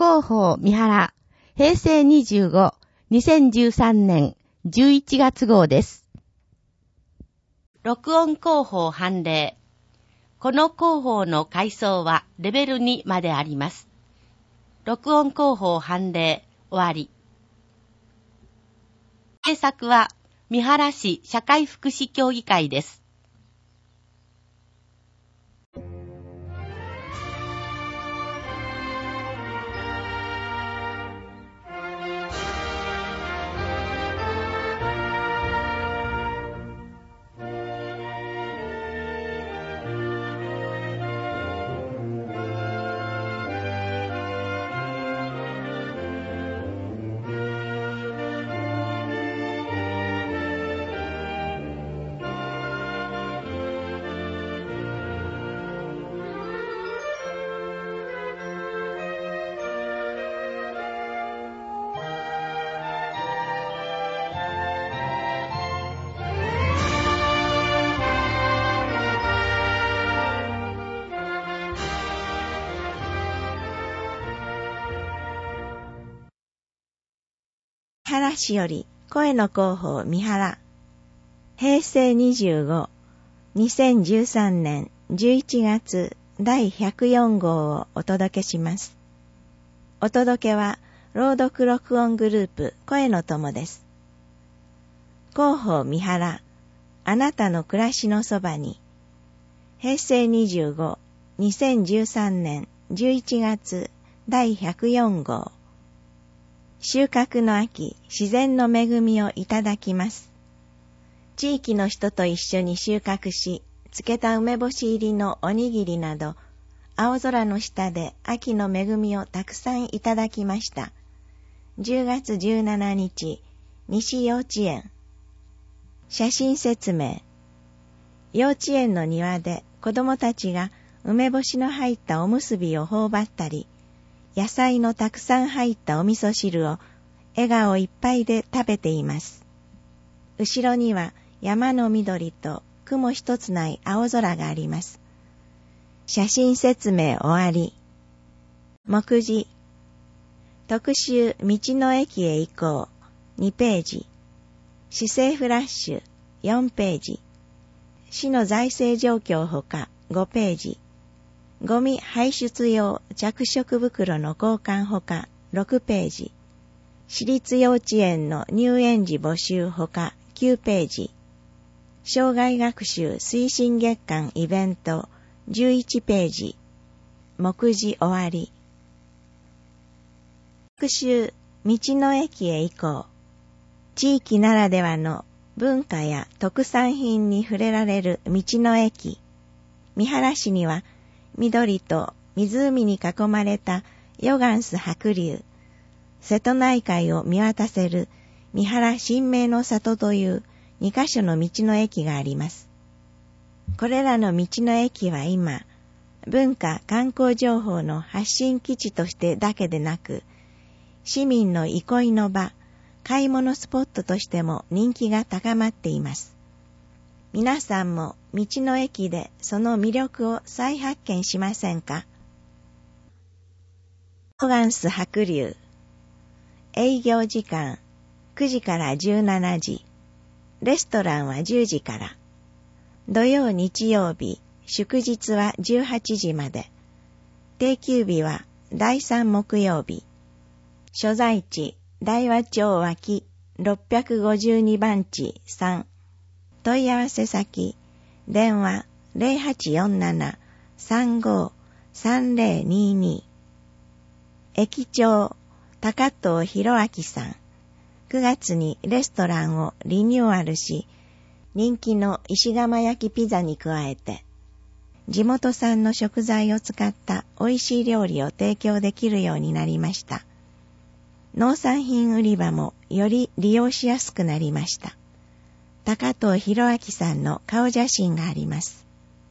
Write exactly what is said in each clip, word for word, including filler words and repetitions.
広報三原、平成にじゅうご、にせんじゅうさんねんじゅういちがつ号です。録音広報判例。この広報の階層はレベルにまであります。録音広報判例終わり。制作は三原市社会福祉協議会です。 三原市より声の広報三原、平成にじゅうご、にせんじゅうさんねんじゅういちがつだいひゃくよん号をお届けします。お届けは朗読録音グループ声の友です。広報三原、あなたの暮らしのそばに、平成にじゅうご、にせんじゅうさんねんじゅういちがつだいひゃくよん号。収穫の秋、自然の恵みをいただきます。地域の人と一緒に収穫し、漬けた梅干し入りのおにぎりなど、青空の下で秋の恵みをたくさんいただきました。じゅうがつじゅうしちにち、西幼稚園。写真説明。幼稚園の庭で子供たちが梅干しの入ったおむすびを頬張ったり、野菜のたくさん入ったお味噌汁を笑顔いっぱいで食べています。後ろには山の緑と雲一つない青空があります。写真説明終わり。目次。特集道の駅へ行こうにページ。市政フラッシュよんページ。市の財政状況ほかごページ。ゴミ排出用着色袋の交換ほかろくページ。私立幼稚園の入園時募集ほかきゅうページ。障害学習推進月間イベントじゅういちページ。目次終わり。特集道の駅へ行こう。地域ならではの文化や特産品に触れられる道の駅。三原市には緑と湖に囲まれたヨガンス白龍、瀬戸内海を見渡せる三原神明の里というにカ所の道の駅があります。これらの道の駅は今、文化観光情報の発信基地としてだけでなく、市民の憩いの場、買い物スポットとしても人気が高まっています。皆さんも道の駅でその魅力を再発見しませんか？ヨガンス白龍。営業時間くじからじゅうしちじ。レストランはじゅうじから。土曜日曜日、祝日はじゅうはちじまで。定休日はだいさん木曜日。所在地、大和町脇ろっぴゃくごじゅうにばんちさん。問い合わせ先、電話 ゼロはちよんなな さんご さんゼロにに。駅長、高藤博明さん。くがつにレストランをリニューアルし、人気の石窯焼きピザに加えて、地元産の食材を使った美味しい料理を提供できるようになりました。農産品売り場もより利用しやすくなりました。高藤博明さんの顔写真があります。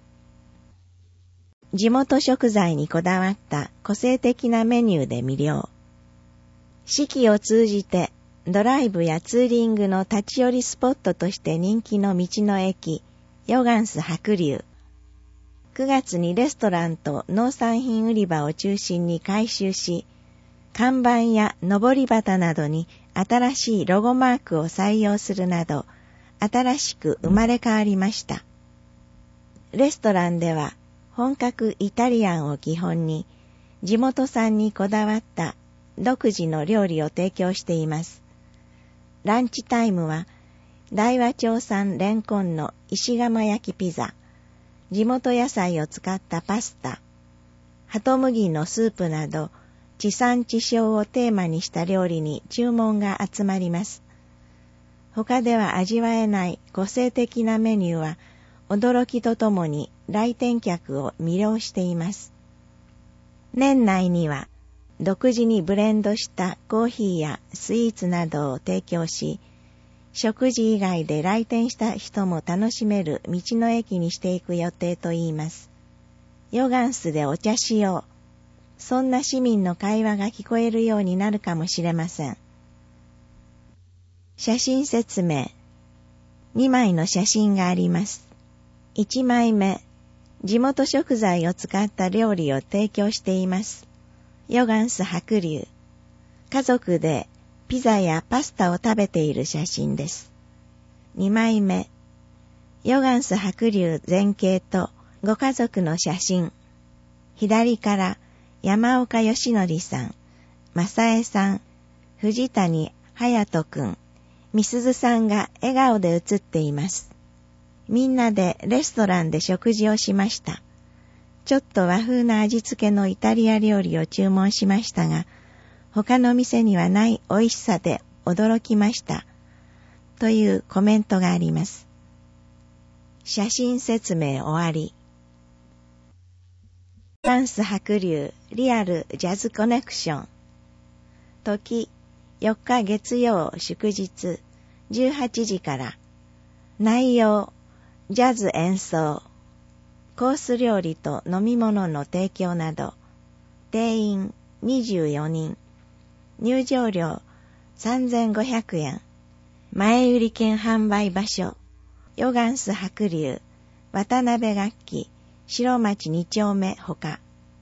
地元食材にこだわった個性的なメニューで魅了。四季を通じてドライブやツーリングの立ち寄りスポットとして人気の道の駅、ヨガンス白龍。くがつにレストランと農産品売り場を中心に改修し、 看板や上り旗などに新しいロゴマークを採用するなど、新しく生まれ変わりました。レストランでは本格イタリアンを基本に、地元産にこだわった独自の料理を提供しています。ランチタイムは、大和町産レンコンの石窯焼きピザ、地元野菜を使ったパスタ、鳩麦のスープなど、地産地消をテーマにした料理に注文が集まります。他では味わえない個性的なメニューは、驚きとともに来店客を魅了しています。年内には、独自にブレンドしたコーヒーやスイーツなどを提供し、食事以外で来店した人も楽しめる道の駅にしていく予定といいます。ヨガンスでお茶しよう。そんな市民の会話が聞こえるようになるかもしれません。写真説明。にまいの写真があります。いちまいめ、地元食材を使った料理を提供しています。ヨガンス白龍。家族でピザやパスタを食べている写真です。にまいめ、ヨガンス白龍全景とご家族の写真。左から山岡義則さん、正江さん、藤谷隼人くん、みすずさんが笑顔で写っています。みんなでレストランで食事をしました。ちょっと和風な味付けのイタリア料理を注文しましたが、他の店にはない美味しさで驚きました。というコメントがあります。写真説明終わり。ダンス白龍リアルジャズコネクション。時、よっか月曜祝日じゅうはちじから。内容、ジャズ演奏。コース料理と飲み物の提供など。定員にじゅうよにん。入場料さんぜんごひゃくえん。前売り券販売場所。ヨガンス白龍、渡辺楽器、白町に丁目ほか。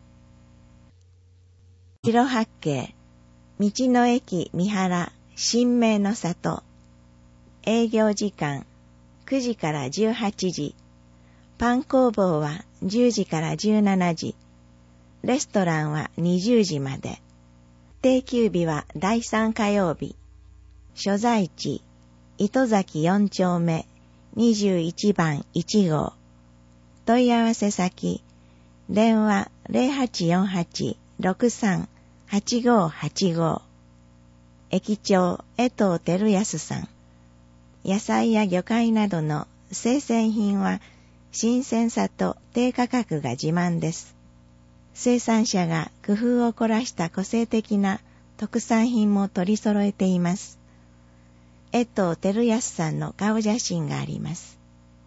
白八景、道の駅三原、新名の里。営業時間くじからじゅうはちじ。パン工房はじゅうじからじゅうしちじ。レストランはにじゅうじまで。定休日はだいさん火曜日。所在地、糸崎よん丁目にじゅういちばんいち号。問い合わせ先、電話 ゼロはちよんはち ろくさん はちごはちご。駅長江藤照康さん。野菜や魚介などの生鮮品は新鮮さと低価格が自慢です。生産者が工夫を凝らした個性的な特産品も取り揃えています。江藤照康さんの顔写真があります。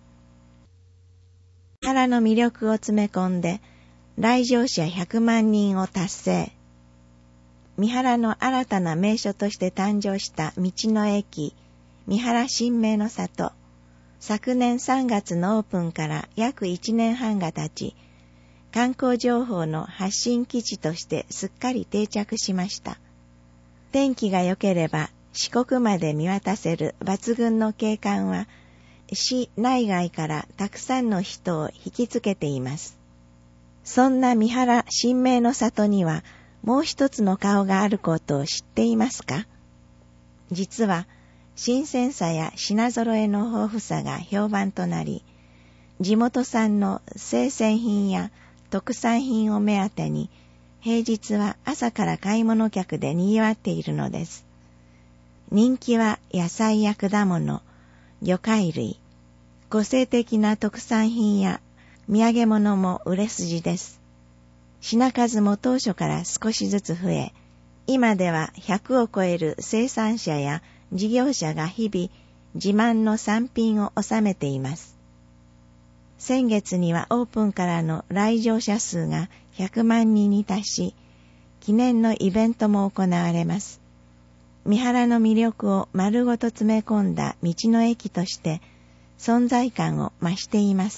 三原の魅力を詰め込んで来場者ひゃくまんにんを達成。三原の新たな名所として誕生した道の駅、三原新名の里。昨年さんがつのオープンから約いちねんはんが経ち、観光情報の発信基地としてすっかり定着しました。天気が良ければ四国まで見渡せる抜群の景観は、市内外からたくさんの人を引きつけています。そんな三原新名の里にはもう一つの顔があることを知っていますか？実は新鮮さや品揃えの豊富さが評判となり、地元産の生鮮品や特産品を目当てに平日は朝から買い物客で賑わっているのです。人気は野菜や果物、魚介類、個性的な特産品や土産物も売れ筋です。品数も当初から少しずつ増え、今ではひゃくを超える生産者や事業者が日々自慢の産品を収めています。先月にはオープンからの来場者数がひゃくまんにんに達し、記念のイベントも行われます。三原の魅力を丸ごと詰め込んだ道の駅として存在感を増しています。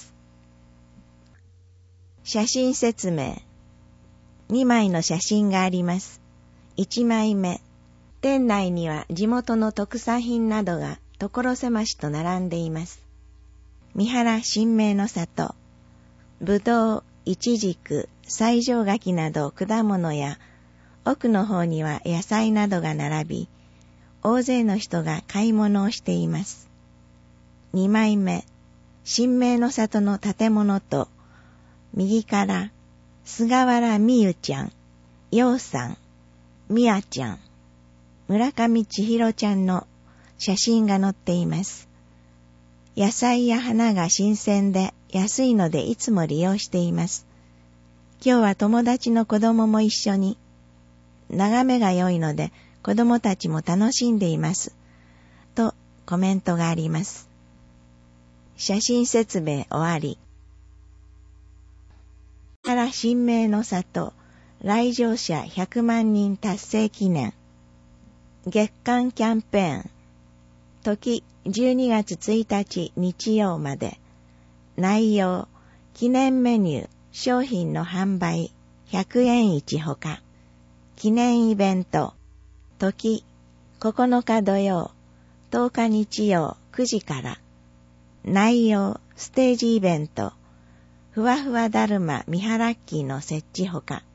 写真説明。にまいの写真があります。 いちまいめ。店内には地元の特産品などが所狭しと並んでいます。三原新名の里、ぶどう、いちじく、西条柿など果物や、奥の方には野菜などが並び、大勢の人が買い物をしています。にまいめ、新名の里の建物と、右から、菅原美優ちゃん、陽さん、美也ちゃん、村上千尋ちゃんの写真が載っています。野菜や花が新鮮で安いのでいつも利用しています。今日は友達の子供も一緒に、眺めが良いので子供たちも楽しんでいます。とコメントがあります。写真説明終わり。原新名の里、来場者ひゃくまんにん達成記念。月間キャンペーン。時じゅうにがつついたち日曜まで。内容、記念メニュー、商品の販売、ひゃくえん市ほか。記念イベント、時ここのか土曜、とおか日曜くじから。内容、ステージイベント、ふわふわだるまミハラッキーの設置ほか。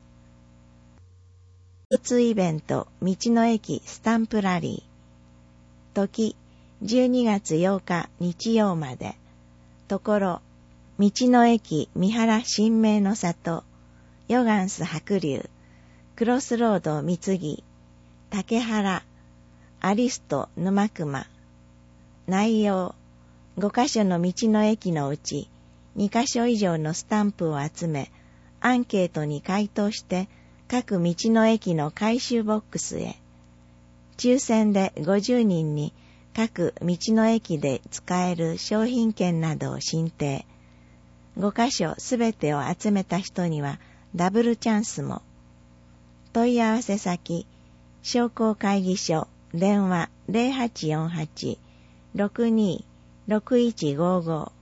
交通イベント、道の駅スタンプラリー。時じゅうにがつようか日曜まで。ところ、道の駅三原新名の里、ヨガンス白龍、クロスロード三木、竹原、アリスト沼熊。内容、ごかしょの道の駅のうちにかしょ以上のスタンプを集め、アンケートに回答して各道の駅の回収ボックスへ。抽選でごじゅうにんに各道の駅で使える商品券などを申請。ごかしょすべてを集めた人にはダブルチャンスも。問い合わせ先、商工会議所、電話 ゼロはちよんはち ろくにー ろくいちごご。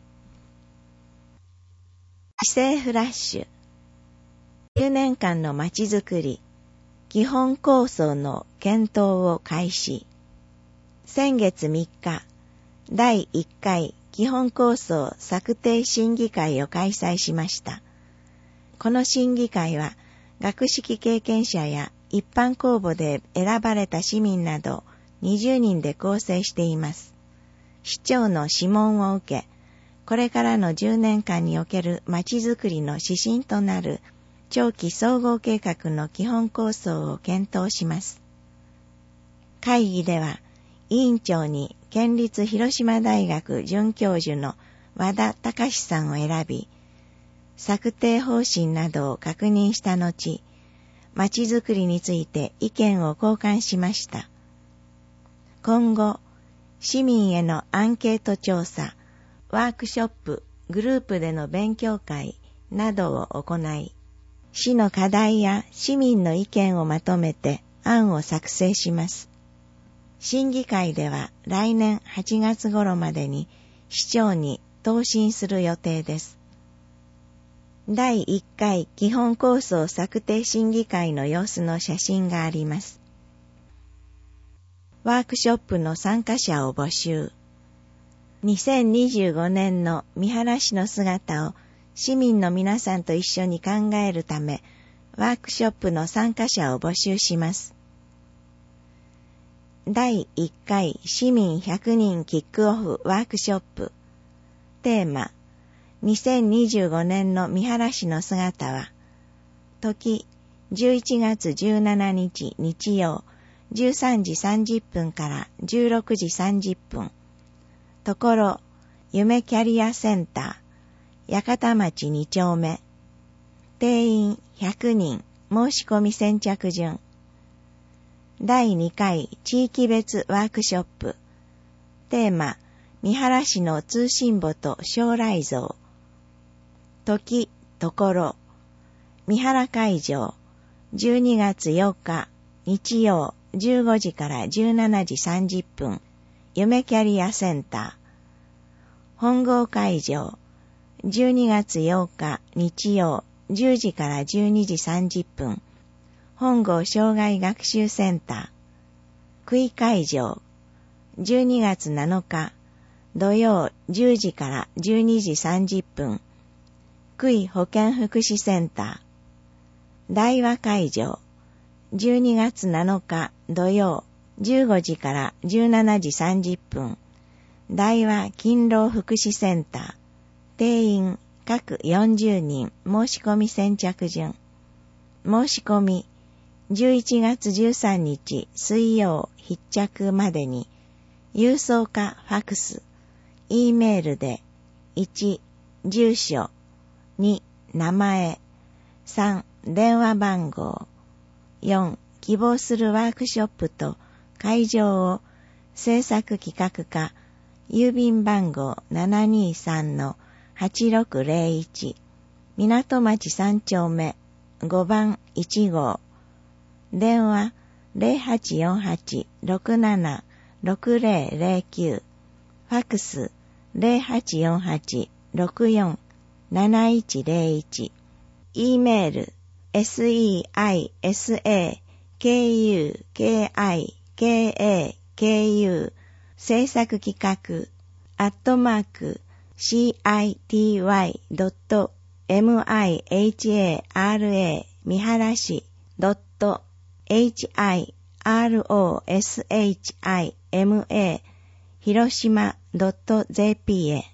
市政フラッシュ。じゅうねんかんのまちづくり、基本構想の検討を開始。先月みっか、だいいっかい基本構想策定審議会を開催しました。この審議会は、学識経験者や一般公募で選ばれた市民などにじゅうにんで構成しています。市長の諮問を受け、これからのじゅうねんかんにおけるまちづくりの指針となる長期総合計画の基本構想を検討します。会議では、委員長に県立広島大学准教授の和田隆さんを選び、策定方針などを確認した後、まちづくりについて意見を交換しました。今後、市民へのアンケート調査、ワークショップ、グループでの勉強会などを行い、市の課題や市民の意見をまとめて案を作成します。審議会では来年はちがつ頃までに市長に答申する予定です。だいいっかい基本構想策定審議会の様子の写真があります。ワークショップの参加者を募集。にせんにじゅうごねんの三原市の姿を市民の皆さんと一緒に考えるため、ワークショップの参加者を募集します。だいいっかい市民ひゃくにんキックオフワークショップ。テーマ、にせんにじゅうごねんの三原市の姿は、時じゅういちがつじゅうしちにち日曜じゅうさんじさんじゅっぷんからじゅうろくじさんじゅっぷん。ところ、夢キャリアセンター、八幡町にちょうめ。定員ひゃくにん、申し込み先着順。だいにかい地域別ワークショップ。テーマ、三原市の通信簿と将来像。時、ところ、三原会場、じゅうにがつようか、日曜、じゅうごじからじゅうしちじさんじゅっぷん、夢キャリアセンター。本郷会場、じゅうにがつようか、日曜、じゅうじからじゅうにじさんじゅっぷん、 本郷障害学習センター、区医会場、じゅうにがつなのか土曜じゅうじからじゅうにじさんじゅっぷん、区医保健福祉センター、大和会場、じゅうにがつなのか土曜じゅうごじからじゅうしちじさんじゅっぷん、大和勤労福祉センター、定員各よんじゅうにん申し込み先着順。申し込みじゅういちがつじゅうさんにち水曜必着までに、郵送かファクス、E メールでいち住所、に名前、さん電話番号、よん希望するワークショップと会場を制作企画課郵便番号 ななにさんのはちろくぜろいち 港町さん丁目ごばんいち号、電話 ゼロはちよんはちろくななろくぜろぜろきゅう、ファクス ゼロはちよんはちろくよんなないちぜろいち、E メール セイサク 制作企画アットマーク シーアイティーワイドットミハラ 見晴らし ドット ヒロシマ 広島 ドット ジェーピー へ。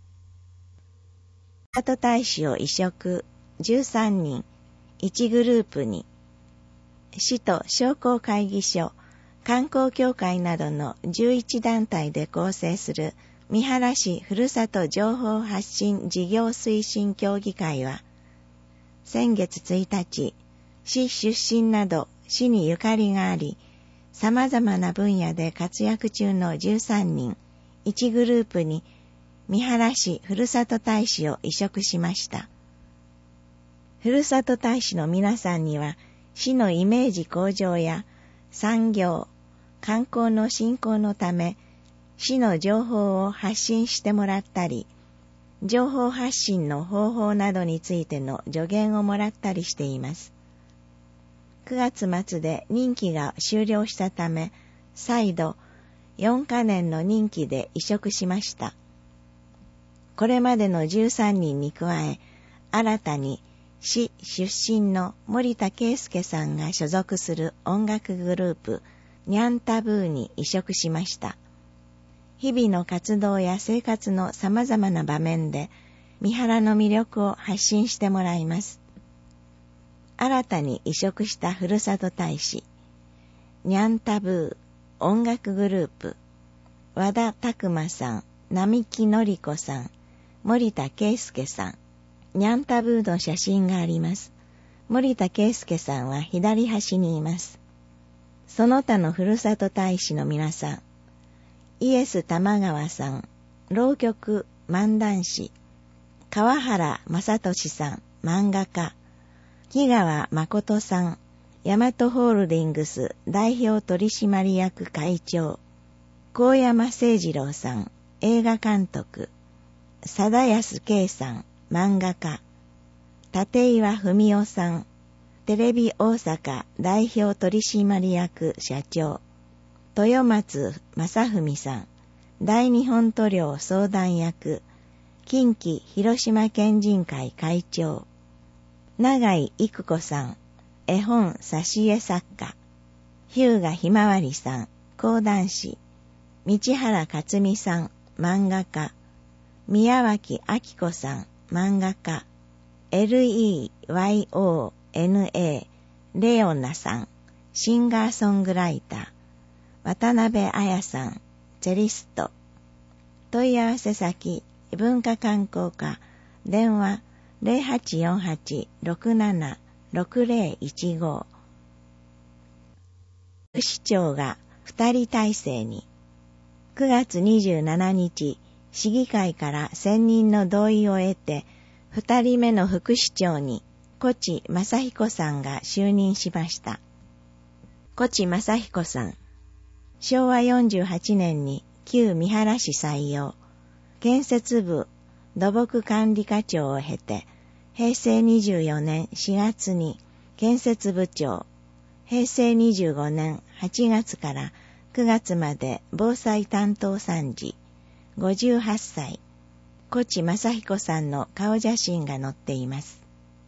ふるさと大使を委嘱じゅうさんにんいちグループに、市と商工会議所、観光協会などのじゅういちだんたいで構成する三原市ふるさと情報発信事業推進協議会は、先月ついたち、市出身など市にゆかりがあり、様々な分野で活躍中のじゅうさんにんいちグループに三原市ふるさと大使を委嘱しました。ふるさと大使の皆さんには、市のイメージ向上や産業、観光の振興のため、市の情報を発信してもらったり、情報発信の方法などについての助言をもらったりしています。くがつ末で任期が終了したため、再度よんかねんの任期で委嘱しました。これまでのじゅうさんにんに加え、新たに市出身の森田圭介さんが所属する音楽グループ、ニャンタブーに委嘱しました。日々の活動や生活の様々な場面で、三原の魅力を発信してもらいます。新たに委嘱したふるさと大使、ニャンタブー音楽グループ、和田拓馬さん、並木のり子さん、森田圭介さん、ニャンタブーの写真があります。森田圭介さんは左端にいます。その他のふるさと大使の皆さん、イエス玉川さん、浪曲漫談師、川原正俊さん、漫画家、木川誠さん、ヤマトホールディングス代表取締役会長、高山誠二郎さん、映画監督、貞安圭さん、漫画家、立岩文夫さん、テレビ大阪代表取締役社長、豊松正文さん、大日本塗料相談役、近畿広島県人会会長、永井育子さん、絵本挿絵作家、日向ひまわりさん、講談師、道原克美さん、漫画家、宮脇明子さん、漫画家、エルイーワイオーエヌエー、レオナさん、シンガーソングライター、渡辺彩さん、チェリスト。問い合わせ先、文化観光課、電話 ゼロはちよんはちろくななろくぜろいちご。市長が二人体制に。くがつにじゅうしちにち、市議会から選任の同意を得て、二人目の副市長に、越智正彦さんが就任しました。越智正彦さん、しょうわよんじゅうはちねんに旧三原市採用、建設部土木管理課長を経て、へいせいにじゅうよねんしがつに建設部長、 へいせいにじゅうごねんはちがつからくがつまで防災担当参事、ごじゅうはっさい、越智正彦さんの顔写真が載っています。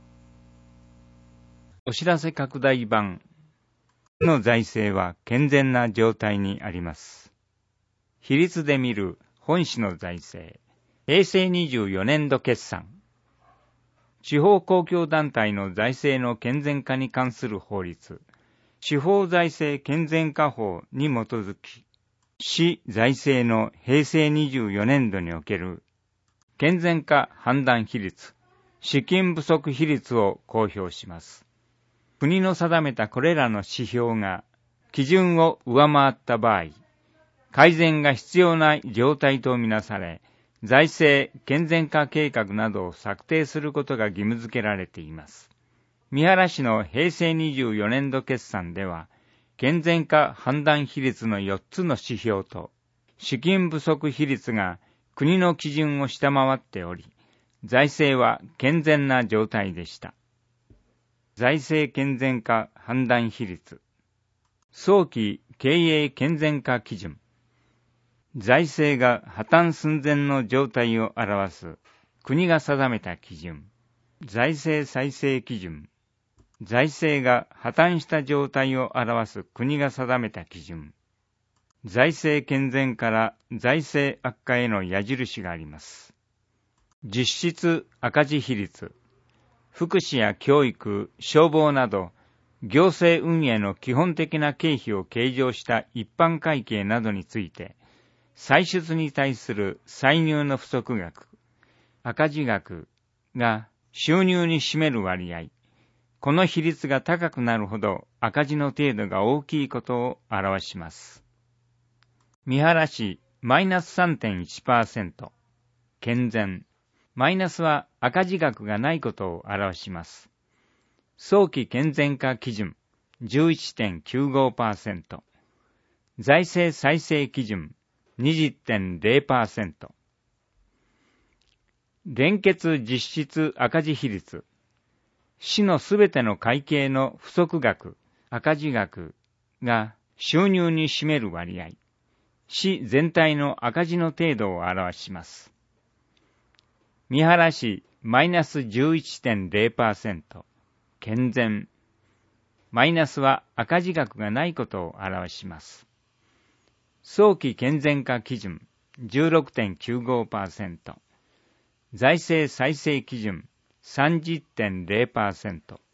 お知らせ拡大版の財政は健全な状態にあります。比率で見る本市の財政、へいせいにじゅうよねんど決算。地方公共団体の財政の健全化に関する法律、地方財政健全化法に基づき、市財政のへいせいにじゅうよねんどにおける健全化判断比率、資金不足比率を公表します。国の定めたこれらの指標が基準を上回った場合、改善が必要な状態とみなされ、財政健全化計画などを策定することが義務付けられています。三原市のへいせいにじゅうよねんど決算では、健全化判断比率のよっつの指標と、資金不足比率が国の基準を下回っており、財政は健全な状態でした。財政健全化判断比率、早期経営健全化基準、財政が破綻寸前の状態を表す国が定めた基準、財政再生基準、財政が破綻した状態を表す国が定めた基準、財政健全から財政悪化への矢印があります。実質赤字比率、福祉や教育、消防など、行政運営の基本的な経費を計上した一般会計などについて、歳出に対する歳入の不足額、赤字額が収入に占める割合、この比率が高くなるほど赤字の程度が大きいことを表します。三原市マイナス さんてんいちパーセント、健全。マイナスは赤字額がないことを表します。早期健全化基準 じゅういってんきゅうごパーセント、財政再生基準 にじゅってんゼロパーセント、連結実質赤字比率、市のすべての会計の不足額、赤字額が収入に占める割合、市全体の赤字の程度を表します。三原市マイナス じゅういってんゼロパーセント、健全。マイナスは赤字額がないことを表します。早期健全化基準 じゅうろくてんきゅうごパーセント、財政再生基準 さんじゅってんゼロパーセント、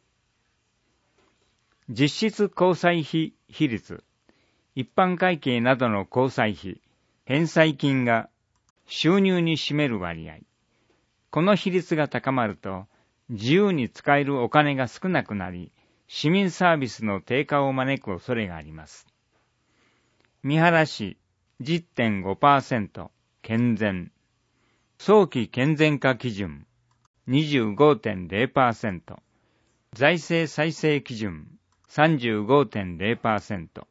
実質交際費比率、一般会計などの交際費、返済金が収入に占める割合、この比率が高まると、自由に使えるお金が少なくなり、市民サービスの低下を招く恐れがあります。三原市 じゅってんごパーセント、健全。早期健全化基準 にじゅうごてんゼロパーセント、財政再生基準 さんじゅうごてんゼロパーセント、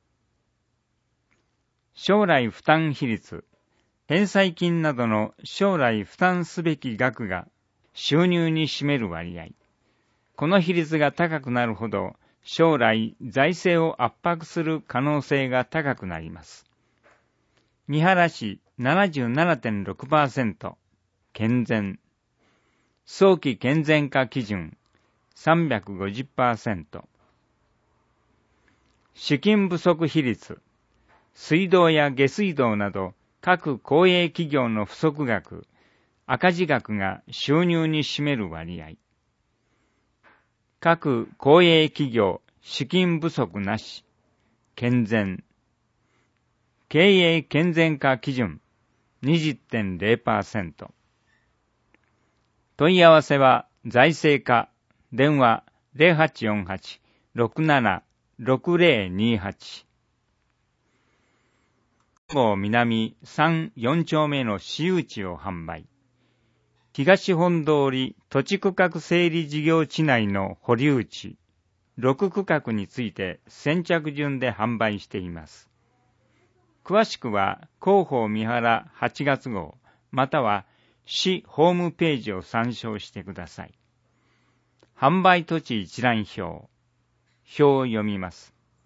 将来負担比率、返済金などの将来負担すべき額が収入に占める割合。この比率が高くなるほど、将来財政を圧迫する可能性が高くなります。三原市 ななじゅうななてんろくパーセント、健全。早期健全化基準 さんびゃくごじゅっパーセント。資金不足比率、水道や下水道など、各公営企業の不足額、赤字額が収入に占める割合。各公営企業、資金不足なし、健全。経営健全化基準 にじゅってんゼロパーセント。問い合わせは財政課、電話 ゼロはちよんはち ろくなな ろくゼロにはち。南さん、よん丁目の私有地を販売。東本通り土地区画整理事業地内の保留地、ろく区画について先着順で販売しています。詳しくは広報三原はちがつ号、または市ホームページを参照してください。販売土地一覧表。表を読みます。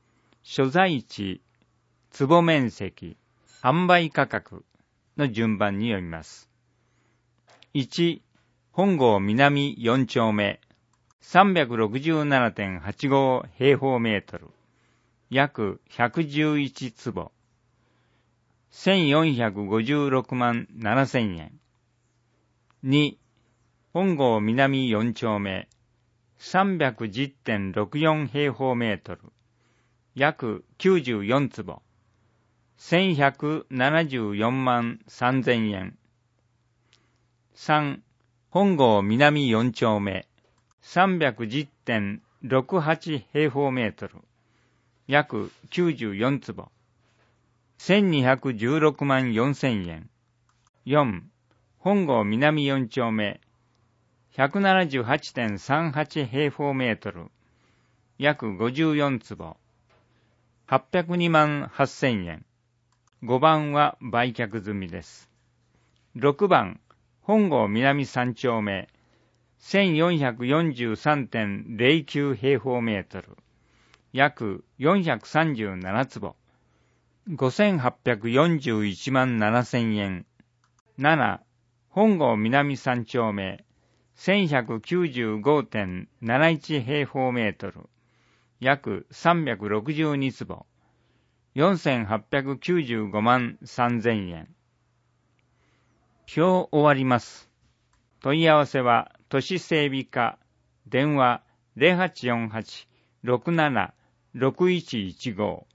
所在地、坪面積、販売価格の順番に読みます。いち、本郷南よん丁目、さんびゃくろくじゅうななてんはちご平方メートル、約ひゃくじゅういち坪、せんよんひゃくごじゅうろくまんななせんえん。に、本郷南よん丁目、さんびゃくじゅってんろくよん平方メートル、約きゅうじゅうよん坪、せんひゃくななじゅうよんまんさんぜんえん。さん、本郷南よん丁目、さんびゃくじゅってんろくはち平方メートル、約きゅうじゅうよん坪、せんにひゃくじゅうろくまんよんせんえん。よん、本郷南よん丁目、ひゃくななじゅうはちてんさんはち平方メートル、約ごじゅうよん坪、はっぴゃくにまんはっせんえん。ごばんは売却済みです。ろくばん、本郷南さん丁目、せんよんひゃくよんじゅうさんてんぜろきゅう平方メートル、約よんひゃくさんじゅうなな坪、ごせんはっぴゃくよんじゅういちまんななせんえん。なな、本郷南さん丁目、せんひゃくきゅうじゅうごてんなないち平方メートル、約さんびゃくろくじゅうに坪、よんせんはっぴゃくきゅうじゅうごまんさんぜんえん。表終わります。問い合わせは都市整備課、電話 ゼロはちよんはち ろくなな ろくいちいちご。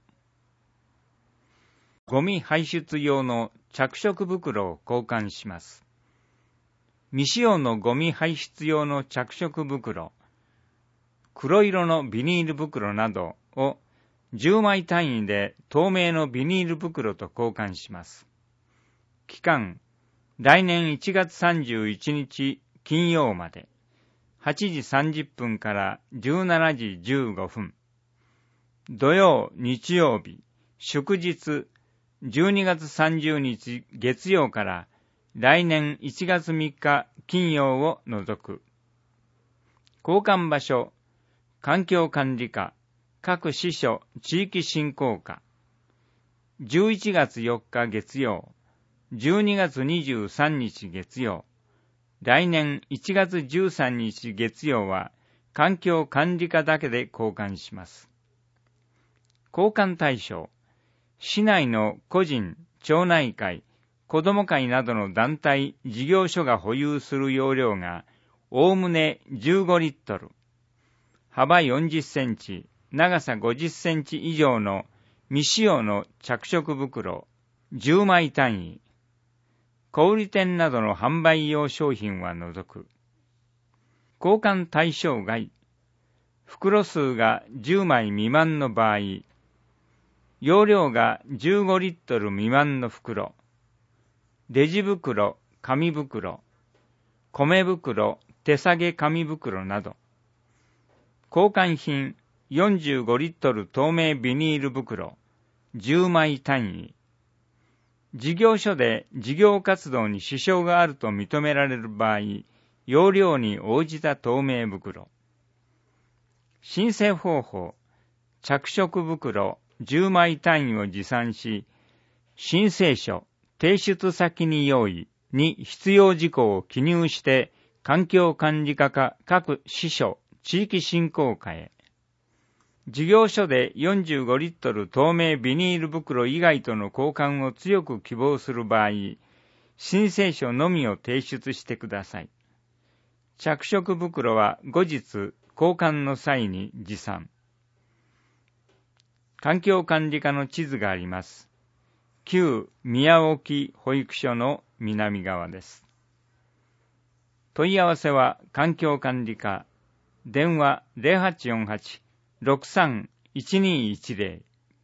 ゴミ排出用の着色袋を交換します。未使用のゴミ排出用の着色袋、黒色のビニール袋などをじゅうまい単位で透明のビニール袋と交換します。期間、来年いちがつさんじゅういちにち金曜まで、はちじさんじゅっぷんからじゅうしちじじゅうごふん。土曜、日曜日、祝日、じゅうにがつさんじゅうにち月曜から来年いちがつみっか金曜を除く。交換場所、環境管理課、各支所地域振興課。じゅういちがつよっか月曜、じゅうにがつにじゅうさんにち月曜、来年いちがつじゅうさんにち月曜は環境管理課だけで交換します。交換対象、市内の個人、町内会、子ども会などの団体、事業所が保有する容量がおおむねじゅうごリットル、幅よんじゅっセンチ、長さごじゅっセンチ以上の未使用の着色袋じゅうまい単位、小売店などの販売用商品は除く。交換対象外、袋数がじゅうまい未満の場合、容量がじゅうごリットル未満の袋、レジ袋、紙袋、米袋、手提げ紙袋など、交換品よんじゅうごリットル透明ビニール袋じゅうまい単位、事業所で事業活動に支障があると認められる場合、容量に応じた透明袋。申請方法、着色袋じゅうまい単位を持参し、申請書、提出先に用意に必要事項を記入して、環境管理課か各支所、地域振興課へ。事業所でよんじゅうごリットル透明ビニール袋以外との交換を強く希望する場合、申請書のみを提出してください。着色袋は後日交換の際に持参。環境管理課の地図があります。旧宮沖保育所の南側です。問い合わせは環境管理課、電話 ゼロはちよんはち ろくさん いちにいちゼロ。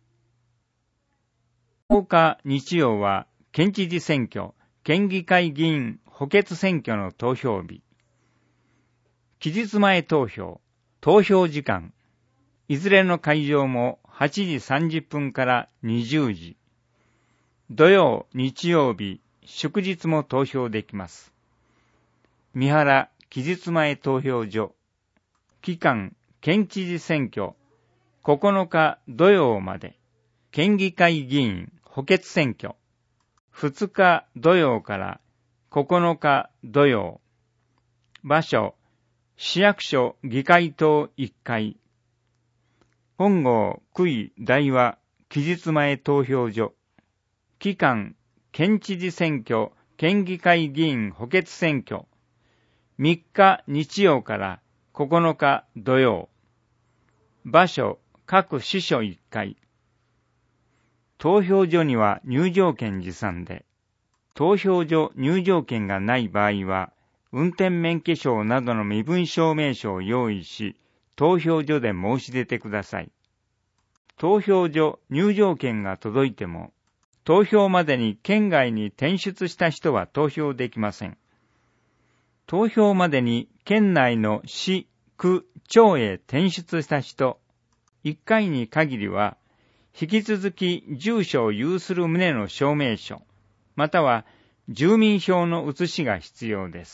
とおか日曜は県知事選挙、県議会議員補欠選挙の投票日。期日前投票、投票時間、いずれの会場もはちじさんじゅっぷんからにじゅうじ。土曜、日曜日、祝日も投票できます。三原期日前投票所。期間、県知事選挙、 ここのか土曜まで、県議会議員補欠選挙。ふつか土曜からここのか土曜。場所、市役所議会棟いっかい。本郷区域大和期日前投票所。期間、県知事選挙、県議会議員補欠選挙。みっか日曜からここのか土曜。場所、各支所いっかい。投票所には入場券持参で、投票所入場券がない場合は、運転免許証などの身分証明書を用意し、投票所で申し出てください。投票所入場券が届いても、投票までに県外に転出した人は投票できません。投票までに県内の市、区、町へ転出した人、いっかいに限りは、引き続き住所を有する旨の証明書、または住民票の写しが必要です。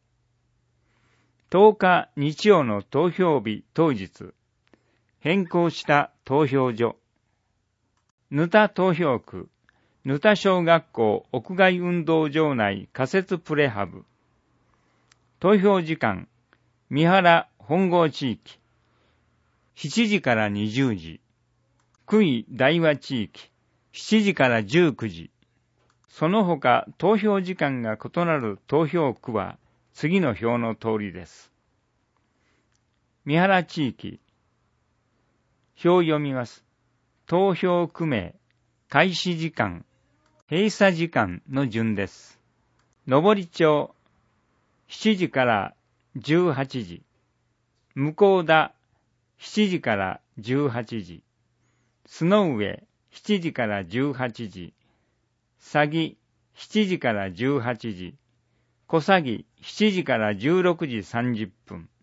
とおか日曜の投票日当日、変更した投票所、ぬた投票区、ぬた小学校屋外運動場内仮設プレハブ、投票時間、三原本郷地域、しちじからにじゅうじ、区域大和地域、しちじからじゅうくじ、その他投票時間が異なる投票区は次の表の通りです。三原地域、表を読みます。投票区名、開始時間、閉鎖時間の順です。登町、しちじからじゅうはちじ、向田、しちじからじゅうはちじ、須上、しちじからじゅうはちじ、佐木、しちじからじゅうはちじ、小佐木、しちじからじゅうろくじさんじゅっぷん。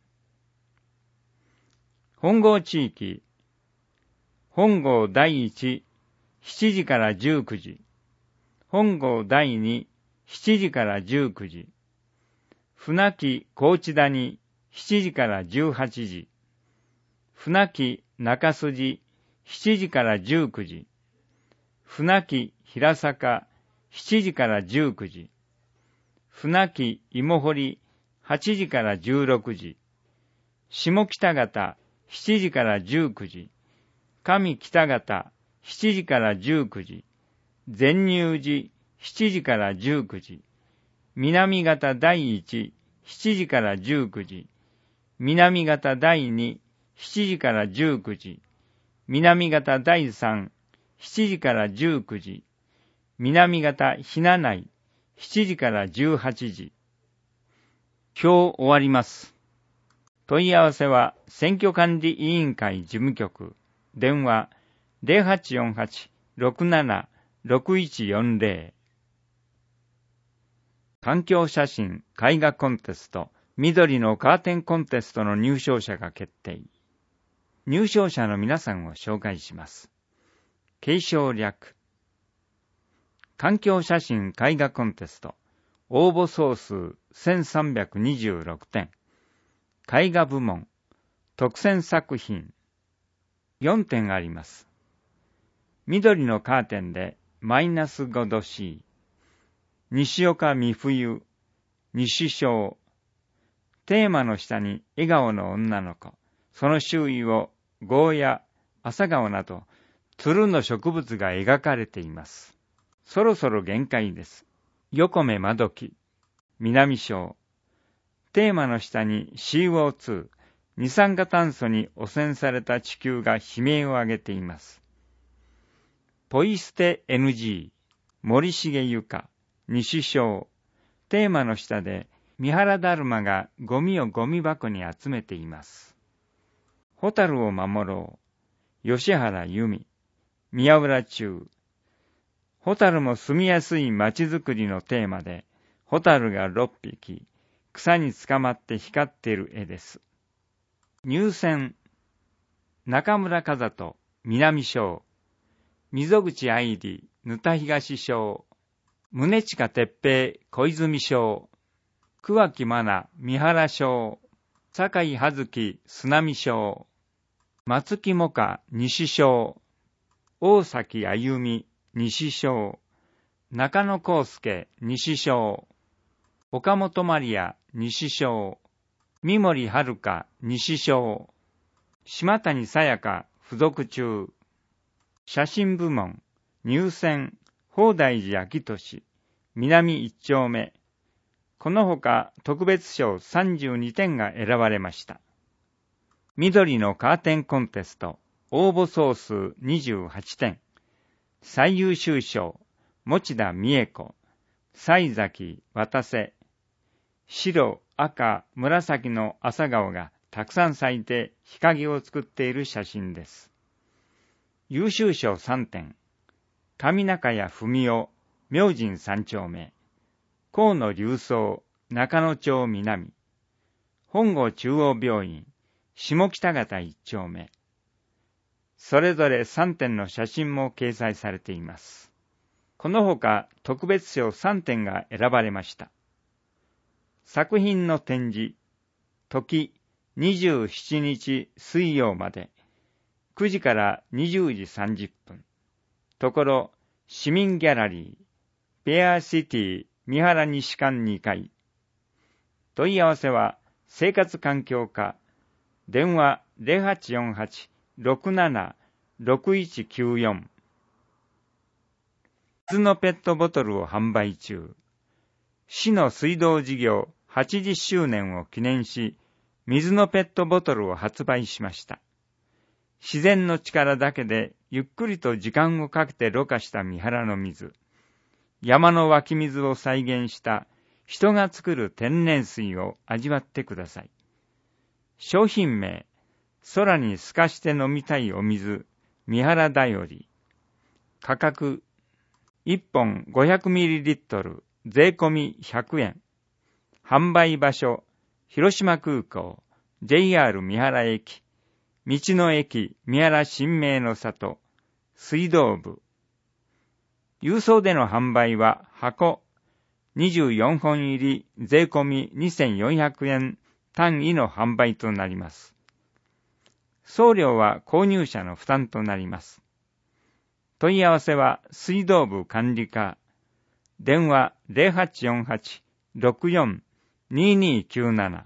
本郷地域、本郷第一、しちじからじゅうくじ、本郷第二、しちじからじゅうくじ、船木高知谷、しちじからじゅうはちじ、船木中筋、しちじからじゅうくじ、船木平坂、しちじからじゅうくじ、船木芋堀、はちじからじゅうろくじ、下北方、しちじからじゅうくじ、上北方、しちじからじゅうくじ、善入寺、しちじからじゅうくじ、南方第一、しちじからじゅうくじ、南方第二、しちじからじゅうくじ、南方第三、しちじからじゅうくじ、南方ひな内、しちじからじゅうはちじ。表終わります。問い合わせは選挙管理委員会事務局、電話 ゼロはちよんはち ろくなな ろくいちよんゼロ。環境写真絵画コンテスト、緑のカーテンコンテストの入賞者が決定。入賞者の皆さんを紹介します。継承略。環境写真絵画コンテスト、応募総数せんさんびゃくにじゅうろくてん。絵画部門、特選作品、よんてんあります。緑のカーテンでマイナスごど C、西岡美冬、西章、テーマの下に笑顔の女の子、その周囲をゴーヤ、朝顔など、つるの植物が描かれています。そろそろ限界です。横目まどき、南章、テーマの下に シーオーツー、二酸化炭素に汚染された地球が悲鳴を上げています。ポイ捨て エヌジー、森重ゆか、西章、テーマの下で三原だるまがゴミをゴミ箱に集めています。ホタルを守ろう、吉原由美、宮浦中。ホタルも住みやすい街づくりのテーマで、ホタルがろっぴき、草に捕まって光っている絵です。入選、中村和人、南章、溝口愛理、沼田東章、宗近哲平、小泉章、桑木真奈、三原章、坂井葉月、須波章、 松木萌歌西小、大崎あゆみ西小、中野康介西小、岡本マリア西小、三森遥西小、島谷さやか付属中、写真部門入選宝大寺秋俊南一丁目、このほか特別賞さんじゅうにてんが選ばれました。緑のカーテンコンテスト応募総数にじゅうはちてん、最優秀賞持田美恵子、西崎渡瀬、白、赤、紫の朝顔がたくさん咲いて日陰を作っている写真です。優秀賞さんてん、上中谷文夫、明神三丁目、河野隆三、中野町南、本郷中央病院、下北方一丁目。それぞれさんてんの写真も掲載されています。このほか特別賞さんてんが選ばれました。作品の展示、時にじゅうしちにち水曜まで、くじからにじゅうじさんじゅっぷん。ところ、市民ギャラリー、ペアシティ三原西館にかい。問い合わせは、生活環境課、電話 ゼロはちよんはち ろくなな ろくいちきゅうよん。水のペットボトルを販売中。市の水道事業はちじゅっしゅうねんを記念し、水のペットボトルを発売しました。自然の力だけでゆっくりと時間をかけてろ過した三原の水。山の湧き水を再現した人が作る天然水を味わってください。商品名、空に透かして飲みたいお水、三原だより。価格、いっぽん ごひゃくミリリットル、税込みひゃくえん。販売場所、広島空港、ジェイアール 三原駅、道の駅三原新名の里、水道部。郵送での販売は箱、にじゅうよんほん入り税込みにせんよんひゃくえん単位の販売となります。送料は購入者の負担となります。問い合わせは水道部管理課、電話 ゼロはちよんはち ろくよん ににきゅうなな。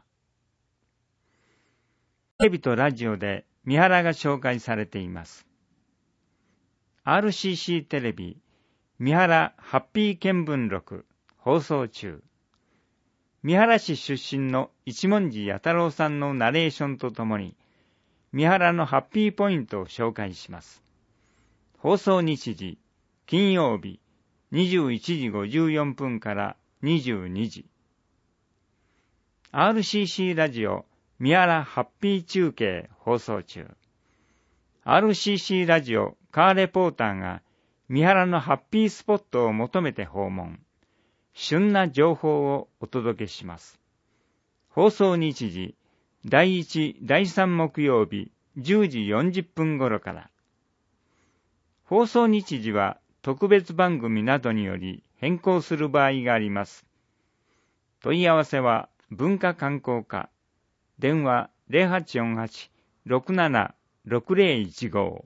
テレビとラジオで三原が紹介されています。アールシーシー テレビ三原ハッピー見聞録放送中。三原市出身の一文字弥太郎さんのナレーションとともに三原のハッピーポイントを紹介します。放送日時、金曜日にじゅういちじごじゅうよんぷんからにじゅうにじ。アールシーシー ラジオ三原ハッピー中継放送中。アールシーシー ラジオカーレポーターが三原のハッピースポットを求めて訪問。旬な情報をお届けします。放送日時、だいいち、だいさん木曜日じゅうじよんじゅっぷん頃から。放送日時は特別番組などにより変更する場合があります。問い合わせは文化観光課、電話 ゼロはちよんはち ろくなな ろくゼロいちご。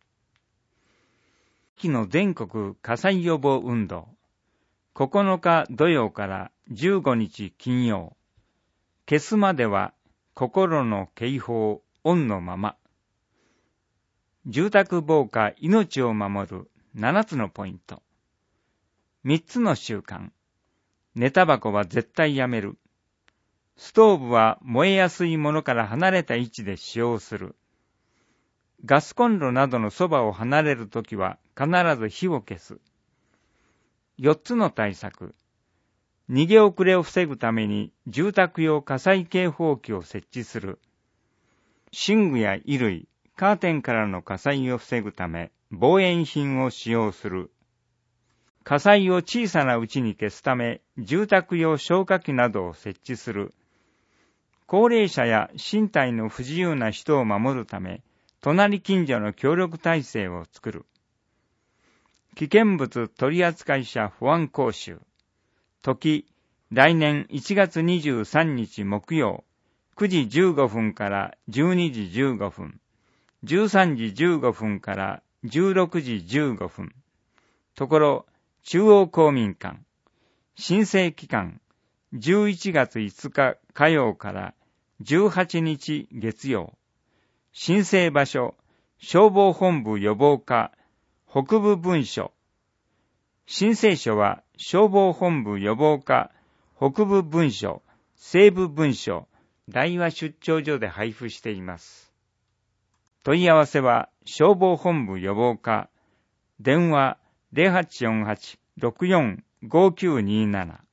秋の全国火災予防運動、ここのか土曜からじゅうごにち金曜。消すまでは心の警報オンのまま。住宅防火命を守るななつのポイント。みっつの習慣。寝タバコは絶対やめる。ストーブは燃えやすいものから離れた位置で使用する。ガスコンロなどのそばを離れるときは必ず火を消す。よっつの対策。逃げ遅れを防ぐために住宅用火災警報器を設置する。寝具や衣類、カーテンからの火災を防ぐため防煙品を使用する。火災を小さなうちに消すため住宅用消火器などを設置する。高齢者や身体の不自由な人を守るため隣近所の協力体制を作る。危険物取扱者保安講習。時、来年いちがつにじゅうさんにち木曜、くじじゅうごふんからじゅうにじじゅうごふん。 じゅうさんじじゅうごふんからじゅうろくじじゅうごふん。ところ、中央公民館。申請期間、じゅういちがついつか火曜からじゅうはちにち月曜。申請場所、消防本部予防課、北部分署。申請書は消防本部予防課、北部分署、西部分署、大和出張所で配布しています。問い合わせは消防本部予防課、電話 ゼロはちよんはち ろくよん ごきゅうになな。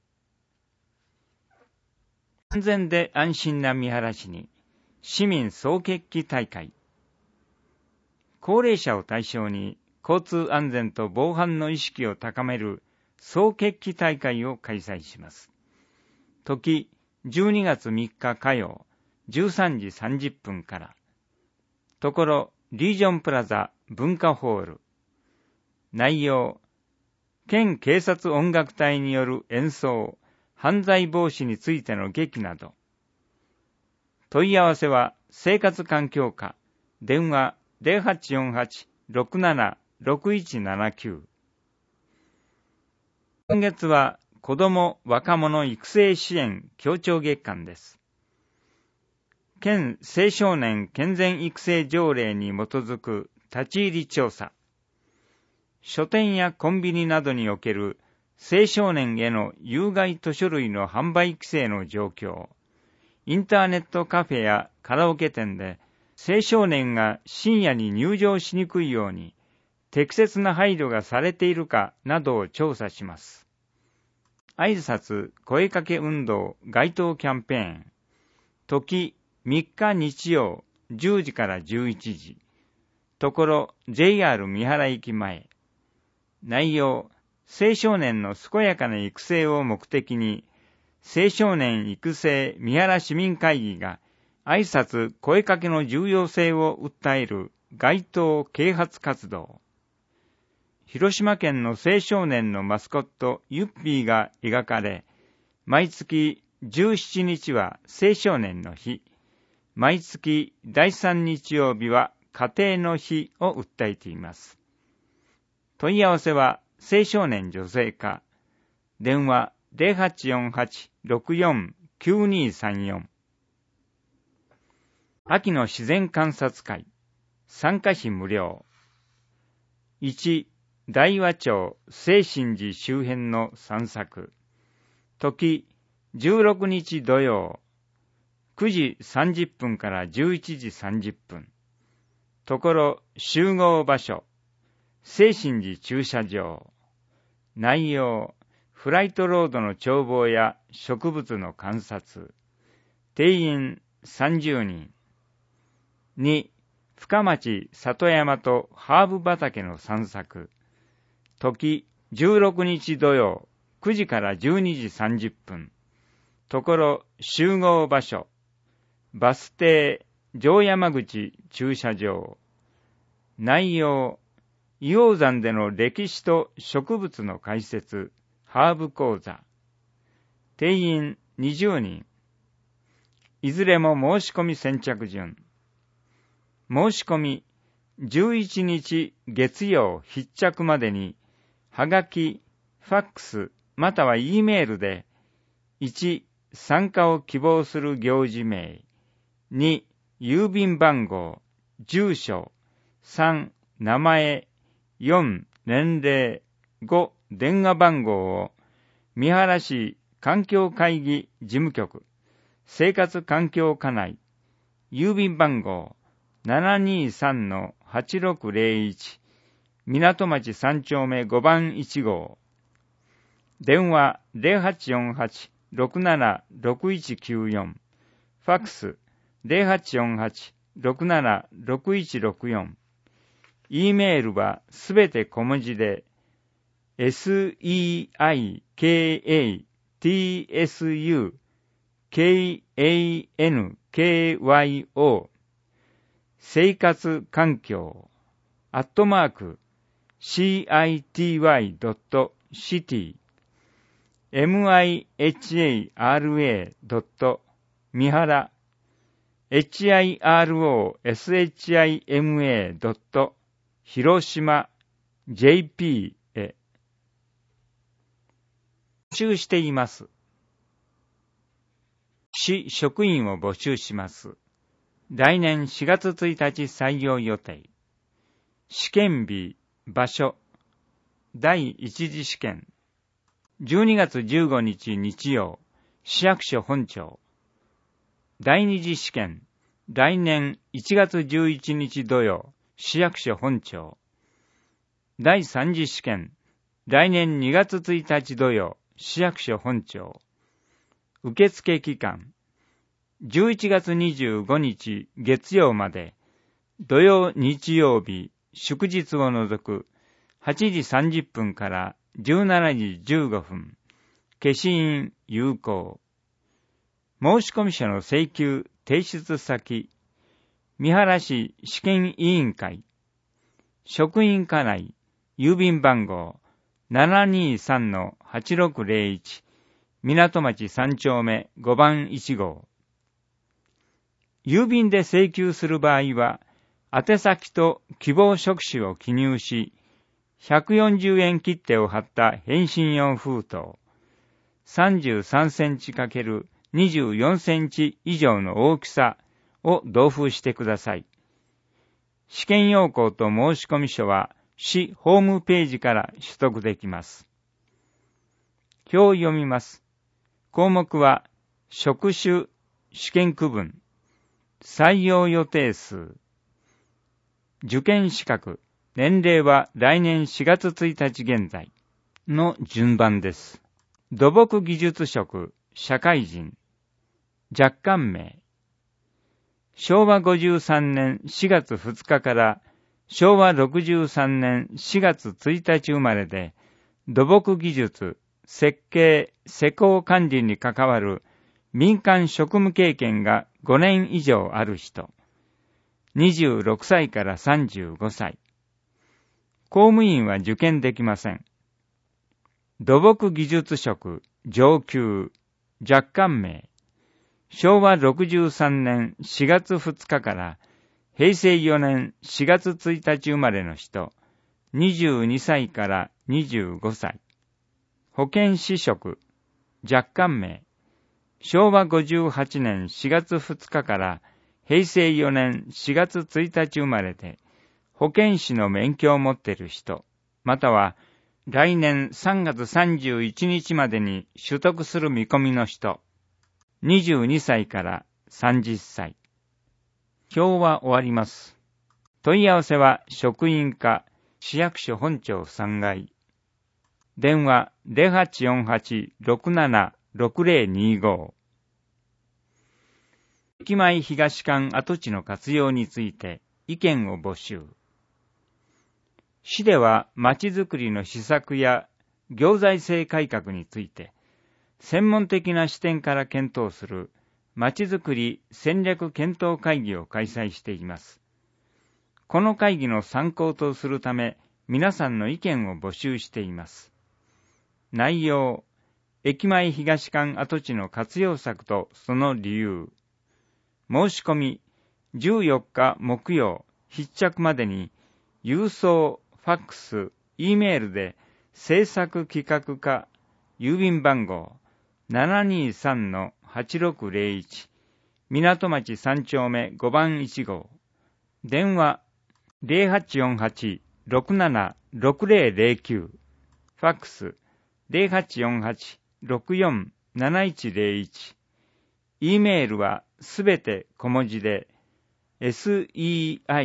安全で安心な三原市に市民総決起大会。高齢者を対象に交通安全と防犯の意識を高める総決起大会を開催します。時、じゅうにがつみっか火曜、じゅうさんじさんじゅっぷんから。ところ、リージョンプラザ文化ホール。内容、県警察音楽隊による演奏、犯罪防止についての劇など。問い合わせは生活環境課、電話 ゼロはちよんはち ろくなな ろくいちななきゅう。今月は子ども若者育成支援協調月間です。県青少年健全育成条例に基づく立ち入り調査。書店やコンビニなどにおける青少年への有害図書類の販売規制の状況。インターネットカフェやカラオケ店で青少年が深夜に入場しにくいように適切な配慮がされているかなどを調査します。挨拶声かけ運動街頭キャンペーン。時みっか日曜じゅうじからじゅういちじ。ところ ジェイアール 三原駅前。内容、青少年の健やかな育成を目的に、青少年育成三原市民会議が挨拶声かけの重要性を訴える街頭啓発活動。広島県の青少年のマスコットユッピーが描かれ、毎月じゅうしちにちは青少年の日、毎月だいさん日曜日は家庭の日を訴えています。問い合わせは青少年女性課、電話 ゼロはちよんはち ろくよん きゅうにさんよん。秋の自然観察会、参加費無料。いち、大和町清心寺周辺の散策。時、じゅうろくにち土曜、くじさんじゅっぷんからじゅういちじさんじゅっぷん。ところ、集合場所、清心寺駐車場。内容、フライトロードの眺望や植物の観察。定員さんじゅうにん。に、深町里山とハーブ畑の散策。時、じゅうろくにち土曜、くじからじゅうにじさんじゅっぷん。ところ、集合場所、バス停、城山口駐車場。内容、硫黄山での歴史と植物の解説、ハーブ講座。定員にじゅうにん。いずれも申し込み先着順。申し込み、じゅういちにち月曜必着までに、はがき、ファックス、または E メールで、いち、参加を希望する行事名、に、郵便番号、住所、さん、名前、よん、年齢、ご、電話番号を、三原市環境会議事務局、生活環境課内、郵便番号、ななにさんのはちろくぜろいち、港町さん丁目ごばんいち号。電話 ゼロはちよんはち ろくなな ろくいちきゅうよん。ファックス ゼロはちよんはち ろくなな ろくいちろくよん。E メールはすべて小文字で セイカンク 生活環境アットマーク シーアイティーワイドットシティ ミハラ ミハラエイチアイアールオーエスエイチアイエムエー ドット 広島 ジェイピー へ募集しています。市職員を募集します。来年しがつついたち採用予定。試験日、場所、第一次試験。じゅうにがつじゅうごにち日曜、市役所本庁。第二次試験、来年いちがつじゅういちにち土曜、市役所本庁。第三次試験、来年にがつついたち土曜、市役所本庁。受付期間、じゅういちがつにじゅうごにち月曜まで、土曜日曜日、祝日を除くはちじさんじゅっぷんからじゅうしちじじゅうごふん、消印有効。申込書の請求提出先、三原市試験委員会、職員課内、郵便番号 ななにさんのはちろくぜろいち、港町さん丁目ごばんいち号。郵便で請求する場合は、宛先と希望職種を記入し、ひゃくよんじゅうえん切手を貼った返信用封筒、さんじゅうさんセンチ×にじゅうよんセンチ以上の大きさを同封してください。試験要項と申込書は市ホームページから取得できます。表を読みます。項目は、職種、試験区分、採用予定数、受験資格、年齢は来年しがつついたち現在の順番です。土木技術職、社会人、若干名。しょうわごじゅうさんねんしがつふつかからしょうわろくじゅうさんねんしがつついたち生まれで、土木技術、設計、施工管理に関わる民間職務経験がごねん以上ある人。にじゅうろくさいからさんじゅうごさい。公務員は受験できません。土木技術職、上級、若干名。しょうわろくじゅうさんねんしがつふつかからへいせいよねんしがつついたち生まれの人。にじゅうにさいからにじゅうごさい。保健師職、若干名。しょうわごじゅうはちねんしがつふつかからへいせいよねんしがつついたち生まれで、保健師の免許を持っている人、または来年さんがつさんじゅういちにちまでに取得する見込みの人、にじゅうにさいからさんじゅっさい。表は終わります。問い合わせは職員課、市役所本庁さんがい。電話 ゼロはちよんはち ろくなな ろくぜろにご。駅前東館跡地の活用について意見を募集。市では町づくりの施策や行財政改革について専門的な視点から検討する町づくり戦略検討会議を開催しています。この会議の参考とするため皆さんの意見を募集しています。内容、駅前東館跡地の活用策とその理由。申し込み、じゅうよっか木曜、必着までに、郵送、ファックス、Eメールで、制作企画課、郵便番号、ななにさんのはちろくぜろいち、港町さん丁目ごばんいち号、電話、ゼロはちよんはち ろくなな ろくぜろぜろきゅう、ファックス、ゼロはちよんはち ろくよん なないちぜろいち、Eメールはすべて小文字で セイサ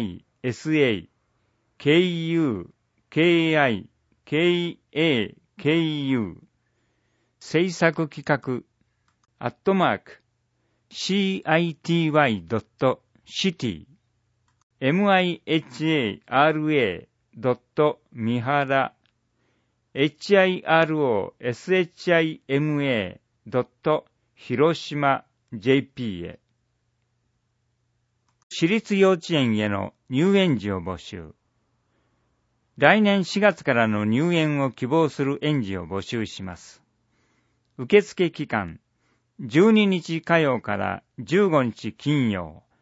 ク 制作企画アットマーク シーアイティーワイドットシティ ミハラ ドットミハラ ヒロシマ ドット広島 ジェイピー へ。私立幼稚園への入園児を募集。来年しがつからの入園を希望する園児を募集します。受付期間、じゅうににち火曜からじゅうごにち金曜、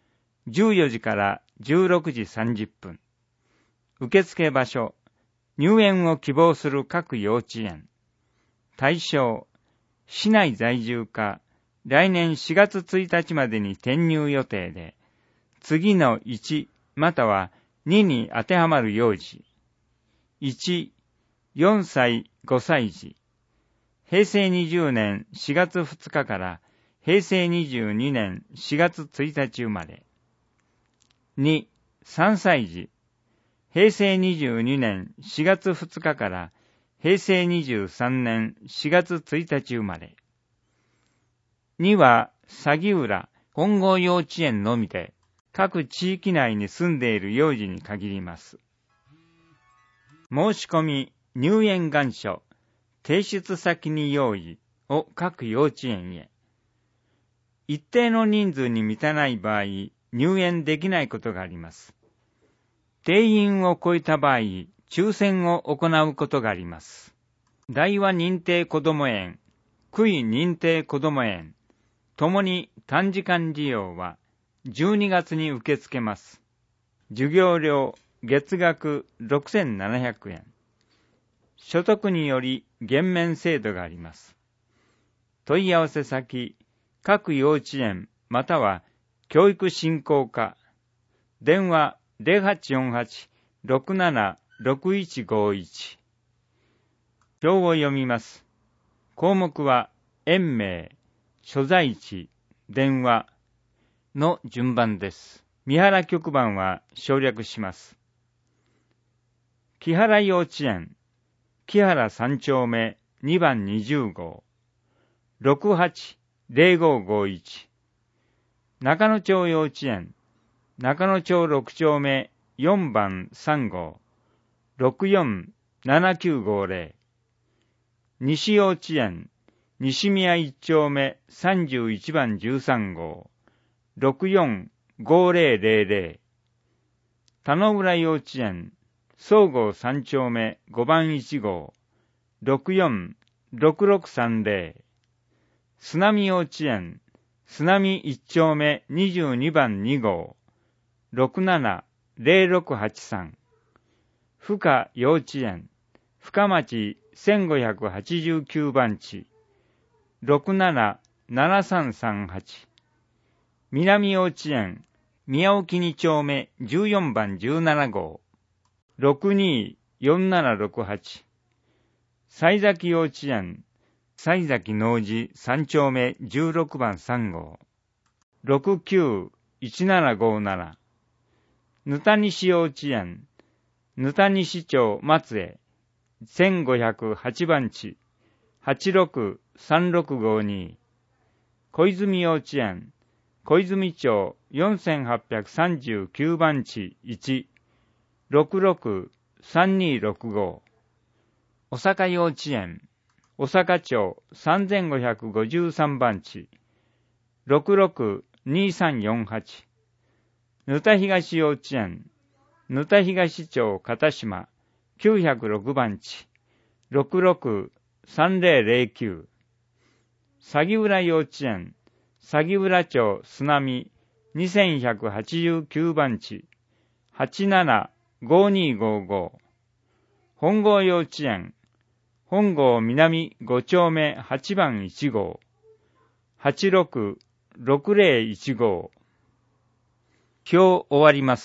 じゅうよじからじゅうろくじさんじゅっぷん。受付場所、入園を希望する各幼稚園。対象、市内在住か、来年しがつついたちまでに転入予定で、次のいちまたはにに当てはまる幼児。いち、よんさい、ごさい児。へいせいにじゅうねんしがつふつかからへいせいにじゅうにねんしがつついたち生まれ。に、さんさい児。へいせいにじゅうにねんしがつふつかからへいせいにじゅうさんねんしがつついたち生まれ。には、鷺浦本郷幼稚園のみで、各地域内に住んでいる幼児に限ります。申し込み、入園願書、提出先に用意を各幼稚園へ。一定の人数に満たない場合、入園できないことがあります。定員を超えた場合、抽選を行うことがあります。大和認定こども園、区位認定こども園、ともに短時間利用はじゅうにがつに受け付けます。授業料、月額ろくせんななひゃくえん。所得により減免制度があります。問い合わせ先、各幼稚園または教育振興課、電話 ゼロはちよんはち ろくなな ろくいちごいち。表を読みます。項目は園名、所在地、電話の順番です。三原局番は省略します。木原幼稚園、木原さん丁目にばんにじゅう号、ろくはち ゼロごごいち。中野町幼稚園、中野町ろく丁目よんばんさん号、ろくよん ななきゅうごゼロ。西幼稚園、西宮いち丁目さんじゅういちばんじゅうさん号、ろくよん ごゼロゼロゼロ。田野浦幼稚園、総合さん丁目ごばんいち号、ろくよん ろくろくさんゼロ。須波幼稚園、須波いち丁目にじゅうにばんに号、ろくなな ゼロろくはちさん。深幼稚園、深町せんごひゃくはちじゅうきゅうばん地、ろくなな ななさんさんはち。南幼稚園、宮沖に丁目じゅうよんばんじゅうなな号、ろくによんななろくはち。西崎幼稚園、西崎農事さん丁目じゅうろくばんさん号、ろくきゅういちななごなな。ぬたにし幼稚園、ぬたにし町松江せんごひゃくはちばん地、はちろくさんろくごに。小泉幼稚園、小泉町よんせんはっぴゃくさんじゅうきゅうばん地いち、ろくろくさんにろくご。小坂幼稚園、小坂町さんぜんごひゃくごじゅうさんばん地、ろくろくにさんよんはち。ぬた東幼稚園、ぬた東町片島きゅうひゃくろくばん地、ろくろくさんぜろぜろきゅう。鷺浦幼稚園、鷺浦町須波にせんひゃくはちじゅうきゅうばん地、はちななごにごご。本郷幼稚園、本郷南ご丁目はちばんいち号、はちろくろくぜろいちご。表終わります。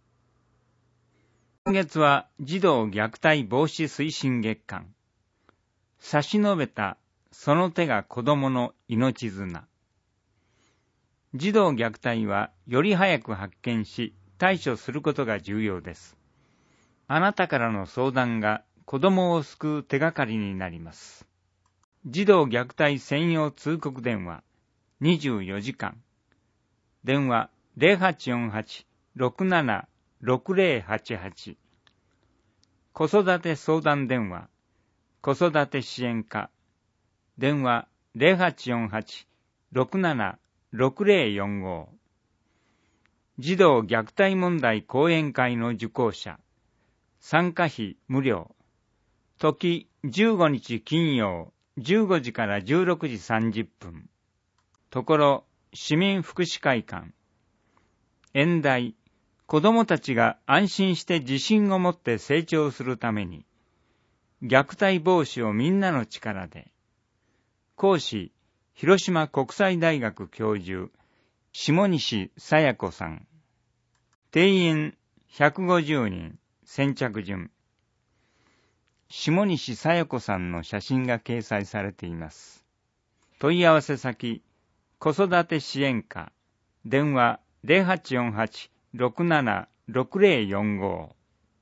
今月は児童虐待防止推進月間。差し伸べたその手が子供の命綱。児童虐待はより早く発見し対処することが重要です。あなたからの相談が子供を救う手がかりになります。児童虐待専用通告電話にじゅうよじかん。電話 ゼロはちよんはち ろくなな ろくぜろはちはち。子育て相談電話、子育て支援課。電話 ゼロはちよんはち ろくなな ろくぜろよんご。児童虐待問題講演会の受講者。参加費無料。時じゅうごにち金曜じゅうごじからじゅうろくじさんじゅっぷん。ところ市民福祉会館。 演題、子供たちが安心して自信を持って成長するために、虐待防止をみんなの力で。講師、広島国際大学教授、下西さや子さん。定員ひゃくごじゅうにん、先着順。下西さや子さんの写真が掲載されています。問い合わせ先、子育て支援課、電話 ゼロはちよんはち ろくなな ろくゼロよんご。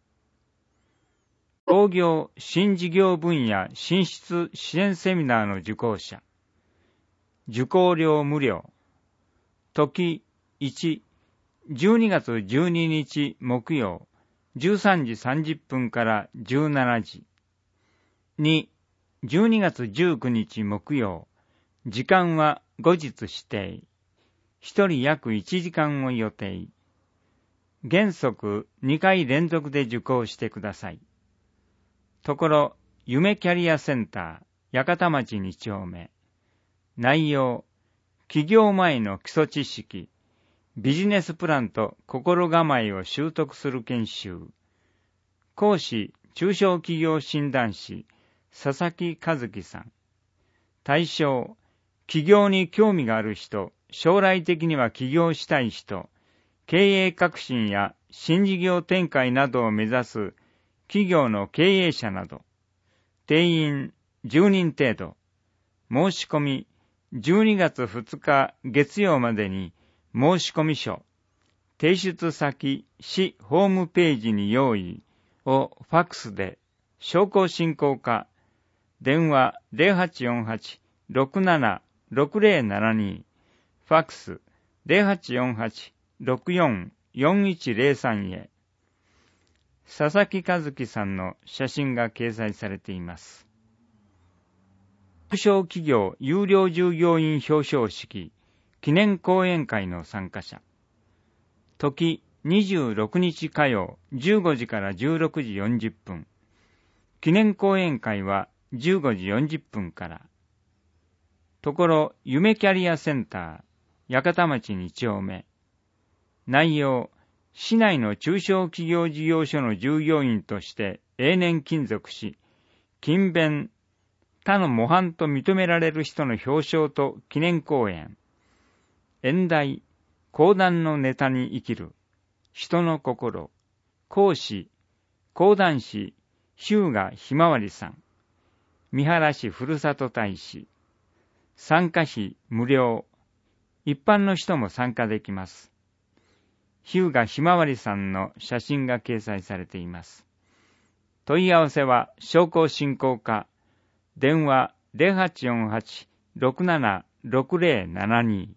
創業新事業分野進出支援セミナーの受講者。受講料無料。時いち、じゅうにがつじゅうににち木曜、じゅうさんじさんじゅっぷんからじゅうしちじ。に、じゅうにがつじゅうくにち木曜、時間は後日指定。一人約いちじかんを予定。原則にかい連続で受講してください。ところ、夢キャリアセンター、八幡町にちょうめ。内容、起業前の基礎知識、ビジネスプランと心構えを習得する研修。講師、中小企業診断士、佐々木和樹さん。対象、起業に興味がある人、将来的には起業したい人、経営革新や新事業展開などを目指す企業の経営者など。定員じゅうにん程度。申し込み、じゅうにがつふつか月曜までに申し込み書、提出先、市ホームページに用意をファックスで、商工振興課、電話 ゼロはちよんはち ろくなな ろくゼロななに、ファックス ゼロはちよんはち ろくよん よんいちゼロさん へ。佐々木和樹さんの写真が掲載されています。中小企業有料従業員表彰式記念講演会の参加者。時にじゅうろくにち火曜じゅうごじからじゅうろくじよんじゅっぷん。記念講演会はじゅうごじよんじゅっぷんから。ところ、夢キャリアセンター、八幡町にちょうめ。内容、市内の中小企業事業所の従業員として永年勤続し、勤勉、他の模範と認められる人の表彰と記念講演。演題、講談のネタに生きる、人の心。講師、講談師、日向ひまわりさん。三原市ふるさと大使。参加費無料。一般の人も参加できます。日向ひまわりさんの写真が掲載されています。問い合わせは商工振興課、電話 ゼロはちよんはち ろくなな ろくゼロななに。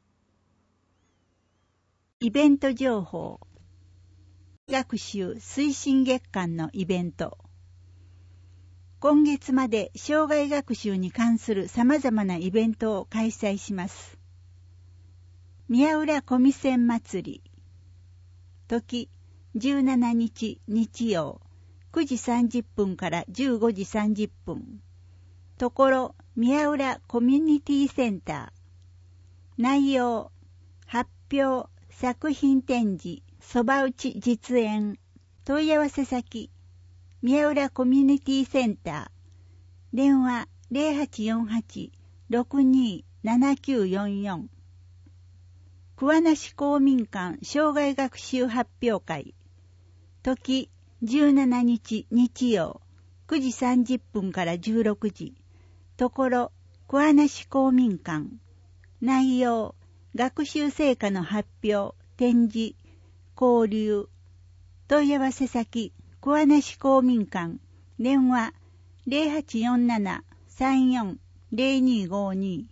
イベント情報。学習推進月間のイベント。今月まで生涯学習に関する様々なイベントを開催します。宮浦小見線祭り。時じゅうしちにち日曜くじさんじゅっぷんからじゅうごじさんじゅっぷん。ところ宮浦コミュニティセンター。内容、発表、作品展示、そば打ち実演。問い合わせ先、宮浦コミュニティセンター。電話 ゼロはちよんはち ろくにななきゅうよんよん。桑名市公民館生涯学習発表会。時じゅうしちにち日曜くじさんじゅっぷんからじゅうろくじ。ところ桑名市公民館。内容、学習成果の発表、展示、交流。問い合わせ先、桑名市公民館。電話 ゼロはちよんなな さんよん ゼロにごに。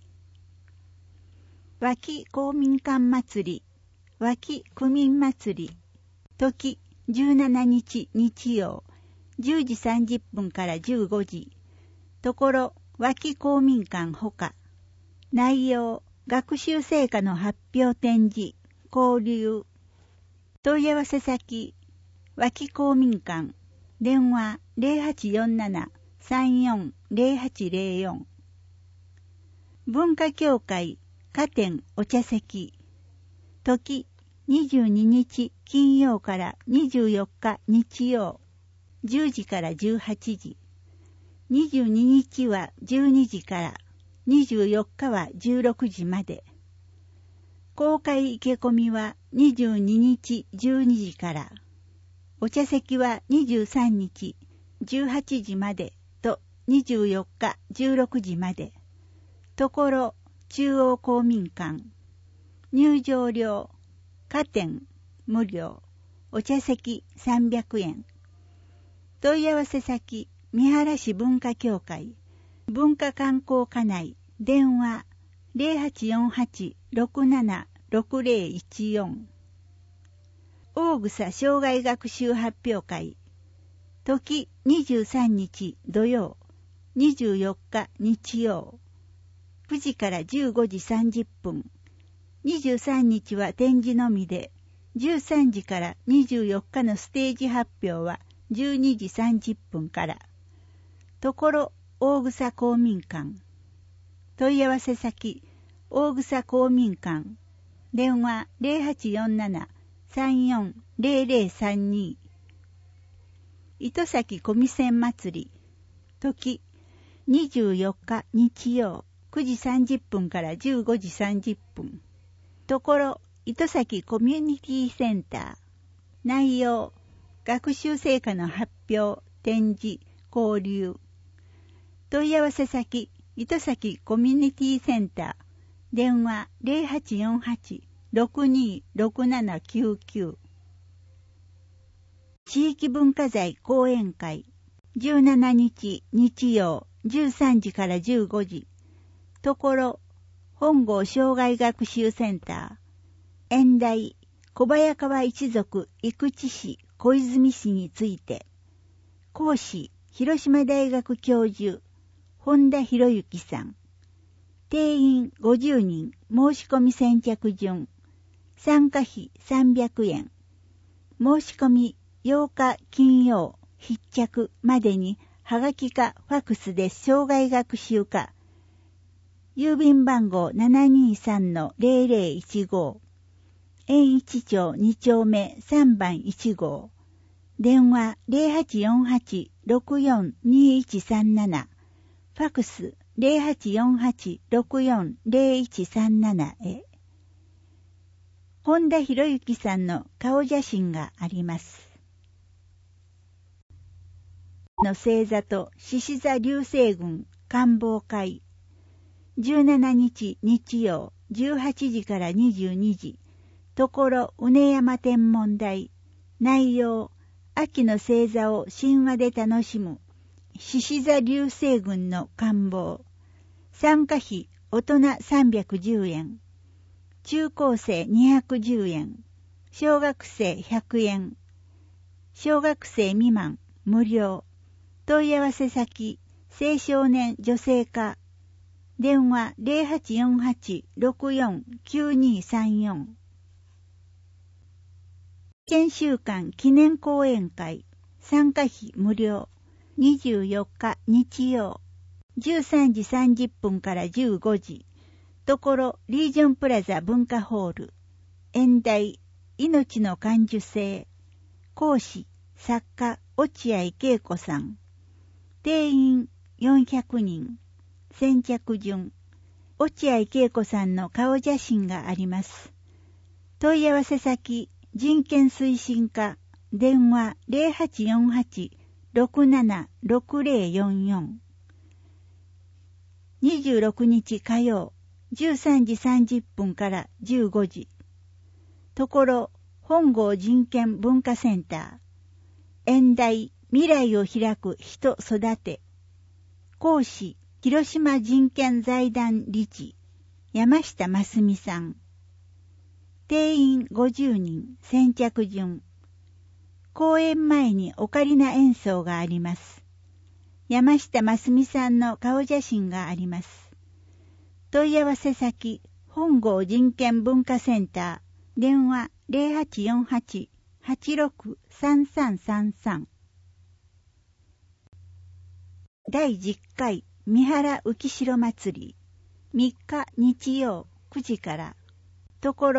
脇公民館祭り、脇区民祭り。時じゅうしちにち日曜じゅうじさんじゅっぷんからじゅうごじ。ところ脇公民館ほか。内容、学習成果の発表展示、交流。問い合わせ先、脇公民館。電話 ゼロはちよんなな さんよん ゼロはちゼロよん。文化協会花店お茶席。時にじゅうににち金曜からにじゅうよっか日曜、じゅうじからじゅうはちじ。にじゅうににちはじゅうにじから、にじゅうよっかはじゅうろくじまで。公開生け込みはにじゅうににちじゅうにじから、お茶席はにじゅうさんにちじゅうはちじまでとにじゅうよっかじゅうろくじまで。ところ中央公民館。入場料、加点、無料、お茶席さんびゃくえん。問い合わせ先、三原市文化協会、文化観光課内、電話 ゼロはちよんはち ろくなな ろくゼロいちよん。大草障害学習発表会、時にじゅうさんにち土曜、にじゅうよっか日曜、くじからじゅうごじさんじゅっぷん。にじゅうさんにちは展示のみで、じゅうさんじからにじゅうよっかのステージ発表はじゅうにじさんじゅっぷんから。ところ大草公民館。問い合わせ先、大草公民館。電話 ゼロはちよんなな さんよん ゼロゼロさんに。糸崎小見線祭り。時、にじゅうよっか日曜、くじさんじゅっぷんからじゅうごじさんじゅっぷん。ところ、糸崎コミュニティセンター。内容、学習成果の発表、展示、交流。問い合わせ先、糸崎コミュニティセンター。電話 ゼロはちよんはち ろくにろくななきゅうきゅう。地域文化財講演会。じゅうしちにち日曜、じゅうさんじからじゅうごじ。ところ、本郷障害学習センター。演題、小早川一族生地市小泉市について。講師、広島大学教授、本田博之さん。定員ごじゅうにん、申し込み先着順。参加費さんびゃくえん。申し込みようか金曜、必着までに、はがきかファクスで障害学習課。郵便番号 ななにさんのゼロゼロいちご。円一町に丁目さんばんいちごう。電話 ゼロはちよんはち ろくよん にいちさんなな。ファクス ゼロはちよんはち ろくよん ゼロいちさんなな へ。本田博之さんの顔写真があります。の星座と獅子座流星群観望会。じゅうしちにち日曜、じゅうはちじからにじゅうにじ。ところ畝山天文台。内容、秋の星座を神話で楽しむ獅子座流星群の観望。参加費大人さんびゃくじゅうえん。中高生にひゃくじゅうえん。小学生ひゃくえん。小学生未満無料。問い合わせ先、青少年女性課。電話 ゼロはちよんはち ろくよん きゅうにさんよん。研修館記念講演会。参加費無料。にじゅうよっか日曜。じゅうさんじさんじゅっぷんからじゅうごじ。ところリージョンプラザ文化ホール。演題、命の感受性。講師、作家、落合恵子さん。定員よんひゃくにん。先着順。落合恵子さんの顔写真があります。問い合わせ先、人権推進課。電話 ゼロはちよんはち ろくなな ろくゼロよんよん。にじゅうろくにち火曜、じゅうさんじさんじゅっぷんからじゅうごじ。ところ、本郷人権文化センター。演題、未来を開く人育て。講師、広島人権財団理事、山下真澄さん。定員ごじゅうにん、先着順。講演前にオカリナ演奏があります。山下真澄さんの顔写真があります。問い合わせ先、本郷人権文化センター。電話 ゼロはちよんはち はちろく さんさんさんさん。だいじゅっかい三原浮城祭り。みっか日曜くじから。ところ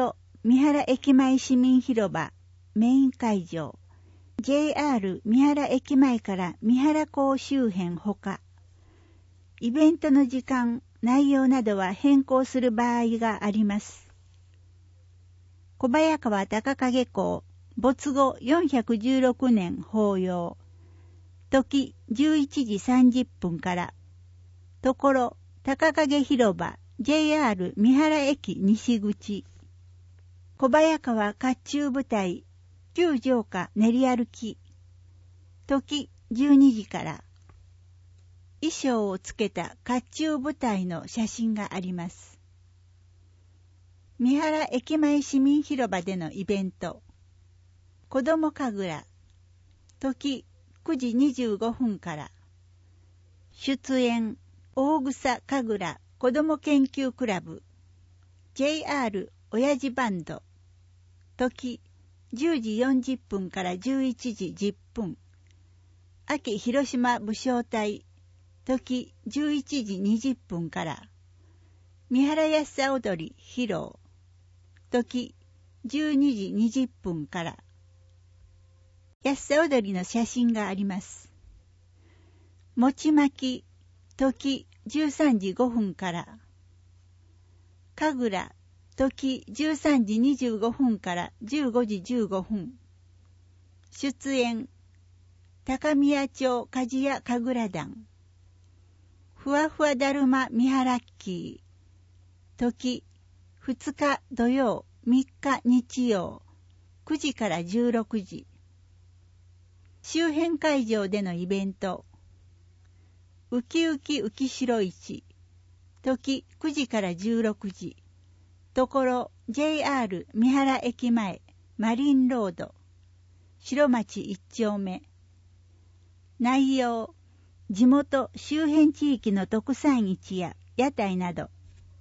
三原駅前市民広場メイン会場、ジェイアール 三原駅前から三原港周辺ほか、イベントの時間、内容などは変更する場合があります。小早川高影港没後よんひゃくじゅうろくねん法要、時じゅういちじさんじゅっぷんから、ところ高影広場 ジェイアール 三原駅西口、小早川甲冑部隊旧城下練り歩き、時じゅうにじから、衣装をつけた甲冑部隊の写真があります。三原駅前市民広場でのイベント、子ども神楽、時くじにじゅうごふんから、出演大草神楽子ども研究クラブ、ジェイアール 親父バンド、時じゅうじよんじゅっぷんからじゅういちじじゅっぷん、秋広島武将隊、時じゅういちじにじゅっぷんから、三原安さ踊り披露、時じゅうにじにじゅっぷんから、安さ踊りの写真があります。餅巻き、時じゅうさんじごふんから、神楽、時じゅうさんじにじゅうごふんからじゅうごじじゅうごふん。出演、高宮町鍛冶屋神楽団。ふわふわだるま三原キー。時、ふつか土曜、みっか日曜、くじからじゅうろくじ。周辺会場でのイベント。ウキウキ浮城市。時くじからじゅうろくじ。ところ ジェイアール 三原駅前マリンロード白町一丁目。内容、地元周辺地域の特産市や屋台など。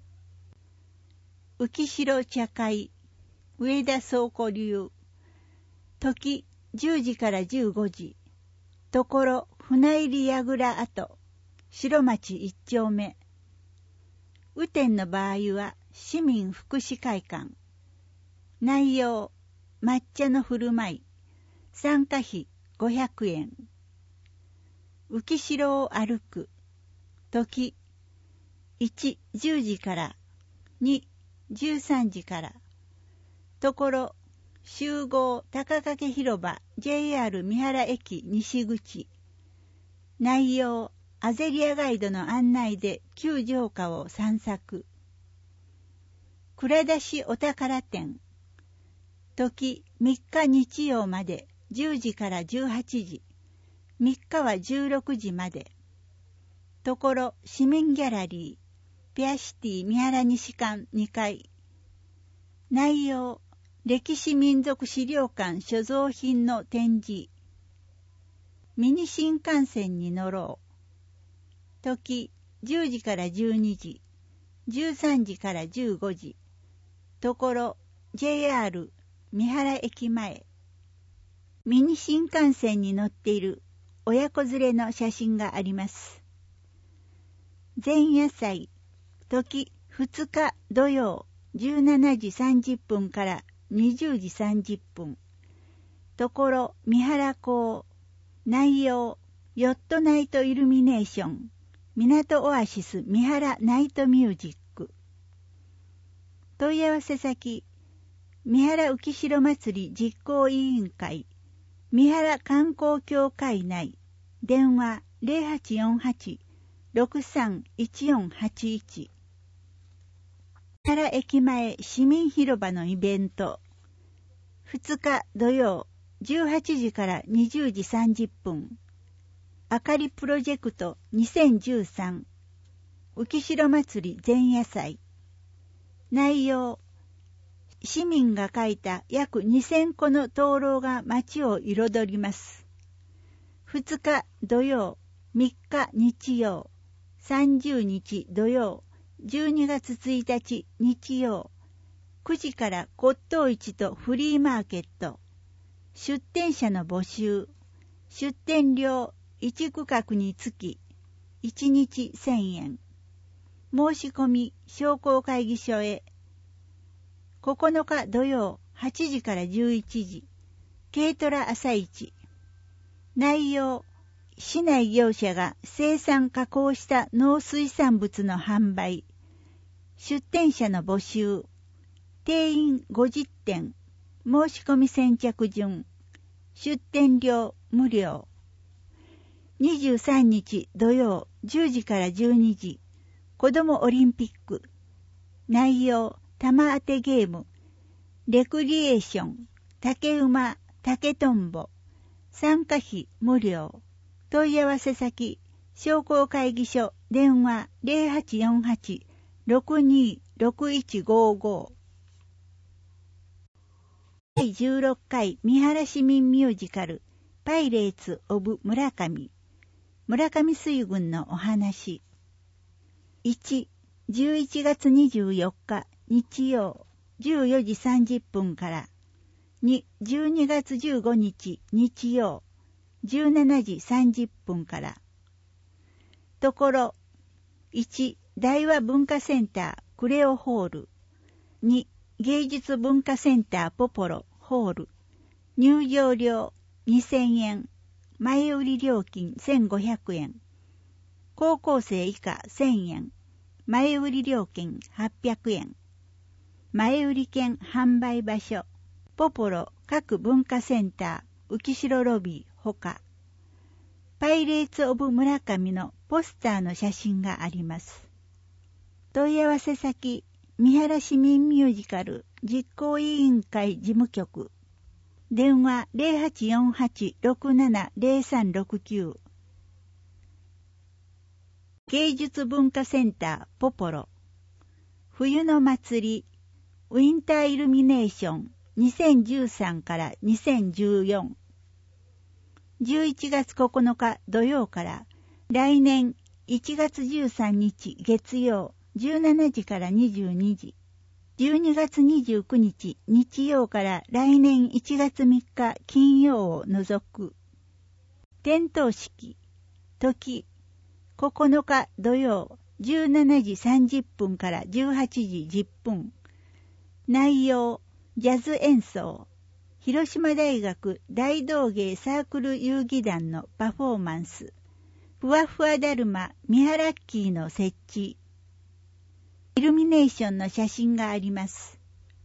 浮城茶会上田倉庫流。時じゅうじからじゅうごじ。ところ船入櫓跡白町一丁目。雨天の場合は市民福祉会館。内容、抹茶の振る舞い。参加費ごひゃくえん。浮城を歩く。時、いち、じゅうじから、に、じゅうさんじから。ところ、集合高掛広場 ジェイアール 三原駅西口。内容、アゼリアガイドの案内で旧城下を散策。蔵出しお宝展。時みっか日曜までじゅうじからじゅうはちじ。みっかはじゅうろくじまで。ところ市民ギャラリー。ピアシティ三原西館にかい。内容、歴史民族資料館所蔵品の展示。ミニ新幹線に乗ろう。時じゅうじからじゅうにじ。じゅうさんじからじゅうごじ。ところ ジェイアール 三原駅前。ミニ新幹線に乗っている親子連れの写真があります。前夜祭、時ふつか土曜じゅうしちじさんじゅっぷんからにじゅうじさんじゅっぷん。ところ三原港。内容、ヨットナイトイルミネーション。港オアシス三原ナイトミュージック。問い合わせ先、三原浮城祭り実行委員会、三原観光協会内、電話 ゼロはちよんはち ろくさんいちよんはちいち。三原駅前市民広場のイベント、ふつか土曜じゅうはちじからにじゅうじさんじゅっぷん。あかりプロジェクトにせんじゅうさん浮城祭り前夜祭。内容、市民が書いた約にせんこの灯籠が街を彩ります。ふつか土曜、みっか日曜、さんじゅうにち土曜、じゅうにがつついたち日曜、くじから骨董市とフリーマーケット。出店者の募集。出店料いち区画につきいちにちせんえん。申し込み商工会議所へ。 ここのか土曜はちじからじゅういちじ、軽トラ朝市。内容、市内業者が生産加工した農水産物の販売。出店者の募集。定員ごじってん。申し込み先着順。出店料無料。にじゅうさんにち土曜じゅうじからじゅうにじ、子どもオリンピック。内容、玉当てゲーム、レクリエーション、竹馬、竹とんぼ。参加費無料。問い合わせ先、商工会議所、電話 ゼロはちよんはち ろくにろくいちごご。だいじゅうろっかい三原市民ミュージカル、パイレーツ・オブ・村上。村上水軍のお話。いち、じゅういちがつにじゅうよっか日曜じゅうよじさんじゅっぷんから。に、じゅうにがつじゅうごにち日曜じゅうしちじさんじゅっぷんから。ところ、いち、大和文化センタークレオホール。に、芸術文化センターポポロホール。入場料にせんえん。前売り料金せんごひゃくえん。高校生以下せんえん。前売り料金はっぴゃくえん。前売り券販売場所。ポポロ各文化センター浮城ロビーほか。パイレーツ・オブ・村上のポスターの写真があります。問い合わせ先、三原市民ミュージカル実行委員会事務局。電話 ゼロはちよんはち ろくなな ゼロさんろくきゅう。芸術文化センターポポロ。冬の祭りウィンターイルミネーションにせんじゅうさんからにせんじゅうよん。じゅういちがつここのか土曜から来年いちがつじゅうさんにち月曜じゅうしちじからにじゅうにじ。じゅうにがつにじゅうくにち日曜から来年いちがつみっか金曜を除く。点灯式。時。ここのか土曜じゅうしちじさんじゅっぷんからじゅうはちじじゅっぷん。内容。ジャズ演奏。広島大学大道芸サークル遊戯団のパフォーマンス。ふわふわだるまミハラッキーの設置。イルミネーションの写真があります。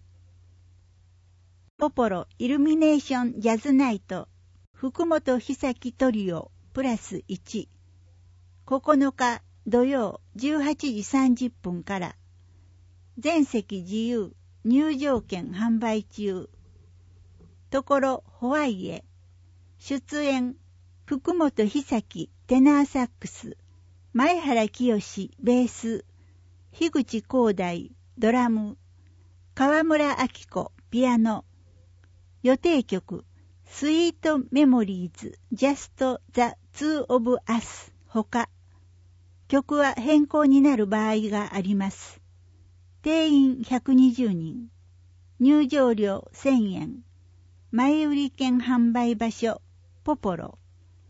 ポポロイルミネーションジャズナイト福本久樹トリオプラスいち。ここのか土曜じゅうはちじさんじゅっぷんから。全席自由入場券販売中。ところホワイエ。出演福本久樹テナーサックス、前原清ベース、樋口光大ドラム、川村明子ピアノ。予定曲スイートメモリーズジャストザツーオブアスほか。曲は変更になる場合があります。定員ひゃくにじゅうにん。入場料せんえん。前売り券販売場所ポポロ。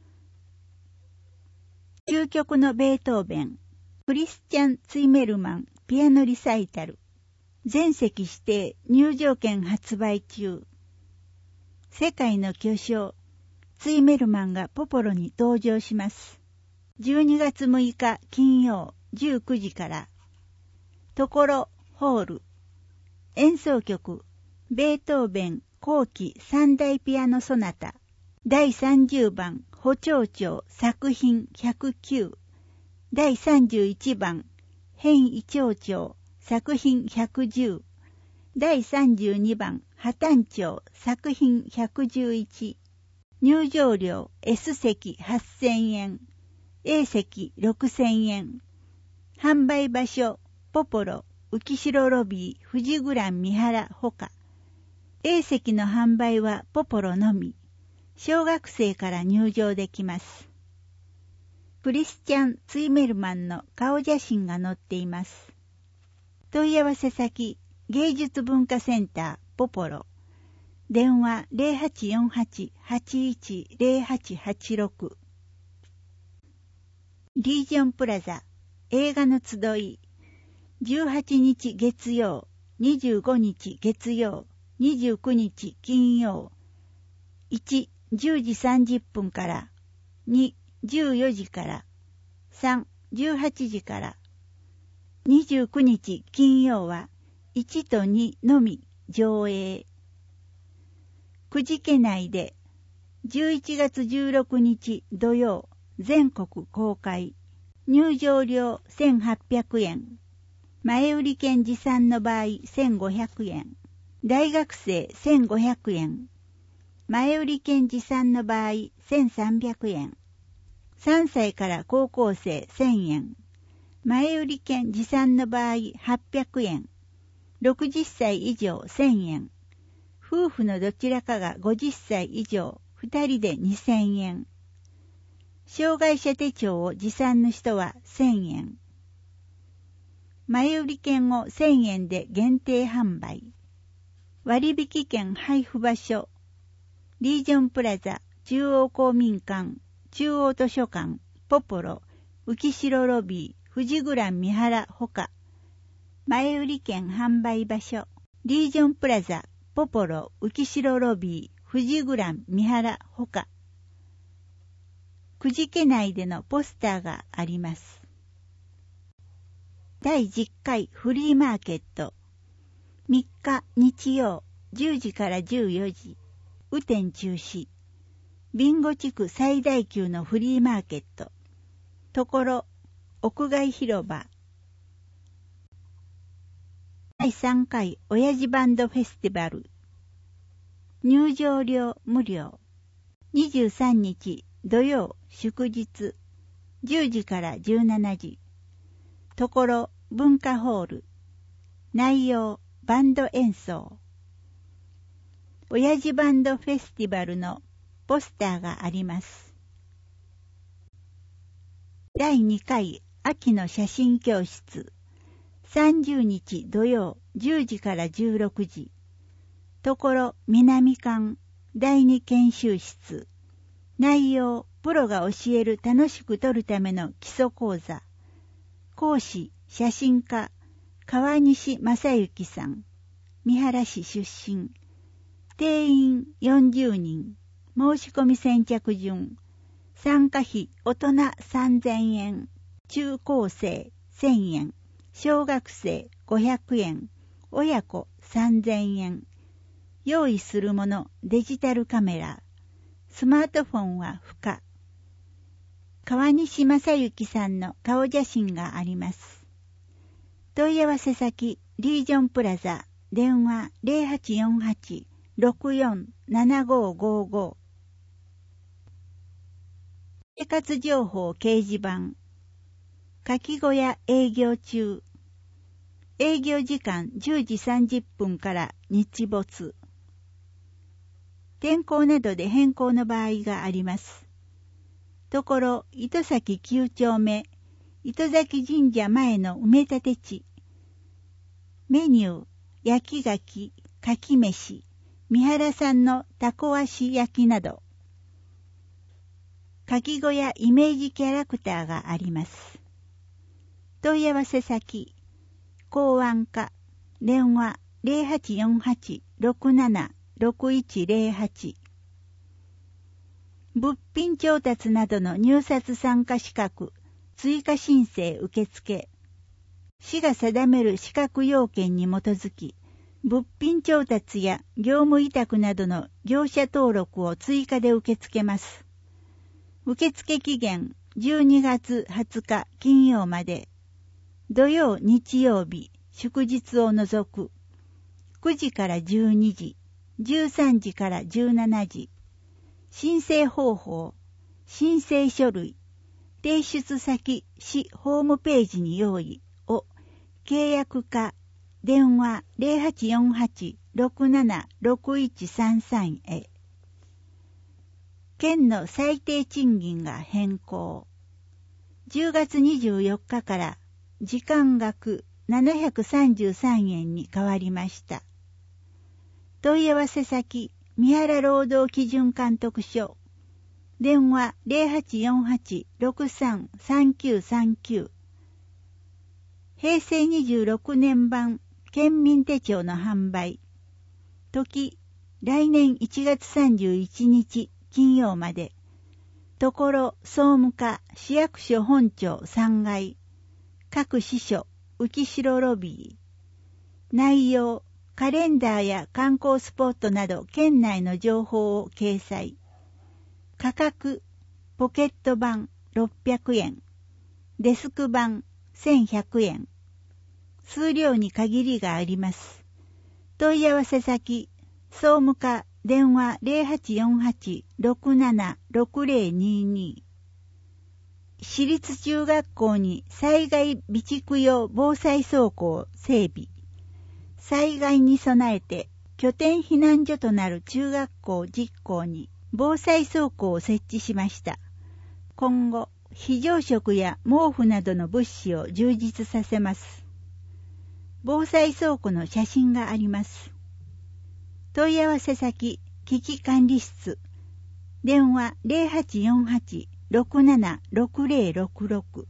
究極のベートーベンクリスチャン・ツイメルマンピアノリサイタル。全席指定入場券発売中。世界の巨匠ツイメルマンがポポロに登場します。じゅうにがつむいか金曜じゅうくじから。ところホール。演奏曲ベートーベン後期三大ピアノソナタだいさんじゅうばん補聴長作品ひゃくきゅう。だいさんじゅういちばん変異長長作品ひゃくじゅう。だいさんじゅうにばん破綻長作品ひゃくじゅういち。入場料 S 席はっせんえん、A 席ろくせんえん。販売場所ポポロ浮城ロビー富士グラン三原ほか。A 席の販売はポポロのみ。小学生から入場できます。クリスチャン・ツイメルマンの顔写真が載っています。問い合わせ先芸術文化センターポポロ。電話 ゼロはちよんはち はちいちゼロはちはちろく。リージョンプラザ映画の集いじゅうはちにち月曜にじゅうごにち月曜、にじゅうくにち金曜。いち、じゅうじさんじゅっぷんから。に、じゅうよじから。さん、じゅうはちじから。にじゅうくにち金曜はいちとにのみ上映。くじけないでじゅういちがつじゅうろくにち土曜全国公開。入場料せんはっぴゃくえん。前売り券持参の場合せんごひゃくえん。大学生せんごひゃくえん。前売り券持参の場合せんさんびゃくえん。さんさいから高校生せんえん。前売り券持参の場合はっぴゃくえん。ろくじゅっさい以上せんえん。夫婦のどちらかがごじゅっさい以上、ふたりでにせんえん。障害者手帳を持参の人はせんえん。前売り券をせんえんで限定販売。割引券配布場所。リージョンプラザ、中央公民館、中央図書館、ポポロ、浮代ロビー、富士グラン三原ほか。前売り券販売場所。リージョンプラザ、ポポロ、浮代ロビー、富士グラン三原ほか。くじけないでのポスターがあります。だいじゅっかいフリーマーケット。みっか日曜じゅうじからじゅうよじ。雨天中止。ビンゴ地区最大級のフリーマーケット。ところ、屋外広場。だいさんかい親父バンドフェスティバル。入場料無料。にじゅうさんにち土曜祝日。じゅうじからじゅうしちじ。ところ文化ホール。内容バンド演奏。親父バンドフェスティバルのポスターがあります。だいにかい秋の写真教室。さんじゅうにち土曜じゅうじからじゅうろくじ。ところ南館だいに研修室。内容プロが教える楽しく撮るための基礎講座。講師写真家川西正幸さん。三原市出身。定員よんじゅうにん。申し込み先着順。参加費大人さんぜんえん。中高生せんえん。小学生ごひゃくえん。親子さんぜんえん。用意するものデジタルカメラ。スマートフォンは不可。川西正幸さんの顔写真があります。問い合わせ先リージョンプラザ。電話 ゼロはちよんはち ろくよん ななごごご。生活情報掲示板。かき小屋営業中。営業時間じゅうじさんじゅっぷんから日没。天候などで変更の場合があります。ところ、糸崎きゅうちょうめ、糸崎神社前の埋め立て地。メニュー、焼き牡蠣、かき飯、三原産のタコ足焼きなど。かき小屋イメージキャラクターがあります。問い合わせ先、公安課、電話 ゼロはちよんはち ろくなな ろくいちゼロはち。物品調達などの入札参加資格、追加申請受付。市が定める資格要件に基づき、物品調達や業務委託などの業者登録を追加で受け付けます。受付期限じゅうにがつはつか金曜まで。土曜日曜日祝日を除く。くじからじゅうにじ、じゅうさんじからじゅうしちじ。申請方法、申請書類、提出先市ホームページに用意を契約課電話 ゼロはちよんはち ろくなな ろくいちさんさん へ。県の最低賃金が変更。じゅうがつにじゅうよっかから時間額ななひゃくさんじゅうさんえんに変わりました。問い合わせ先、三原労働基準監督署。電話 ゼロはちよんはち ろくさん さんきゅうさんきゅう。平成にじゅうろくねん版県民手帳の販売。時、来年いちがつさんじゅういちにち金曜まで。ところ総務課市役所本庁さんがい。各支所浮城ロビー。内容、カレンダーや観光スポットなど県内の情報を掲載。価格、ポケット版ろっぴゃくえん。デスク版せんひゃくえん。数量に限りがあります。問い合わせ先、総務課電話 ゼロはちよんはち ろくなな ろくゼロにに。私立中学校に災害備蓄用防災倉庫整備。災害に備えて拠点避難所となる中学校じゅっこうに防災倉庫を設置しました。今後、非常食や毛布などの物資を充実させます。防災倉庫の写真があります。問い合わせ先、危機管理室。電話 ゼロはちよんはち ろくなな ろくゼロろくろく。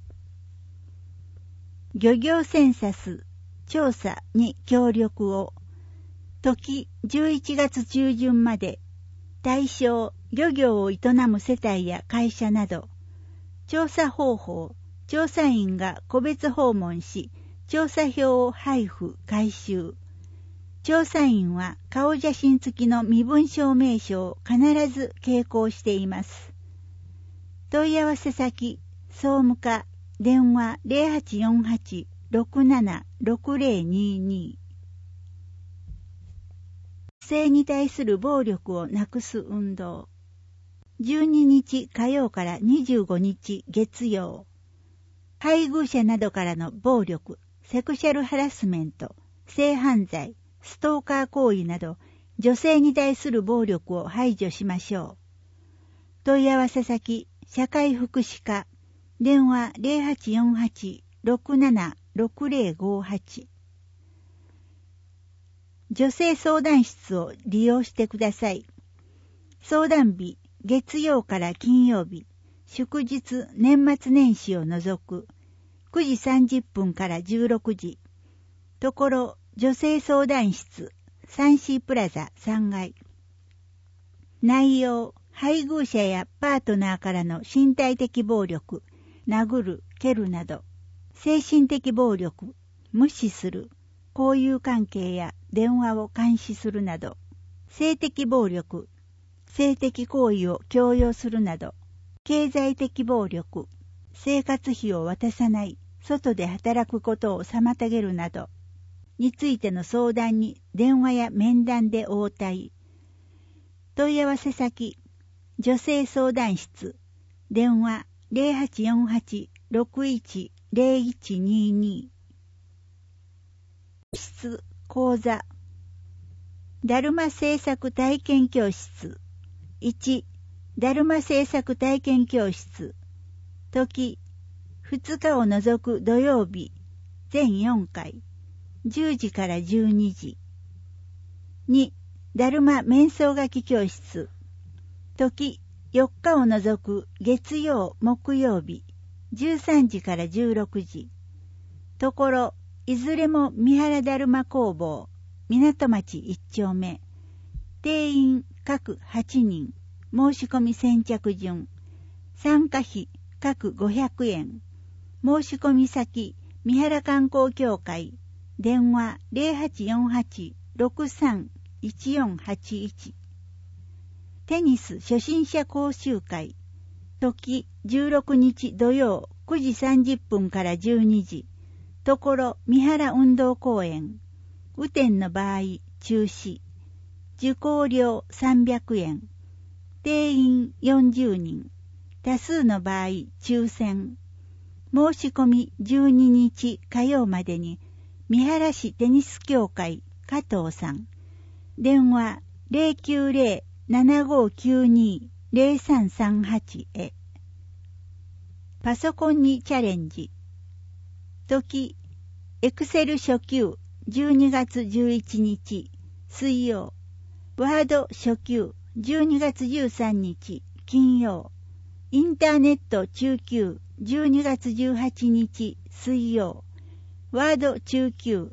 漁業センサス調査に協力を。時じゅういちがつちゅうじゅんまで。対象、漁業を営む世帯や会社など。調査方法、調査員が個別訪問し、調査票を配布、回収。調査員は顔写真付きの身分証明書を必ず携行しています。問い合わせ先、総務課、電話 ゼロはちよんはち ろくなな ろくゼロにに。性に対する暴力をなくす運動。じゅうににち火曜からにじゅうごにち月曜。配偶者などからの暴力、セクシャルハラスメント、性犯罪、ストーカー行為など、女性に対する暴力を排除しましょう。問い合わせ先、社会福祉課、電話 ゼロはちよんはち ろくなな ろくゼロごはち。女性相談室を利用してください。相談日、月曜から金曜日、祝日、年末年始を除く、くじさんじゅっぷんからじゅうろくじ。ところ、女性相談室、サンシープラザさんがい。内容、配偶者やパートナーからの身体的暴力、殴る、蹴るなど、精神的暴力、無視する、交友関係や電話を監視するなど、性的暴力、性的行為を強要するなど、経済的暴力、生活費を渡さない、外で働くことを妨げるなど、についての相談に電話や面談で応対。問い合わせ先、女性相談室、電話 ゼロはちよんはち ろくいち ゼロいちにに。室、講座。だるま製作体験教室。いち、だるま製作体験教室。時、ふつかを除く土曜日、全よんかい、じゅうじからじゅうにじ。に、だるま面相書き教室。時、よっかを除く月曜、木曜日、じゅうさんじからじゅうろくじ。ところ、いずれも三原だるま工房、港町一丁目。定員各はちにん、申し込み先着順。参加費各ごひゃくえん。申し込み先、三原観光協会。電話 ゼロはちよんはち ろくさん いちよんはちいち。テニス初心者講習会。時じゅうろくにち土曜くじさんじゅっぷんからじゅうにじ。ところ三原運動公園。雨天の場合中止。受講料さんびゃくえん。定員よんじゅうにん。多数の場合抽選。申し込みじゅうににち火曜までに三原市テニス協会加藤さん。電話 ゼロきゅうゼロ ななごきゅうに ゼロさんさんはち へ。パソコンにチャレンジ。時、エクセル初級じゅうにがつじゅういちにち水曜。ワード初級じゅうにがつじゅうさんにち金曜。インターネット中級じゅうにがつじゅうはちにち水曜。ワード中級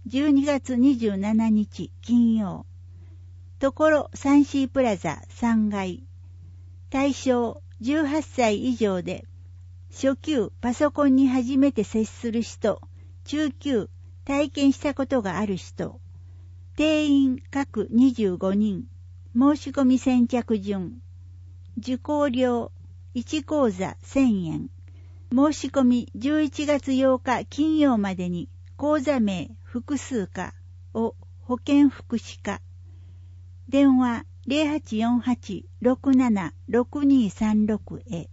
じゅうにがつにじゅうしちにち金曜。ところサンシープラザさんがい。対象じゅうはっさい以上で、初級パソコンに初めて接する人、中級体験したことがある人、定員各にじゅうごにん、申し込み先着順、受講料いちこうざせんえん、申し込みじゅういちがつようか金曜までに講座名複数科を保健福祉課、電話 ゼロはちよんはち ろくなな ろくにさんろく へ。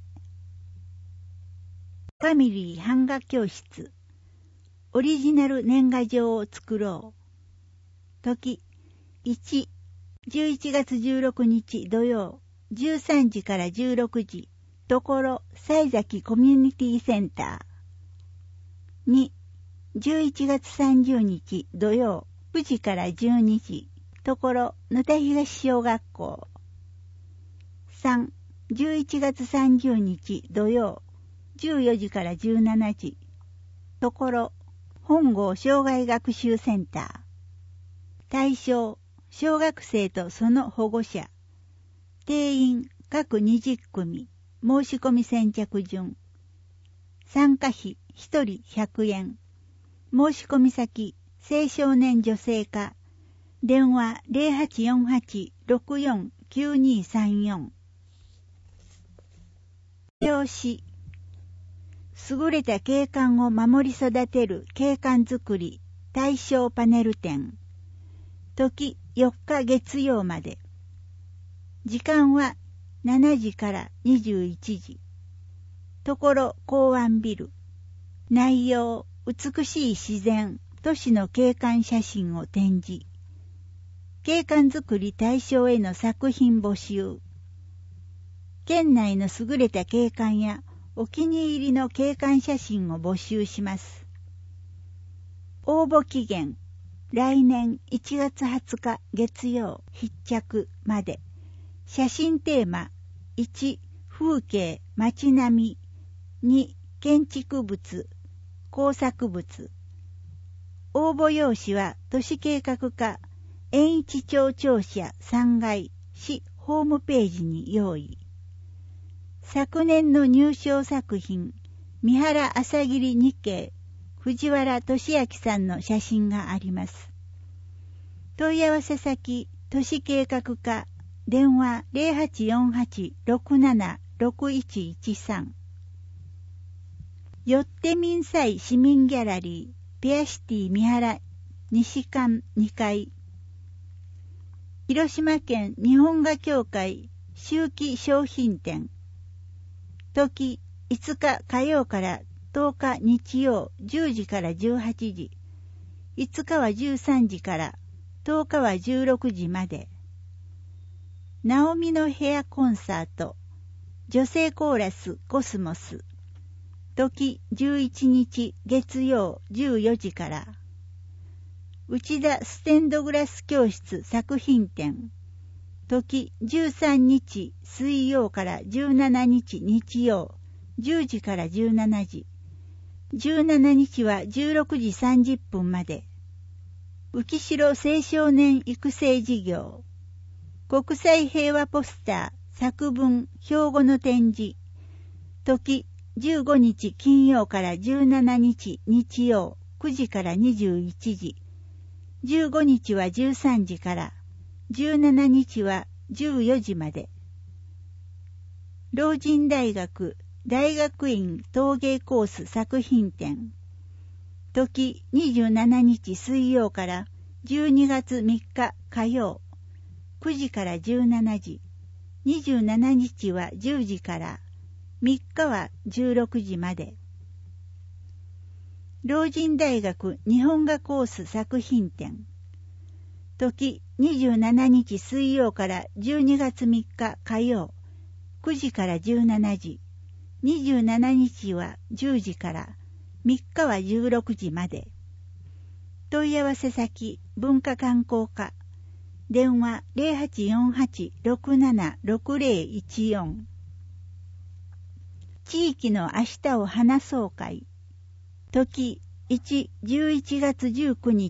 ファミリー版画教室、オリジナル年賀状を作ろう。時いち、じゅういちがつじゅうろくにち土曜、じゅうさんじからじゅうろくじ、ところ西崎コミュニティセンター。に、じゅういちがつさんじゅうにち土曜、くじからじゅうにじ、ところ野田東小学校。さん、じゅういちがつさんじゅうにち土曜、じゅうよじからじゅうしちじ、ところ本郷障害学習センター。対象小学生とその保護者。定員各にじゅっくみ、申し込み先着順。参加費ひとりひゃくえん。申し込み先青少年女性課。電話 ゼロはちよんはち ろくよん きゅうにさんよん。表紙。優れた景観を守り育てる景観づくり対象パネル展。時よっか月曜まで。時間はしちじからにじゅういちじ。ところ港湾ビル。内容美しい自然、都市の景観写真を展示。景観づくり対象への作品募集。県内の優れた景観やお気に入りの景観写真を募集します。応募期限、来年いちがつはつか月曜必着まで。写真テーマ、いち、風景、街並み、に、建築物、工作物。応募用紙は都市計画課、遠一町庁舎さんがい市ホームページに用意。昨年の入賞作品、三原朝霧日系、藤原俊明さんの写真があります。問い合わせ先、都市計画課、電話 ゼロはちよんはち ろくなな ろくいちいちさん。よって民祭市民ギャラリー、ピアシティ三原西館にかい。広島県日本画協会秋季商品展。時いつか火曜からとおか日曜じゅうじからじゅうはちじ。いつかはじゅうさんじからとおかはじゅうろくじまで。ナオミのヘアコンサート。女性コーラスコスモス。時じゅういちにち月曜じゅうよじから。内田ステンドグラス教室作品展。時じゅうさんにち水曜からじゅうしちにち日曜じゅうじからじゅうしちじ。じゅうしちにちはじゅうろくじさんじゅっぷんまで。浮城青少年育成事業。国際平和ポスター作文標語の展示。時じゅうごにち金曜からじゅうしちにち日曜くじからにじゅういちじ。じゅうごにちはじゅうさんじから、じゅうしちにちはじゅうよじまで。老人大学大学院陶芸コース作品展。時にじゅうしちにち水曜からじゅうにがつみっか火曜、くじからじゅうしちじ。にじゅうしちにちはじゅうじから、みっかはじゅうろくじまで。老人大学日本画コース作品展。時にじゅうしちにち水曜からじゅうにがつみっか火曜、くじからじゅうしちじ。にじゅうしちにちはじゅうじから、みっかはじゅうろくじまで。問い合わせ先、文化観光課。電話 ゼロはちよんはち ろくなな ろくゼロいちよん。地域の明日を話そう会。時いち、じゅういちがつじゅうくにち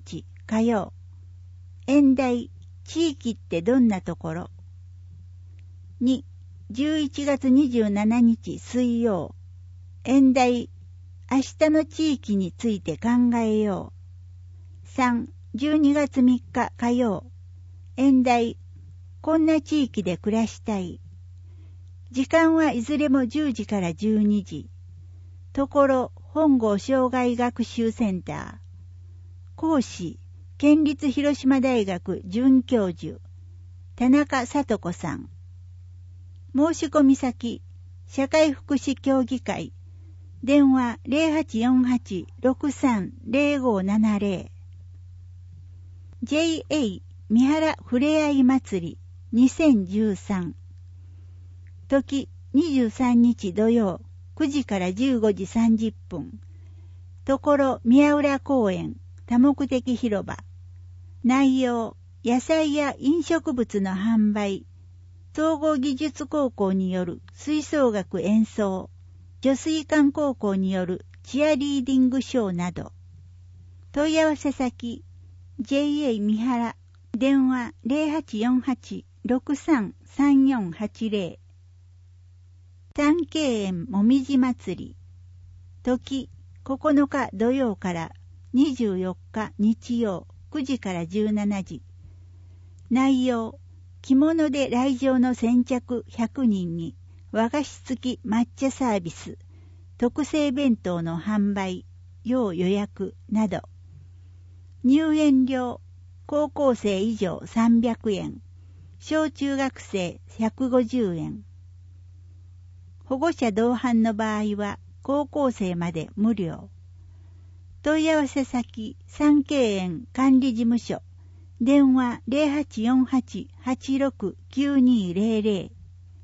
火曜。演題、地域ってどんなところ。に、じゅういちがつにじゅうしちにち水曜。演題、明日の地域について考えよう。さん、じゅうにがつみっか火曜。演題、こんな地域で暮らしたい。時間はいずれもじゅうじからじゅうにじ。ところ、本郷障害学習センター。講師、県立広島大学准教授、田中聡子さん。申し込み先、社会福祉協議会。電話 ゼロはちよんはち ろくさん ゼロごななゼロ。ジェイエー 三原ふれあい祭りにせんじゅうさん。時にじゅうさんにち土曜くじからじゅうごじさんじゅっぷん。ところ宮浦公園多目的広場。内容、野菜や飲食物の販売。総合技術高校による吹奏楽演奏。女水館高校によるチアリーディングショーなど。問い合わせ先、ジェイエー 三原、電話 ゼロはちよんはち ろくさん さんよんはちゼロ。三景園もみじ祭り。時、ここのか土曜からにじゅうよっか日曜くじからじゅうしちじ。内容、着物で来場の先着ひゃくにんに和菓子付き抹茶サービス、特製弁当の販売、要予約など。入園料、高校生以上さんびゃくえん、小中学生ひゃくごじゅうえん。保護者同伴の場合は高校生まで無料。問い合わせ先、三景園管理事務所、電話 ゼロはちよんはち はちろくきゅうにゼロゼロ。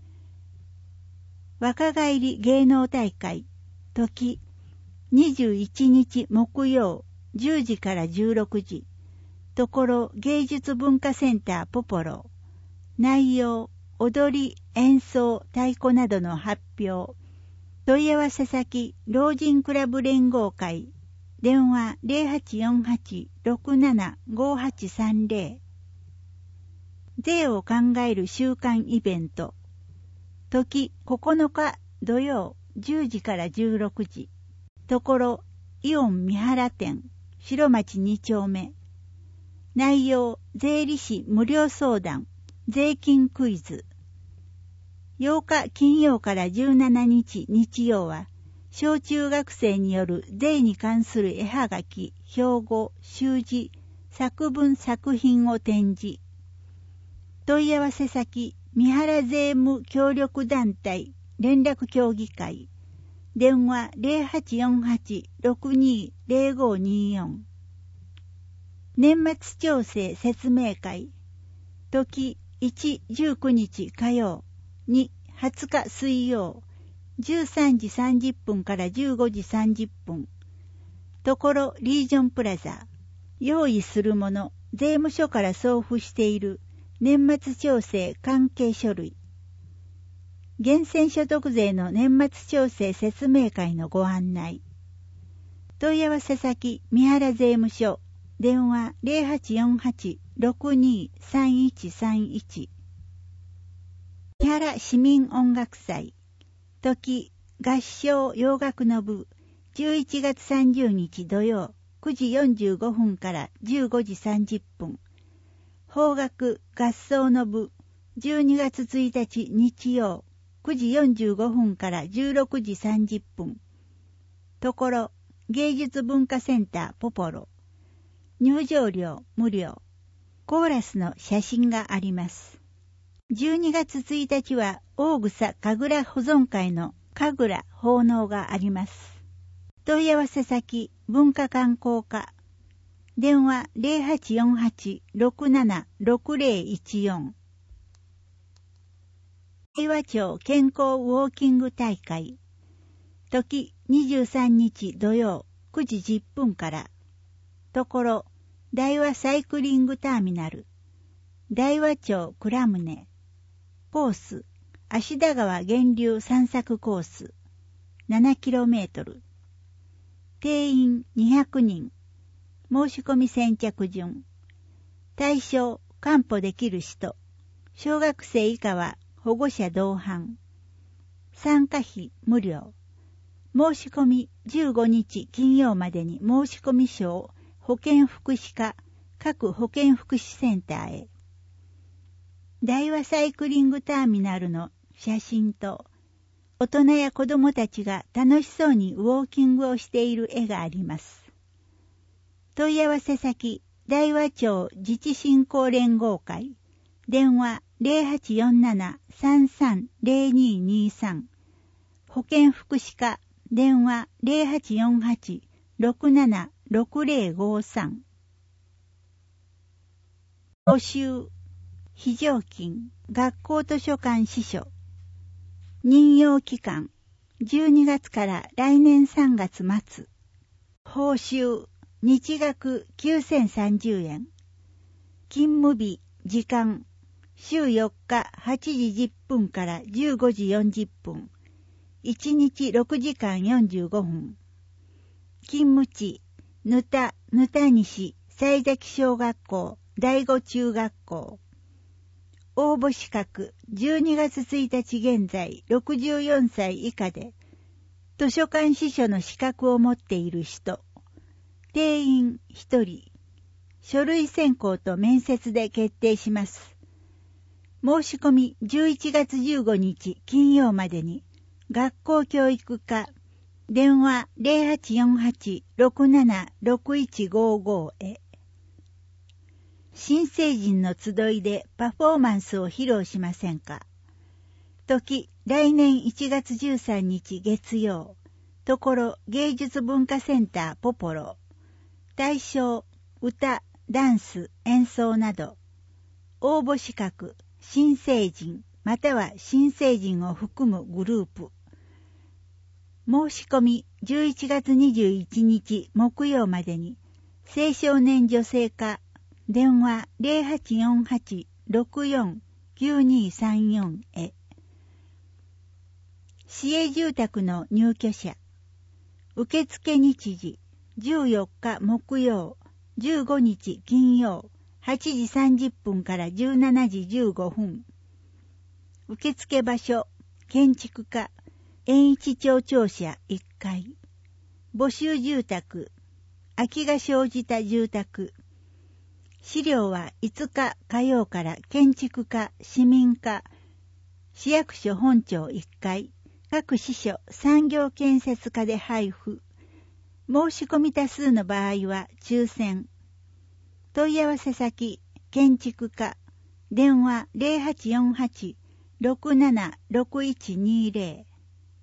若返り芸能大会、時、にじゅういちにち木曜じゅうじからじゅうろくじ。ところ芸術文化センターポポロ。内容、踊り、演奏、太鼓などの発表。問い合わせ先、老人クラブ連合会。電話 ゼロはちよんはち ろくなな ごはちさんゼロ。税を考える週間イベント。時ここのか土曜じゅうじからじゅうろくじ。ところイオン三原店白町に丁目。内容、税理士無料相談、税金クイズ。ようか金曜からじゅうしちにち日曜は小中学生による税に関する絵はがき、標語、習字、作文作品を展示。問い合わせ先、三原税務協力団体連絡協議会。電話 ゼロはちよんはち ろくにゼロごによん。年末調整説明会。時いち、じゅうくにち火曜、に、はつか水曜、じゅうさんじさんじゅっぷんからじゅうごじさんじゅっぷん。ところリージョンプラザ。用意するもの、税務署から送付している年末調整関係書類。源泉所得税の年末調整説明会のご案内。問い合わせ先、三原税務署。電話 ゼロはちよんはち ろくにさんいちさんいち。三原市民音楽祭。時、合唱洋楽の部。じゅういちがつさんじゅうにち土曜くじよんじゅうごふんからじゅうごじさんじゅっぷん。邦楽合奏の部。じゅうにがつついたち日曜くじよんじゅうごふんからじゅうろくじさんじゅっぷん。ところ芸術文化センターポポロ。入場料無料。コーラスの写真があります。じゅうにがつついたちは大草神楽保存会の神楽奉納があります。問い合わせ先、文化観光課。電話 ゼロはちよんはち ろくなな ろくゼロいちよん。平和町健康ウォーキング大会。時にじゅうさんにち土曜くじじゅっぷんから。ところ大和サイクリングターミナル。大和町倉宗。コース、芦田川源流散策コース。ななキロメートル。定員にひゃくにん。 申し込み先着順。対象、還付できる人。小学生以下は保護者同伴。参加費無料。申し込みじゅうごにち金曜までに申し込み書を保健福祉課各保健福祉センターへ。大和サイクリングターミナルの写真と大人や子供たちが楽しそうにウォーキングをしている絵があります。問い合わせ先、大和町自治振興連合会。電話 ゼロはちよんなな さんさんゼロににさん。保健福祉課。電話 ゼロはちよんはち ろくなな ろくゼロごさん。募集。非常勤。学校図書館司書。任用期間。じゅうにがつから来年さんがつ末。報酬。日額きゅうせんさんじゅうえん。勤務日、時間。週よっかはちじじゅっぷんからじゅうごじよんじゅっぷん。いちにちろくじかんよんじゅうごふん。勤務地、ぬた、ぬた西、西崎小学校、第五中学校。応募資格、じゅうにがつついたち現在、ろくじゅうよんさい以下で、図書館司書の資格を持っている人。定員ひとり。書類選考と面接で決定します。申し込みじゅういちがつじゅうごにち金曜までに、学校教育課、電話 ゼロはちよんはち ろくなな ろくいちごご へ。新成人の集いでパフォーマンスを披露しませんか。時、来年いちがつじゅうさんにち月曜。ところ芸術文化センターポポロ。対象、歌、ダンス、演奏など。応募資格、新成人、または新成人を含むグループ。申し込みじゅういちがつにじゅういちにち木曜までに、青少年女性課、電話 ゼロはちよんはち ろくよん きゅうにさんよん へ。市営住宅の入居者。受付日時、じゅうよっか木曜、じゅうごにち金曜、はちじさんじゅっぷんからじゅうしちじじゅうごふん。受付場所、建築課、円一町庁舎いっかい。募集住宅、空きが生じた住宅。資料はいつか火曜から建築課、市民課、市役所本庁いっかい、各支所産業建設課で配布。申し込み多数の場合は抽選。問い合わせ先、建築課、電話 ゼロはちよんはち ろくなな ろくいちにゼロ。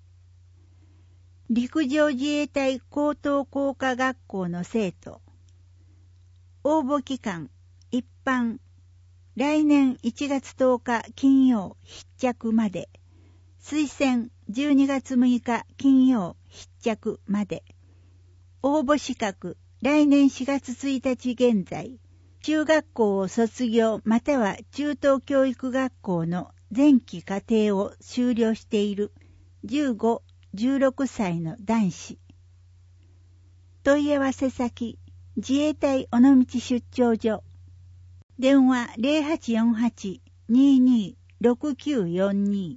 陸上自衛隊高等工科学校の生徒。応募期間、一般。来年いちがつとおか金曜必着まで。推薦じゅうにがつむいか金曜必着まで。応募資格、来年しがつついたち現在、中学校を卒業または中等教育学校の前期課程を修了しているじゅうご、じゅうろくさいの男子。問い合わせ先、自衛隊尾道出張所。電話 ゼロはちよんはち ににろくきゅうよんに。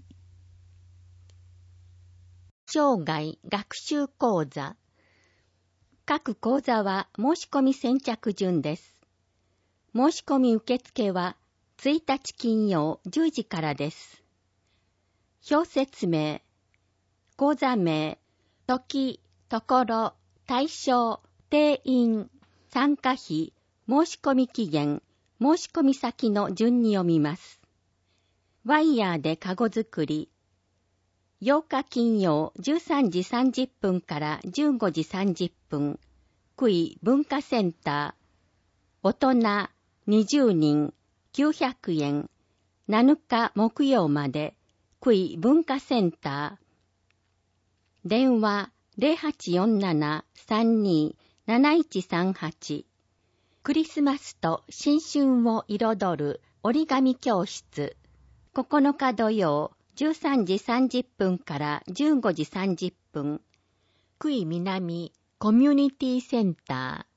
生涯学習講座。各講座は申し込み先着順です。申し込み受付はついたち金曜じゅうじからです。表説明、講座名、時、ところ、対象、定員、参加費、申し込み期限、申し込み先の順に読みます。ワイヤーでかご作り。ようか金曜じゅうさんじさんじゅっぷんからじゅうごじさんじゅっぷん、区井文化センター、大人にじゅうにんきゅうひゃくえん、なのか木曜まで、区井文化センター、電話 ゼロはちよんなな さんに なないちさんはち、クリスマスと新春を彩る折り紙教室、ここのか土曜、じゅうさんじさんじゅっぷんからじゅうごじさんじゅっぷん、区井南コミュニティセンター、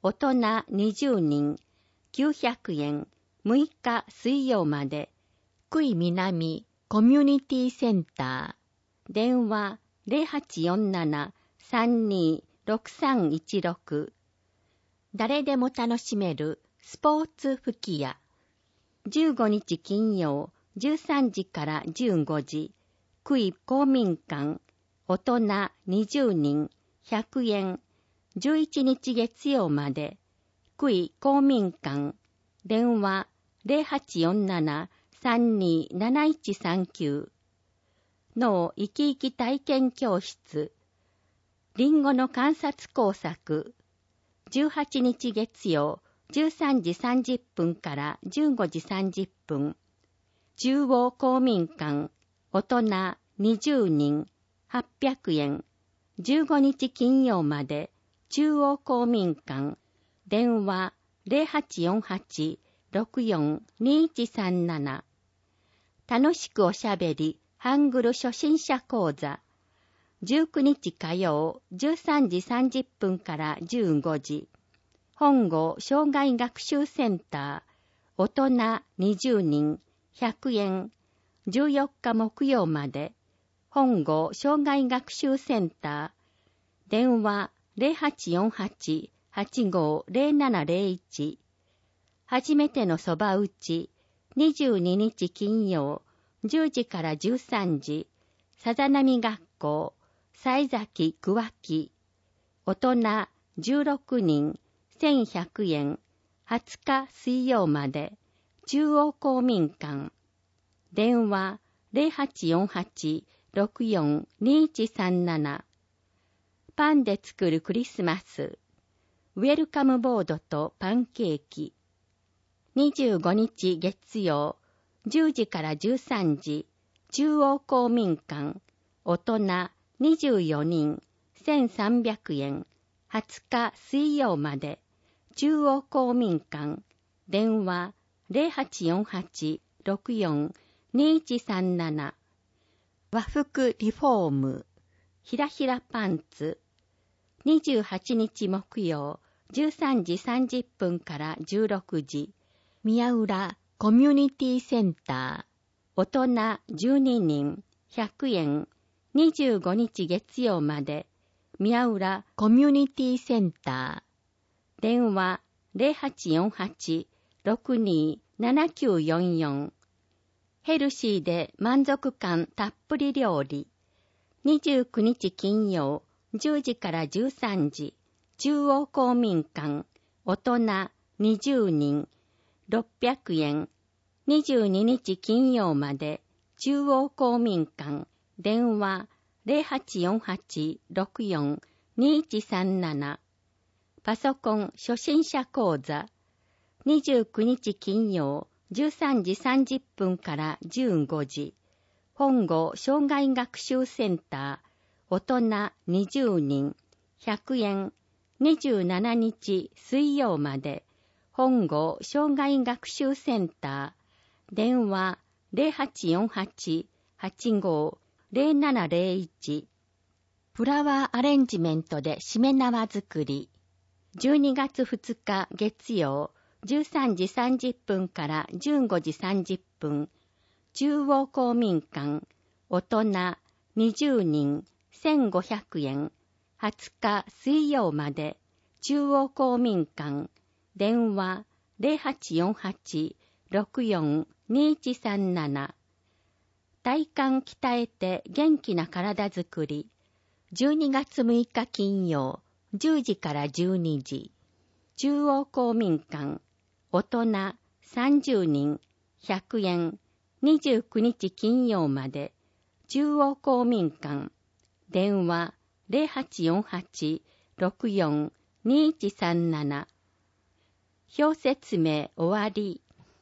大人にじゅうにん、きゅうひゃくえん、むいか水曜まで、福井南コミュニティセンター、電話 ゼロはちよんなな さんにー ろくさんいちろく、誰でも楽しめるスポーツ吹き矢、じゅうごにち金曜、じゅうさんじからじゅうごじ、福井公民館、大人にじゅうにん、ひゃくえん、じゅういちにち月曜まで、福井公民館、電話 ゼロはちよんなな さんにー なないちさんきゅう、脳生き生き体験教室、リンゴの観察工作、じゅうはちにち月曜、じゅうさんじさんじゅっぷんからじゅうごじさんじゅっぷん、中央公民館、大人にじゅうにん、はっぴゃくえん、じゅうごにち金曜まで、中央公民館、電話 ゼロはちよんはち ろくよん にいちさんなな、楽しくおしゃべり、ハングル初心者講座、じゅうくにち火曜、じゅうさんじさんじゅっぷんからじゅうごじ、本郷障害学習センター、大人にじゅうにん、ひゃくえん、じゅうよっか木曜まで、本郷障害学習センター、電話 ゼロはちよんはち はちごー ゼロななゼロいち、初めてのそば打ち、にじゅうににち金曜、じゅうじからじゅうさんじ、さざなみ学校、西崎桑木、大人じゅうろくにん、せんひゃくえん、はつか水曜まで、中央公民館、電話 ゼロはちよんはち ろくよん にいちさんなな、パンで作るクリスマス、ウェルカムボードとパンケーキ、にじゅうごにち月曜、じゅうじからじゅうさんじ、中央公民館、大人にじゅうよにん、せんさんびゃくえん、はつか水曜まで、中央公民館、電話 ゼロはちよんはち ろくよん にいちさんなな、和服リフォーム、ひらひらパンツ、にじゅうはちにち木曜、じゅうさんじさんじゅっぷんからじゅうろくじ、宮浦コミュニティセンター、大人じゅうににん、ひゃくえん、にじゅうごにち月曜まで、宮浦コミュニティセンター、電話 ゼロはちよんはち ろくにー ななきゅうよんよん、ヘルシーで満足感たっぷり料理、にじゅうくにち金曜、じゅうじからじゅうさんじ、中央公民館、大人にじゅうにん、ろっぴゃくえん、にじゅうににち金曜まで、中央公民館、電話 ゼロはちよんはち ろくよん にいちさんなな、パソコン初心者講座、にじゅうくにち金曜、じゅうさんじさんじゅっぷんからじゅうごじ、本郷障害学習センター、大人にじゅうにん、ひゃくえん、にじゅうしちにち水曜まで、本郷障害学習センター、電話 ゼロはちよんはち はちごー ゼロななゼロいち、フラワーアレンジメントでしめ縄作り、じゅうにがつふつか月曜、じゅうさんじさんじゅっぷんからじゅうごじさんじゅっぷん、中央公民館、大人にじゅうにん、せんごひゃくえん、はつか水曜まで、中央公民館、電話 ゼロはちよんはち ろくよん にいちさんなな、体幹鍛えて元気な体づくり、じゅうにがつむいか金曜、じゅうじからじゅうにじ、中央公民館、大人さんじゅうにん、ひゃくえん、にじゅうくにち金曜まで、中央公民館、電話 ゼロはちよんはち ろくよん にいちさんなな、表説明終わり。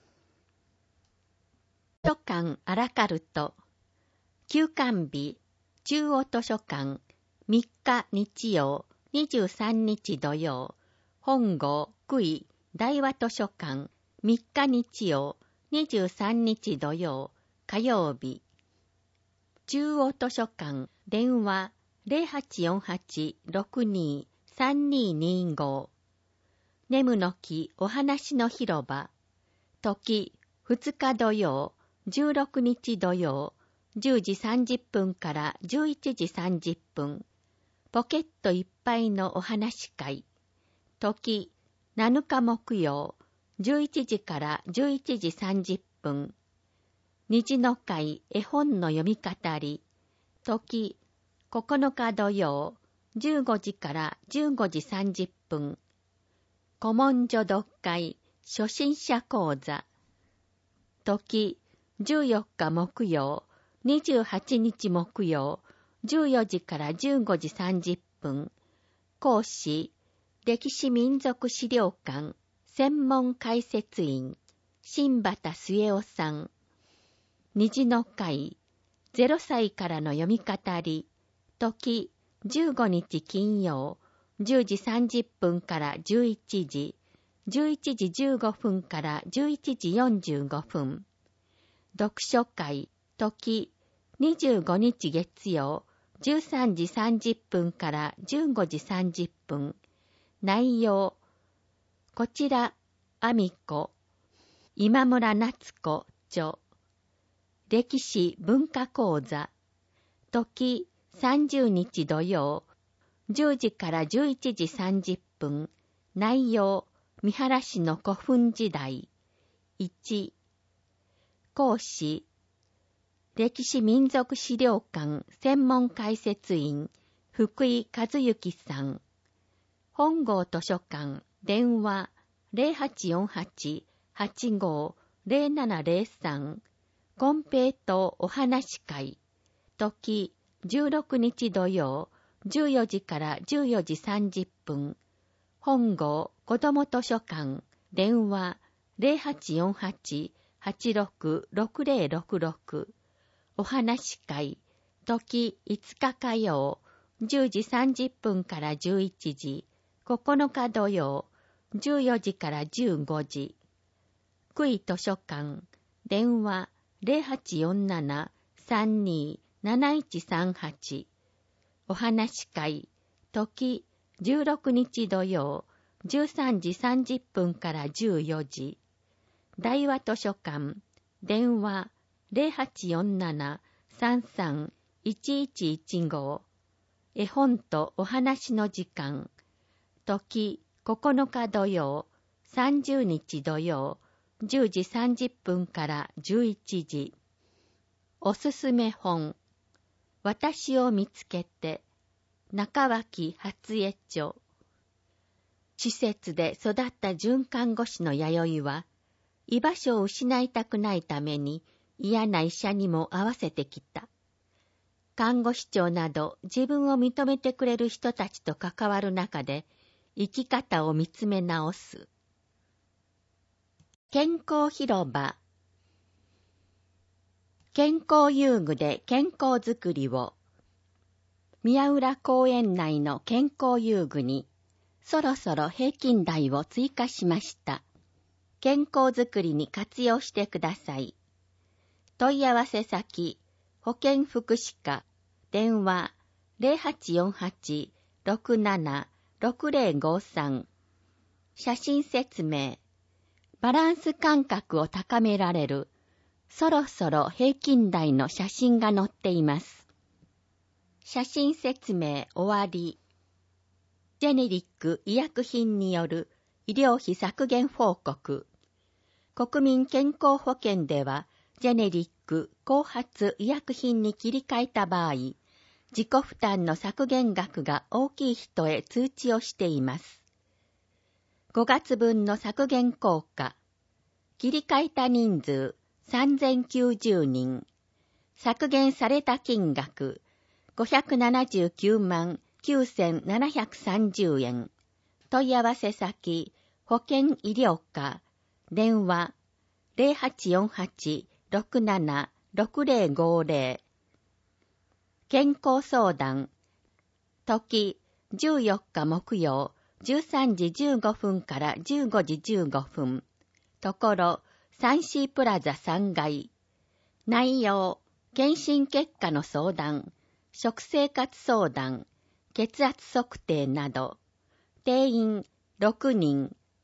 図書館アラカルト、休館日、中央図書館、みっか日曜、にじゅうさんにち土曜、本郷福井大和図書館、みっか日曜、にじゅうさんにち土曜、火曜日。中央図書館、電話 ゼロはちよんはち ろくにー さんにーにーご、 ネムの木お話の広場。時、ふつか土曜、じゅうろくにち土曜、じゅうじさんじゅっぷんからじゅういちじさんじゅっぷん。ポケットいっぱいのお話会。時、なのか木曜、じゅういちじからじゅういちじさんじゅっぷん。虹の会絵本の読み語り。時、ここのか土曜、じゅうごじからじゅうごじさんじゅっぷん。古文書読会初心者講座。時、じゅうよっか木曜、にじゅうはちにち木曜、じゅうよじからじゅうごじさんじゅっぷん。講師、歴史民族資料館、専門解説員、新畑末夫さん。虹の会、ゼロさいからの読み語り。時、じゅうごにち金曜、じゅうじさんじゅっぷんからじゅういちじ、じゅういちじじゅうごふんからじゅういちじよんじゅうごふん。読書会、時、にじゅうごにち月曜、じゅうさんじさんじゅっぷんからじゅうごじさんじゅっぷん。内容、こちら、あみこ、今村夏子著。歴史文化講座。時、さんじゅうにち土曜、じゅうじからじゅういちじさんじゅっぷん。内容、三原市の古墳時代。いち、講師、歴史民族資料館専門解説員、福井和幸さん。本郷図書館、電話 ゼロはちよんはち はちご ゼロななゼロさん。金平糖お話会。時、じゅうろくにち土曜、じゅうよじからじゅうよじさんじゅっぷん。本郷子ども図書館、電話 ゼロはちよんはち はちろく ろくゼロろくろく。お話会。時いつか火曜、じゅうじさんじゅっぷんからじゅういちじ。ここのか土曜、じゅうよじからじゅうごじ。福井図書館、電話 ゼロはちよんなな さんに なないちさんはち。お話会。時じゅうろくにち土曜、じゅうさんじさんじゅっぷんからじゅうよじ。大和図書館、電話 ゼロはちよんなな さんさん いちいちいちご。絵本とお話の時間。時ここのか土曜、さんじゅうにち土曜、じゅうじさんじゅっぷんからじゅういちじ。おすすめ本。私を見つけて。中脇初江著。施設で育った准看護師の弥生は、居場所を失いたくないために嫌な医者にも合わせてきた。看護師長など自分を認めてくれる人たちと関わる中で生き方を見つめ直す。健康広場。健康遊具で健康づくりを。宮浦公園内の健康遊具にそろそろ平均台を追加しました。健康づくりに活用してください。問い合わせ先、保健福祉課、電話 ゼロはちよんはち ろくなな ろくゼロごさん。写真説明。バランス感覚を高められる、そろそろ平均台の写真が載っています。写真説明終わり。ジェネリック医薬品による医療費削減報告。国民健康保険では、ジェネリック後発医薬品に切り替えた場合、自己負担の削減額が大きい人へ通知をしています。ごがつぶんの削減効果。切り替えた人数さんぜんきゅうじゅうにん。削減された金額ごひゃくななじゅうきゅうまんきゅうせんななひゃくさんじゅうえん。問い合わせ先、保健医療課。電話ゼロはちよんはち ろくなな ろくゼロごゼロ。健康相談。時じゅうよっか木曜、じゅうさんじじゅうごふんからじゅうごじじゅうごふん。ところ、サンシープラザさんがい。内容、検診結果の相談、食生活相談、血圧測定など。定員ろくにん、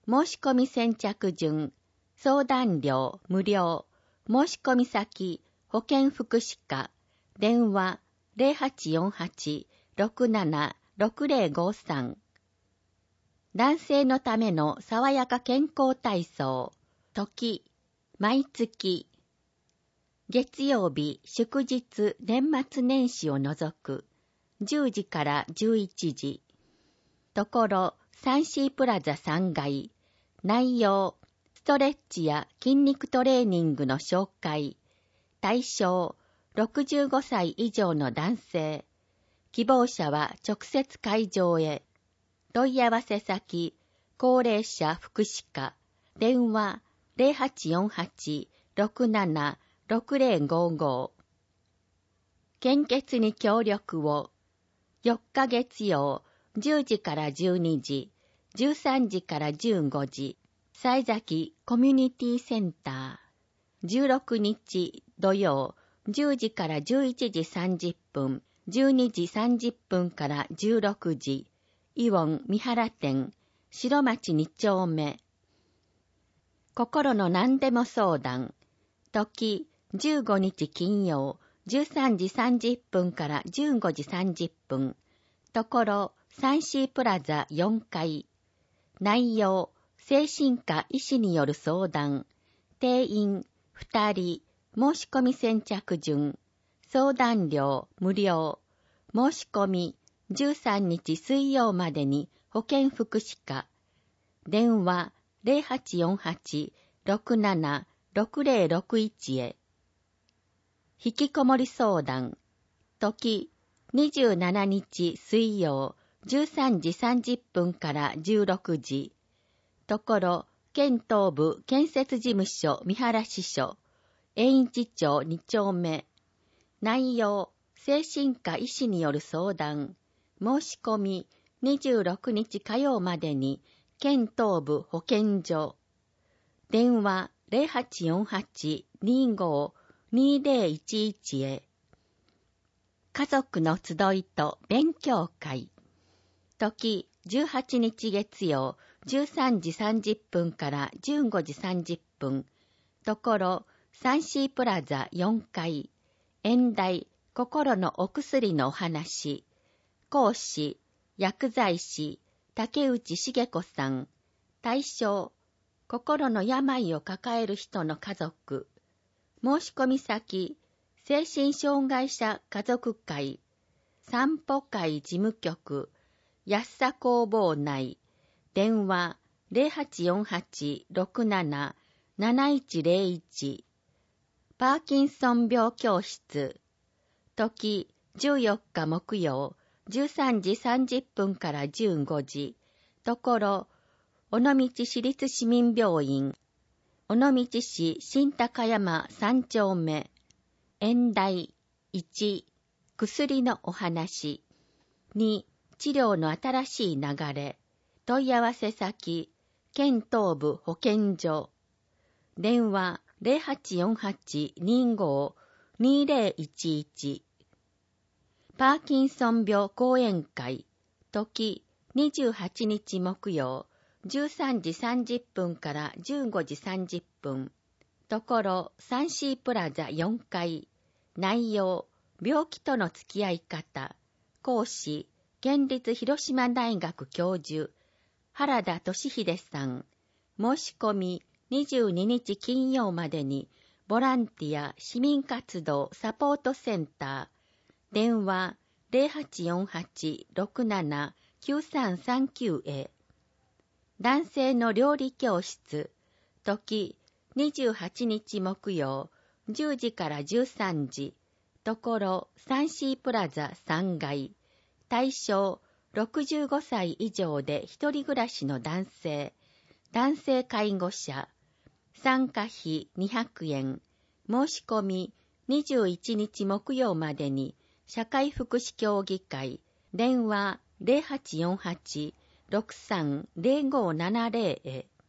申し込み先着順、相談料無料、申し込み先、保健福祉課、電話 ゼロはちよんはち ろくなな ろくゼロごさん。男性のための爽やか健康体操、時、毎月、月曜日、祝日、年末年始を除く、じゅうじからじゅういちじ。ところ、サンシープラザさんがい、内容、ストレッチや筋肉トレーニングの紹介、対象、ろくじゅうごさい以上の男性、希望者は直接会場へ、問い合わせ先、高齢者福祉課、電話 ゼロはちよんはち ろくなな ろくゼロごご。献血に協力を、よっか月曜、じゅうじからじゅうにじ、じゅうさんじからじゅうごじ、西崎コミュニティセンター。じゅうろくにち土曜、じゅうじからじゅういちじさんじゅっぷん、じゅうにじさんじゅっぷんからじゅうろくじ、イオン三原店、白町に丁目。心の何でも相談。時、じゅうごにち金曜、じゅうさんじさんじゅっぷんからじゅうごじさんじゅっぷん。ところ、サンシープラザよんかい。内容、精神科医師による相談。定員、ふたり。申し込み先着順。相談料、無料。申し込み、じゅうさんにち水曜までに保健福祉課。電話、ゼロはちよんはち ろくなな ろくゼロろくいち へ。引きこもり相談。時、にじゅうしちにち水曜、じゅうさんじさんじゅっぷんからじゅうろくじ。ところ、県東部建設事務所三原支所、園一町に丁目。内容、精神科医師による相談。申し込み、にじゅうろくにち火曜までに、県東部保健所。電話 ゼロはちよんはち にご にゼロいちいち へ。家族の集いと勉強会。時、じゅうはちにち月曜、じゅうさんじさんじゅっぷんからじゅうごじさんじゅっぷん。ところ、サンシープラザよんかい。演題、心のお薬のお話。講師、薬剤師、竹内茂子さん。対象、心の病を抱える人の家族。申し込み先、精神障害者家族会、散歩会事務局、安佐工房内、電話 ゼロはちよんはち ろくなな なないちゼロいち。パーキンソン病教室。時、じゅうよっか木曜、じゅうさんじさんじゅっぷんからじゅうごじ。ところ、尾道市立市民病院。尾道市新高山三丁目。演題いち、薬のお話。に、治療の新しい流れ。問い合わせ先、県東部保健所。電話 ゼロはちよんはち にご にゼロいちいち。パーキンソン病講演会。時、にじゅうはちにち木曜、じゅうさんじさんじゅっぷんからじゅうごじさんじゅっぷん。ところ、サンシープラザよんかい。内容、病気との付き合い方。講師、県立広島大学教授、原田俊秀さん。申し込み、にじゅうににち金曜までに、ボランティア市民活動サポートセンター。電話、ゼロはちよんはち ろくなな きゅうさんさんきゅう へ。男性の料理教室。時、にじゅうはちにち木曜、じゅうじからじゅうさんじ。ところ、サンシープラザさんがい。対象、ろくじゅうごさい以上で一人暮らしの男性。男性介護者。参加費にひゃくえん。申し込み、にじゅういちにち木曜までに、社会福祉協議会。電話、ゼロはちよんはち ろくさん ゼロごななゼロ へ。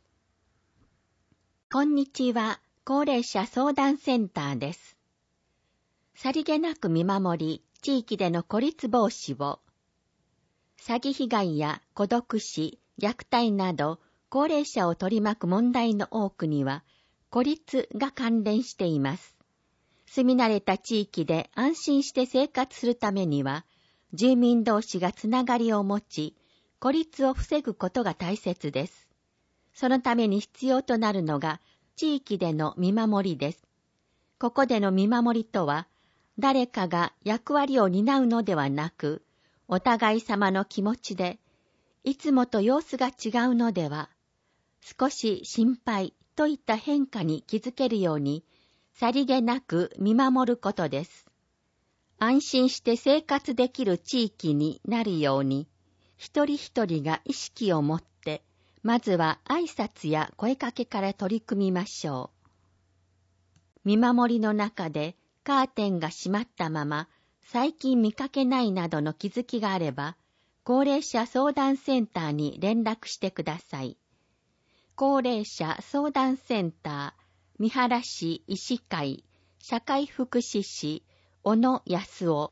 こんにちは、高齢者相談センターです。さりげなく見守り、地域での孤立防止を。詐欺被害や孤独死、虐待など、 高齢者を取り巻く問題の多くには、孤立が関連しています。住み慣れた地域で安心して生活するためには、住民同士がつながりを持ち、孤立を防ぐことが大切です。そのために必要となるのが、地域での見守りです。ここでの見守りとは、誰かが役割を担うのではなく、お互い様の気持ちで、いつもと様子が違うのでは、少し心配といった変化に気づけるように、さりげなく見守ることです。安心して生活できる地域になるように、一人一人が意識を持って、まずは挨拶や声かけから取り組みましょう。見守りの中でカーテンが閉まったまま、最近見かけないなどの気づきがあれば、高齢者相談センターに連絡してください。高齢者相談センター、三原市医師会、社会福祉士、小野康夫。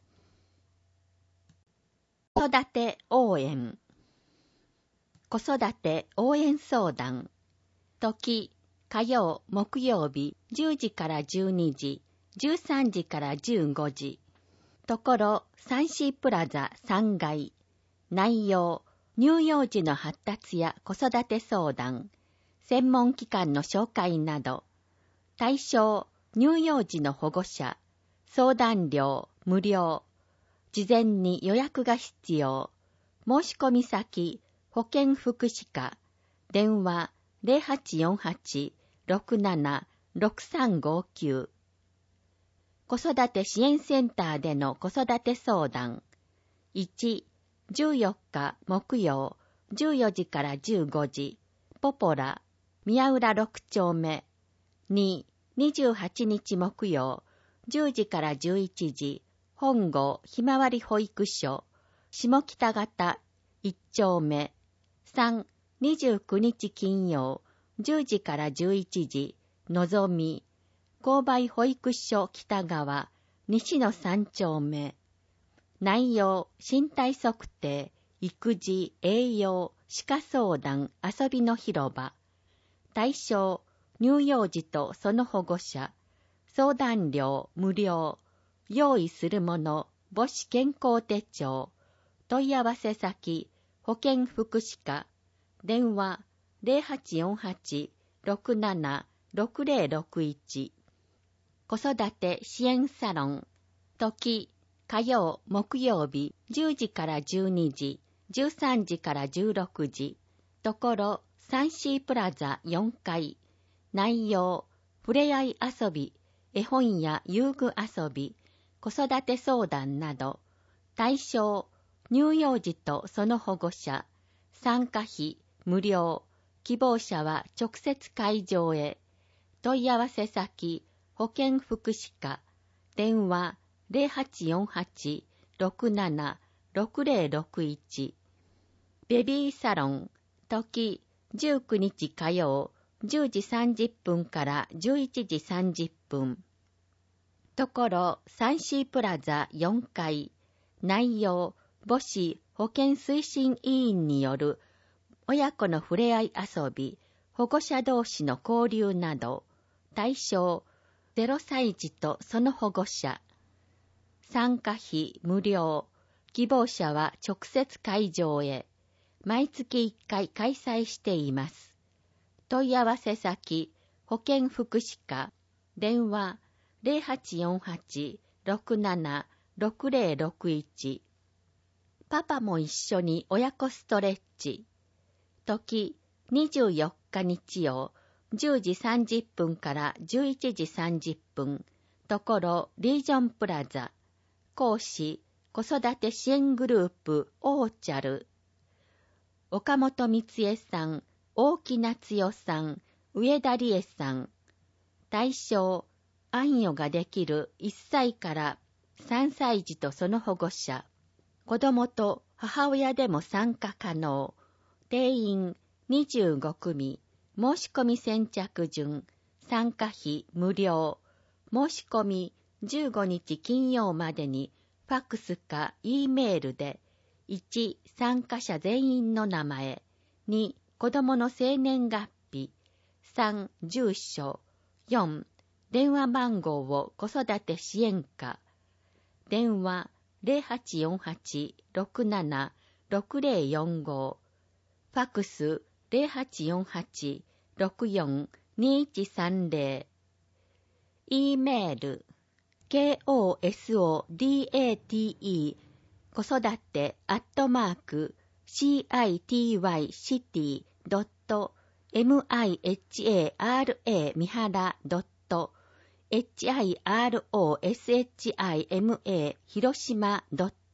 子育て応援。子育て応援相談。時、火曜、木曜日、じゅうじからじゅうにじ、じゅうさんじからじゅうごじ。ところ、サンシープラザさんがい。内容、乳幼児の発達や子育て相談、専門機関の紹介など、対象、乳幼児の保護者、相談料、無料、事前に予約が必要、申し込み先、保健福祉課、電話 ゼロはちよんはち ろくなな ろくさんごきゅう。子育て支援センターでの子育て相談。いち、じゅうよっか木曜、じゅうよじからじゅうごじ、ポポラ、宮浦ろく丁目。に、にじゅうはちにち木曜、じゅうじからじゅういちじ、本郷ひまわり保育所、下北型いち丁目。さん、にじゅうくにち金曜、じゅうじからじゅういちじ、のぞみ、勾配保育所北側、西のさん丁目。内容、身体測定、育児、栄養、歯科相談、遊びの広場。対象、乳幼児とその保護者。相談料、無料。用意するもの、母子健康手帳。問い合わせ先、保健福祉課。電話、ゼロはちよんはち ろくなな ろくゼロろくいち。子育て支援サロン。時、火曜、木曜日、じゅうじからじゅうにじ、じゅうさんじからじゅうろくじ。ところ、サンシープラザよんかい。内容、ふれあい遊び、絵本や遊具遊び、子育て相談など。対象、乳幼児とその保護者。参加費、無料。希望者は直接会場へ。問い合わせ先、保健福祉課。電話、ゼロはちよんはち ろくなな ろくゼロろくいち。ベビーサロン。時、じゅうくにち火曜、じゅうじさんじゅっぷんからじゅういちじさんじゅっぷん。ところ、サンシープラザよんかい。内容、母子保健推進委員による親子のふれあい遊び、保護者同士の交流など。対象、ゼロさい児とその保護者。参加費無料。希望者は直接会場へ。毎月いっかい開催しています。問い合わせ先、保健福祉課。電話、ゼロはちよんはち ろくなな ろくゼロろくいち。パパも一緒に親子ストレッチ。時、にじゅうよっか日曜、じゅうじさんじゅっぷんからじゅういちじさんじゅっぷん。ところ、リージョンプラザ。講師、子育て支援グループ、オーチャル。岡本光恵さん、大木夏代さん、上田理恵さん。対象、安養ができるいっさいからさんさい児とその保護者。子供と母親でも参加可能。定員にじゅうごくみ。申し込み先着順。参加費無料。申し込みじゅうごにち金曜までにファックスか E メールでいち参加者全員の名前、に子供の生年月日、さん、住所、よん、電話番号を子育て支援課、電話 ゼロはちよんはち ろくなな ろくゼロよんご、ファックス ゼロはちよんはち ろくよん にいちさんゼロ、E メール、kosodate 子育てアットマーク citycity.mihara みはら .hiroshima 広島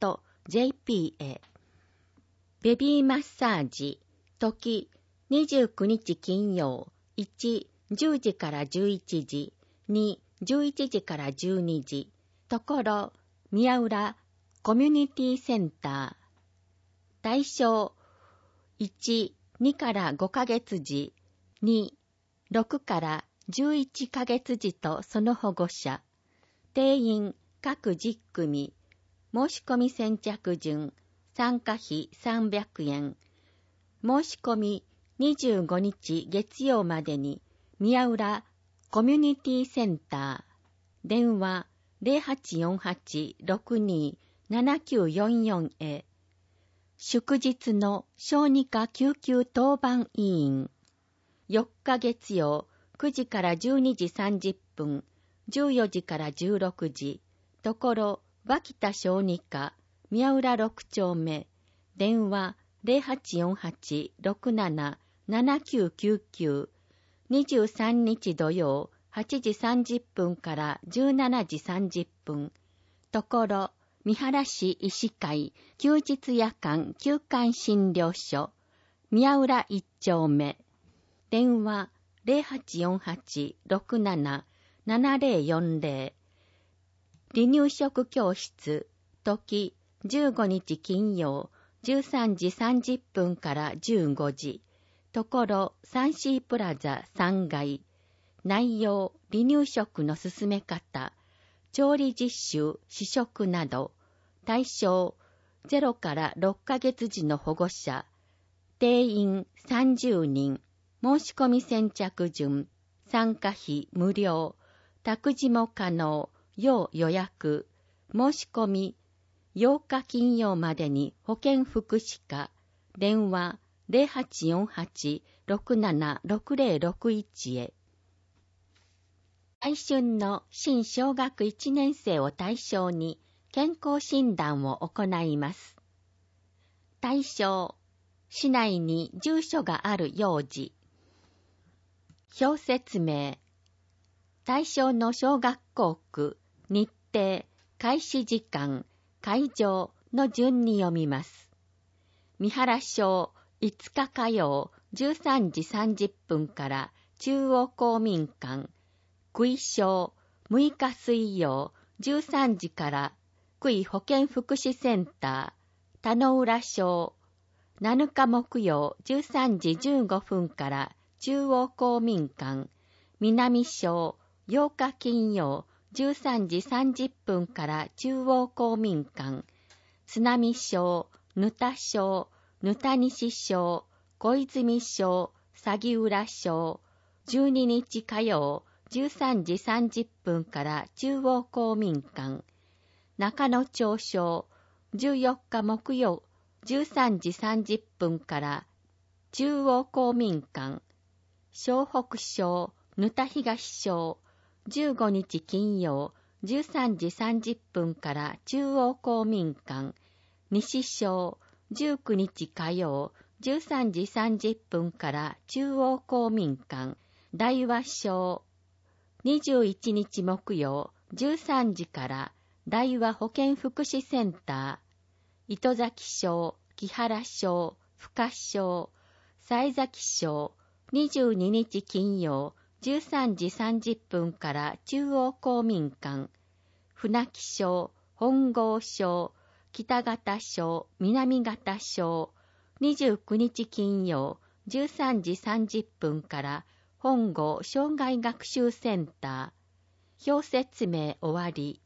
.jp へ。ベビーマッサージ、時にじゅうくにち金曜、いち、じゅうじからじゅういちじ、に、じゅういちじからじゅうにじ、ところ、宮浦コミュニティセンター。対象、いち、にからごかげつじ、に、ろくからじゅういっかげつじとその保護者。定員各じゅっくみ。申し込み先着順。参加費さんびゃくえん。申し込みにじゅうごにち月曜までに宮浦コミュニティセンター。電話 ゼロはちよんはち ろくに ななきゅうよんよん へ。祝日の小児科救急当番委員。よっか月曜くじからじゅうにじさんじゅっぷん、じゅうよじからじゅうろくじ。ところ、脇田小児科、宮浦ろくちょうめ。電話 ゼロはちよんはち ろくなな ななきゅうきゅうきゅう。にじゅうさんにち土曜はちじさんじゅっぷんからじゅうしちじさんじゅっぷん。ところ、三原市医師会休日夜間休館診療所宮浦一丁目。電話 ゼロはちよんはち ろくなな ななゼロよんゼロ。離乳食教室時じゅうごにち金曜じゅうさんじさんじゅっぷんからじゅうごじ。ところサンシープラザさんがい。内容離乳食の進め方、調理実習、試食など。対象ゼロからろっかげつじの保護者。定員さんじゅうにん。申し込み先着順。参加費無料。託児も可能。要予約。申し込みようか金曜までに保健福祉課。電話ゼロはちよんはち ろくなな ろくゼロろくいちへ。来春の新小学いちねん生を対象に健康診断を行います。対象、市内に住所がある幼児。表説明。対象の小学校区、日程、開始時間、会場の順に読みます。三原小いつか火曜じゅうさんじさんじゅっぷんから中央公民館、久井小むいか水曜じゅうさんじから久井保健福祉センター、田野浦小なのか木曜じゅうさんじじゅうごふんから中央公民館、南小ようか金曜じゅうさんじさんじゅっぷんから中央公民館、津波小、ぬた小、ぬた西小、小泉小、鷺浦小、じゅうににち火曜じゅうさんじさんじゅっぷんから中央公民館、中野町小、じゅうよっか木曜じゅうさんじさんじゅっぷんから中央公民館、湘北小、ぬた東小、じゅうごにち金曜じゅうさんじさんじゅっぷんから中央公民館、西小、じゅうくにち火曜じゅうさんじさんじゅっぷんから中央公民館、大和小、にじゅういちにち木曜じゅうさんじから大和保健福祉センター、糸崎小、木原小、深小、西崎小、にじゅうににち金曜じゅうさんじさんじゅっぷんから中央公民館、船木小、本郷小、北方小、南方小、にじゅうくにち金曜じゅうさんじさんじゅっぷんから本郷障害学習センター。表説明終わり。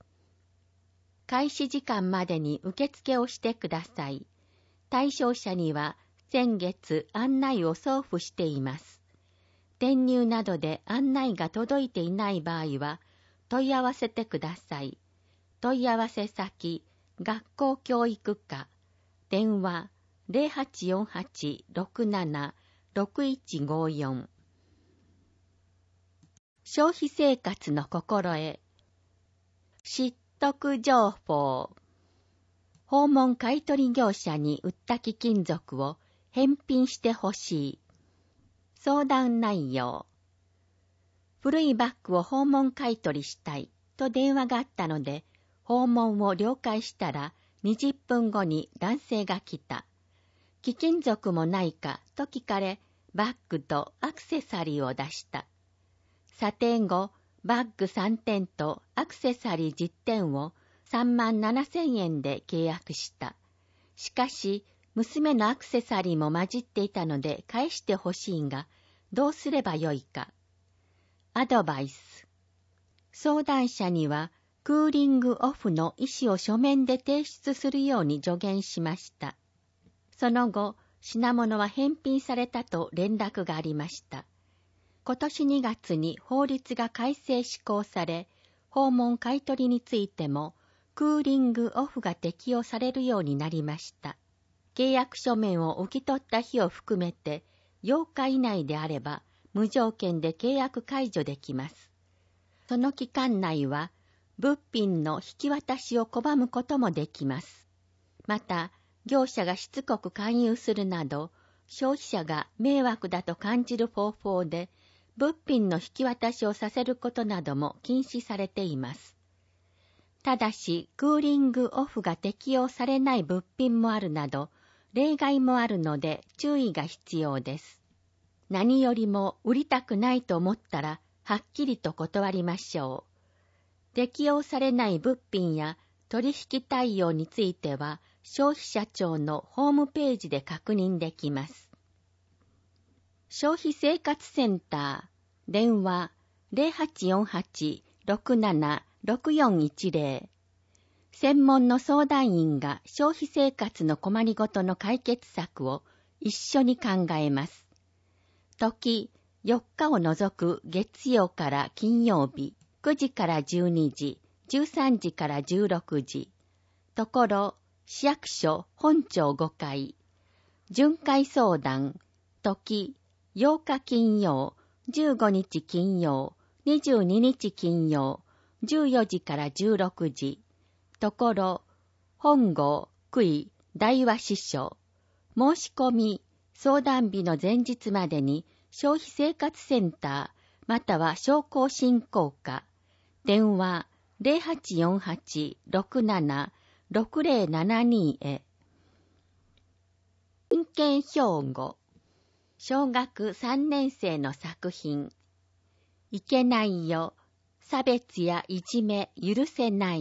開始時間までに受付をしてください。対象者には先月案内を送付しています。転入などで案内が届いていない場合は問い合わせてください。問い合わせ先、学校教育課、電話 ゼロはちよんはち ろくなな ろくいちごよん。消費生活の心得。知得情報。訪問買取業者に売った貴金属を返品してほしい。相談内容。古いバッグを訪問買取したいと電話があったので、訪問を了解したらにじゅっぷんごに男性が来た。貴金属もないかと聞かれ、バッグとアクセサリーを出した。査定後、バッグさんてんとアクセサリーじゅってんをさんまんななせんえんで契約した。しかし、娘のアクセサリーも混じっていたので返してほしいが、どうすればよいか。アドバイス。相談者には、クーリングオフの意思を書面で提出するように助言しました。その後、品物は返品されたと連絡がありました。今年にがつに法律が改正施行され、訪問買取についても、クーリングオフが適用されるようになりました。契約書面を受け取った日を含めて、ようか以内であれば、無条件で契約解除できます。その期間内は、物品の引き渡しを拒むこともできます。また、業者がしつこく勧誘するなど、消費者が迷惑だと感じる方法で、物品の引き渡しをさせることなども禁止されています。ただし、クーリングオフが適用されない物品もあるなど、例外もあるので注意が必要です。何よりも売りたくないと思ったら、はっきりと断りましょう。適用されない物品や取引対応については、消費者庁のホームページで確認できます。消費生活センター、電話 ゼロはちよんはち ろくなな ろくよんいちゼロ。専門の相談員が消費生活の困りごとの解決策を一緒に考えます。時、よっかを除く月曜から金曜日、くじからじゅうにじ、じゅうさんじからじゅうろくじ。ところ、市役所本庁ごかい。巡回相談、時、ようか金曜、じゅうごにち金曜、にじゅうににち金曜、じゅうよじからじゅうろくじ。ところ、本郷、区井、大和支所。申し込み、相談日の前日までに消費生活センター、または商工振興課。電話 ゼロはちよんはち ろくなな ろくゼロななに へ。真剣標語。小学さんねん生の作品。いけないよ。差別やいじめ許せない。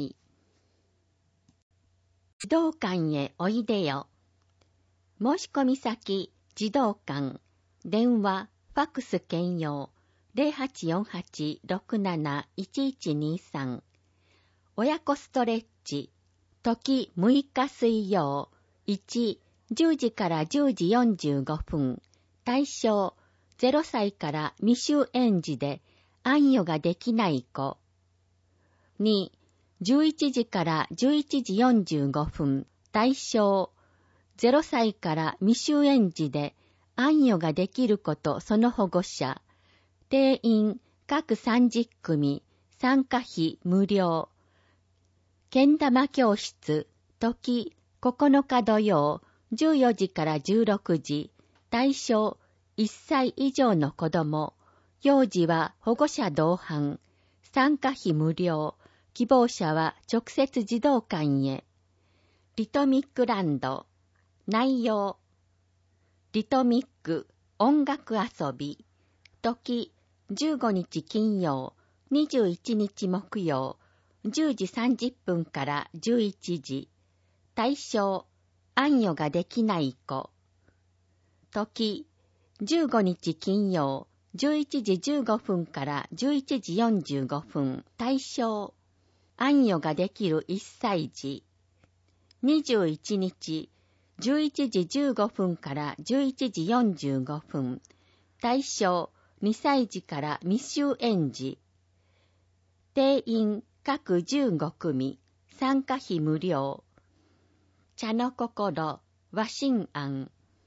児童館へおいでよ。申し込み先、児童館。電話、ファックス兼用。ゼロはちよんはち ろくなな いちいちにさん。親子ストレッチ。時むいか水曜。いち、じゅうじからじゅうじよんじゅうごふん。対象、ゼロさいから未就園児で安与ができない子。に、じゅういちじからじゅういちじよんじゅうごふん。対象、ゼロさいから未就園児で安与ができる子とその保護者。定員、各さんじゅっくみ。参加費無料。けん玉教室、時、ここのか土曜、じゅうよじからじゅうろくじ。対象、いっさい以上の子供。幼児は保護者同伴。参加費無料。希望者は直接児童館へ。リトミックランド。内容。リトミック、音楽遊び。時、じゅうごにち金曜、にじゅういちにち木曜、じゅうじさんじゅっぷんからじゅういちじ。対象、安与ができない子。時、じゅうごにち金曜、じゅういちじじゅうごふんからじゅういちじよんじゅうごふん。対象、安与ができるいっさい児。にじゅういちにち、 じゅういちじじゅうごふんからじゅういちじよんじゅうごふん。対象にさい児から未就園児。定員各じゅうごくみ。参加費無料。茶の心、和心庵。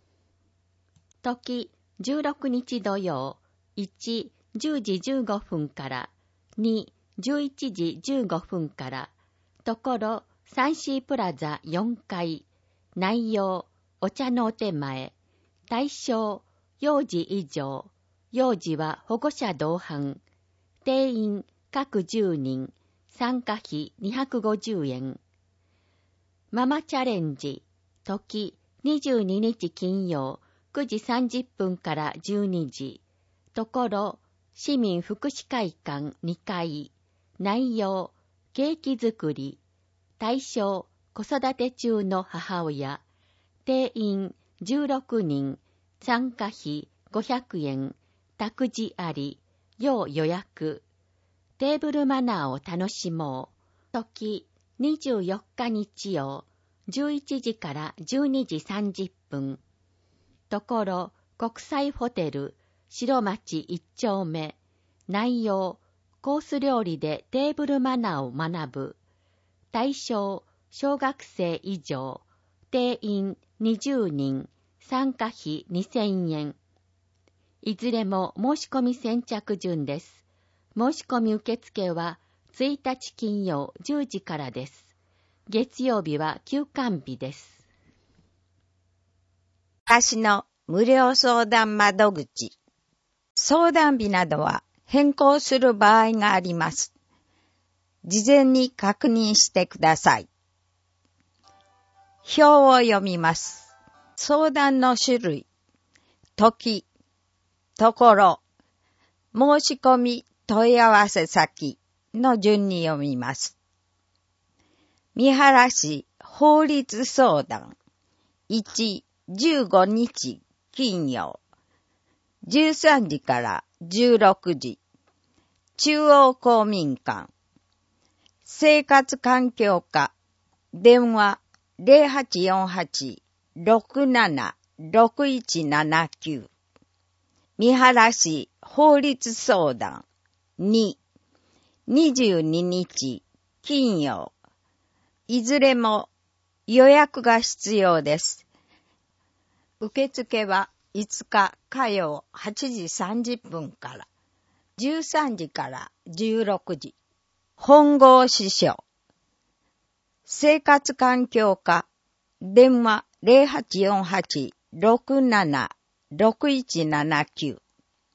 時、じゅうろくにち土曜、いち、じゅうじじゅうごふんから、に、じゅういちじじゅうごふんから、ところ、サンシープラザよんかい。内容、お茶のお手前。対象、幼児以上。幼児は保護者同伴。定員、各じゅうにん。参加費にひゃくごじゅうえん。ママチャレンジ。時、にじゅうににち金曜、くじさんじゅっぷんからじゅうにじ。ところ、市民福祉会館にかい。内容、ケーキ作り。対象、子育て中の母親。定員じゅうろくにん。参加費ごひゃくえん。託児あり。要予約。テーブルマナーを楽しもう。時、にじゅうよっか日曜、じゅういちじからじゅうにじさんじゅっぷん。ところ、国際ホテル、白町一丁目。内容、コース料理でテーブルマナーを学ぶ。対象、小学生以上。定員にじゅうにん。参加費にせんえん。いずれも申し込み先着順です。申し込み受付はついたち金曜じゅうじからです。月曜日は休館日です。 私の無料相談窓口。相談日などは変更する場合があります。事前に確認してください。表を読みます。相談の種類、時、ところ、申し込み、問い合わせ先の順に読みます。三原市法律相談いち、じゅうごにち金曜じゅうさんじからじゅうろくじ中央公民館生活環境課電話 ゼロはちよんはち ろくなな ろくいちななきゅう 三原市法律相談に、にじゅうににち金曜いずれも予約が必要です。受付はいつか火曜はちじさんじゅっぷんからじゅうさんじからじゅうろくじ。本郷支所生活環境課電話 ゼロはちよんはち ろくなな ろくいちななきゅう。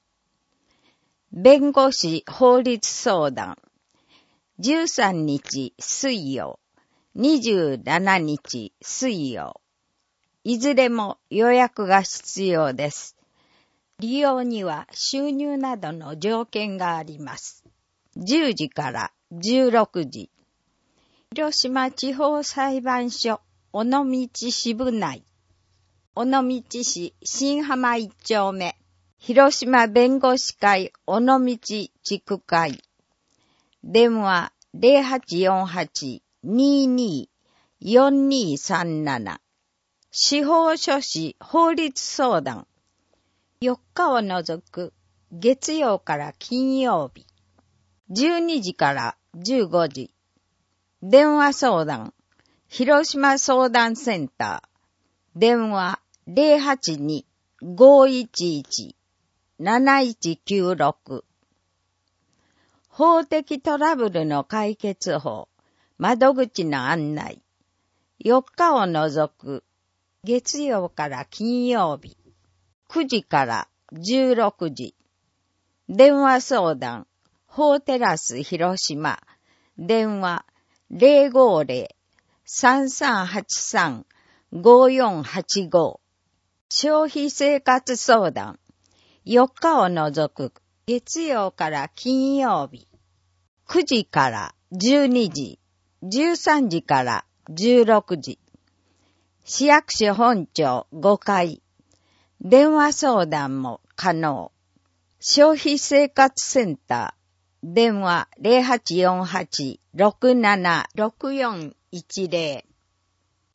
弁護士法律相談じゅうさんにち水曜にじゅうしちにち水曜いずれも予約が必要です。利用には収入などの条件があります。じゅうじからじゅうろくじ広島地方裁判所尾道支部内尾道市新浜一丁目広島弁護士会尾道地区会電話 ゼロはちよんはち にによんにさんなな 司法書士法律相談よっかを除く月曜から金曜日じゅうにじからじゅうごじ電話相談広島相談センター電話 ゼロはちに ごいちいち なないちきゅうろく 法的トラブルの解決法窓口の案内よっかを除く月曜から金曜日くじからじゅうろくじ電話相談法テラス広島電話 ゼロごゼロ さんさんはちさん ごよんはちご 消費生活相談よっかを除く月曜から金曜日くじからじゅうにじじゅうさんじからじゅうろくじ市役所本庁ごかい電話相談も可能消費生活センター電話 ゼロはちよんはち ろくなな ろくよんいちゼロ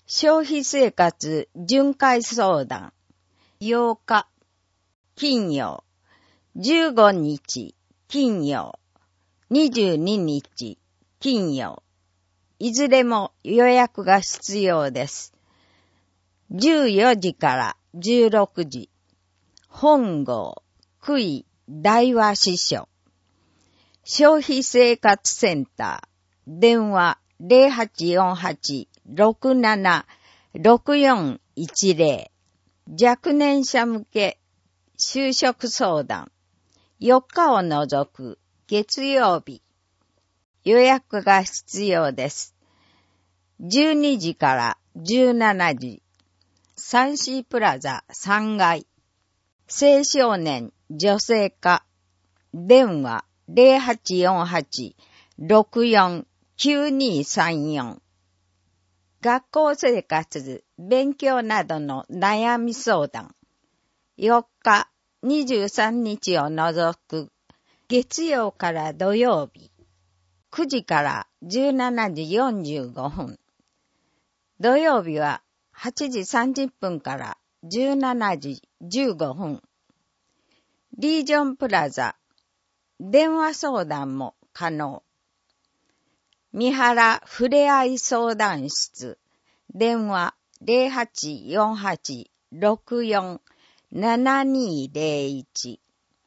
消費生活巡回相談。ようか、金曜。じゅうごにち、金曜。にじゅうににち、金曜。いずれも予約が必要です。じゅうよじからじゅうろくじ。本郷、久井、大和支所。消費生活センター。電話 ゼロはちよんはち ろくなな ろくよんいちゼロ。若年者向け就職相談。よっかを除く月曜日。予約が必要です。じゅうにじからじゅうしちじ。サンシープラザさんがい。青少年女性科。電話 ゼロはちよんはち ろくよん きゅうにさんよん。学校生活、勉強などの悩み相談。よっか、にじゅうさんにちを除く月曜から土曜日。くじからじゅうしちじよんじゅうごふん。土曜日ははちじさんじゅっぷんからじゅうしちじじゅうごふん。リージョンプラザ。電話相談も可能。三原ふれあい相談室。電話 ゼロはちよんはち ろくよん ななにゼロいち。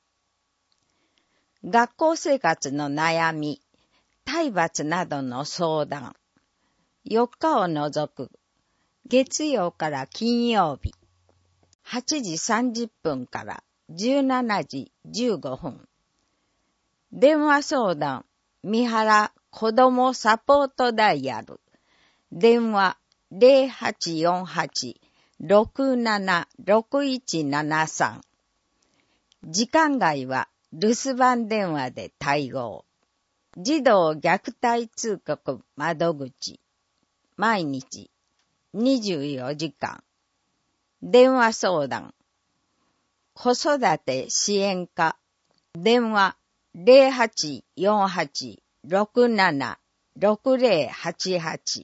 学校生活の悩み、体罰などの相談。よっかを除く月曜から金曜日。はちじさんじゅっぷんからじゅうしちじじゅうごふん。電話相談、三原子どもサポートダイヤル。電話 ゼロはちよんはち ろくなな ろくいちななさん。時間外は留守番電話で対応。児童虐待通告窓口。毎日にじゅうよじかん。電話相談。子育て支援課。電話 ゼロはちよんはち ろくなな ろくゼロはちはち。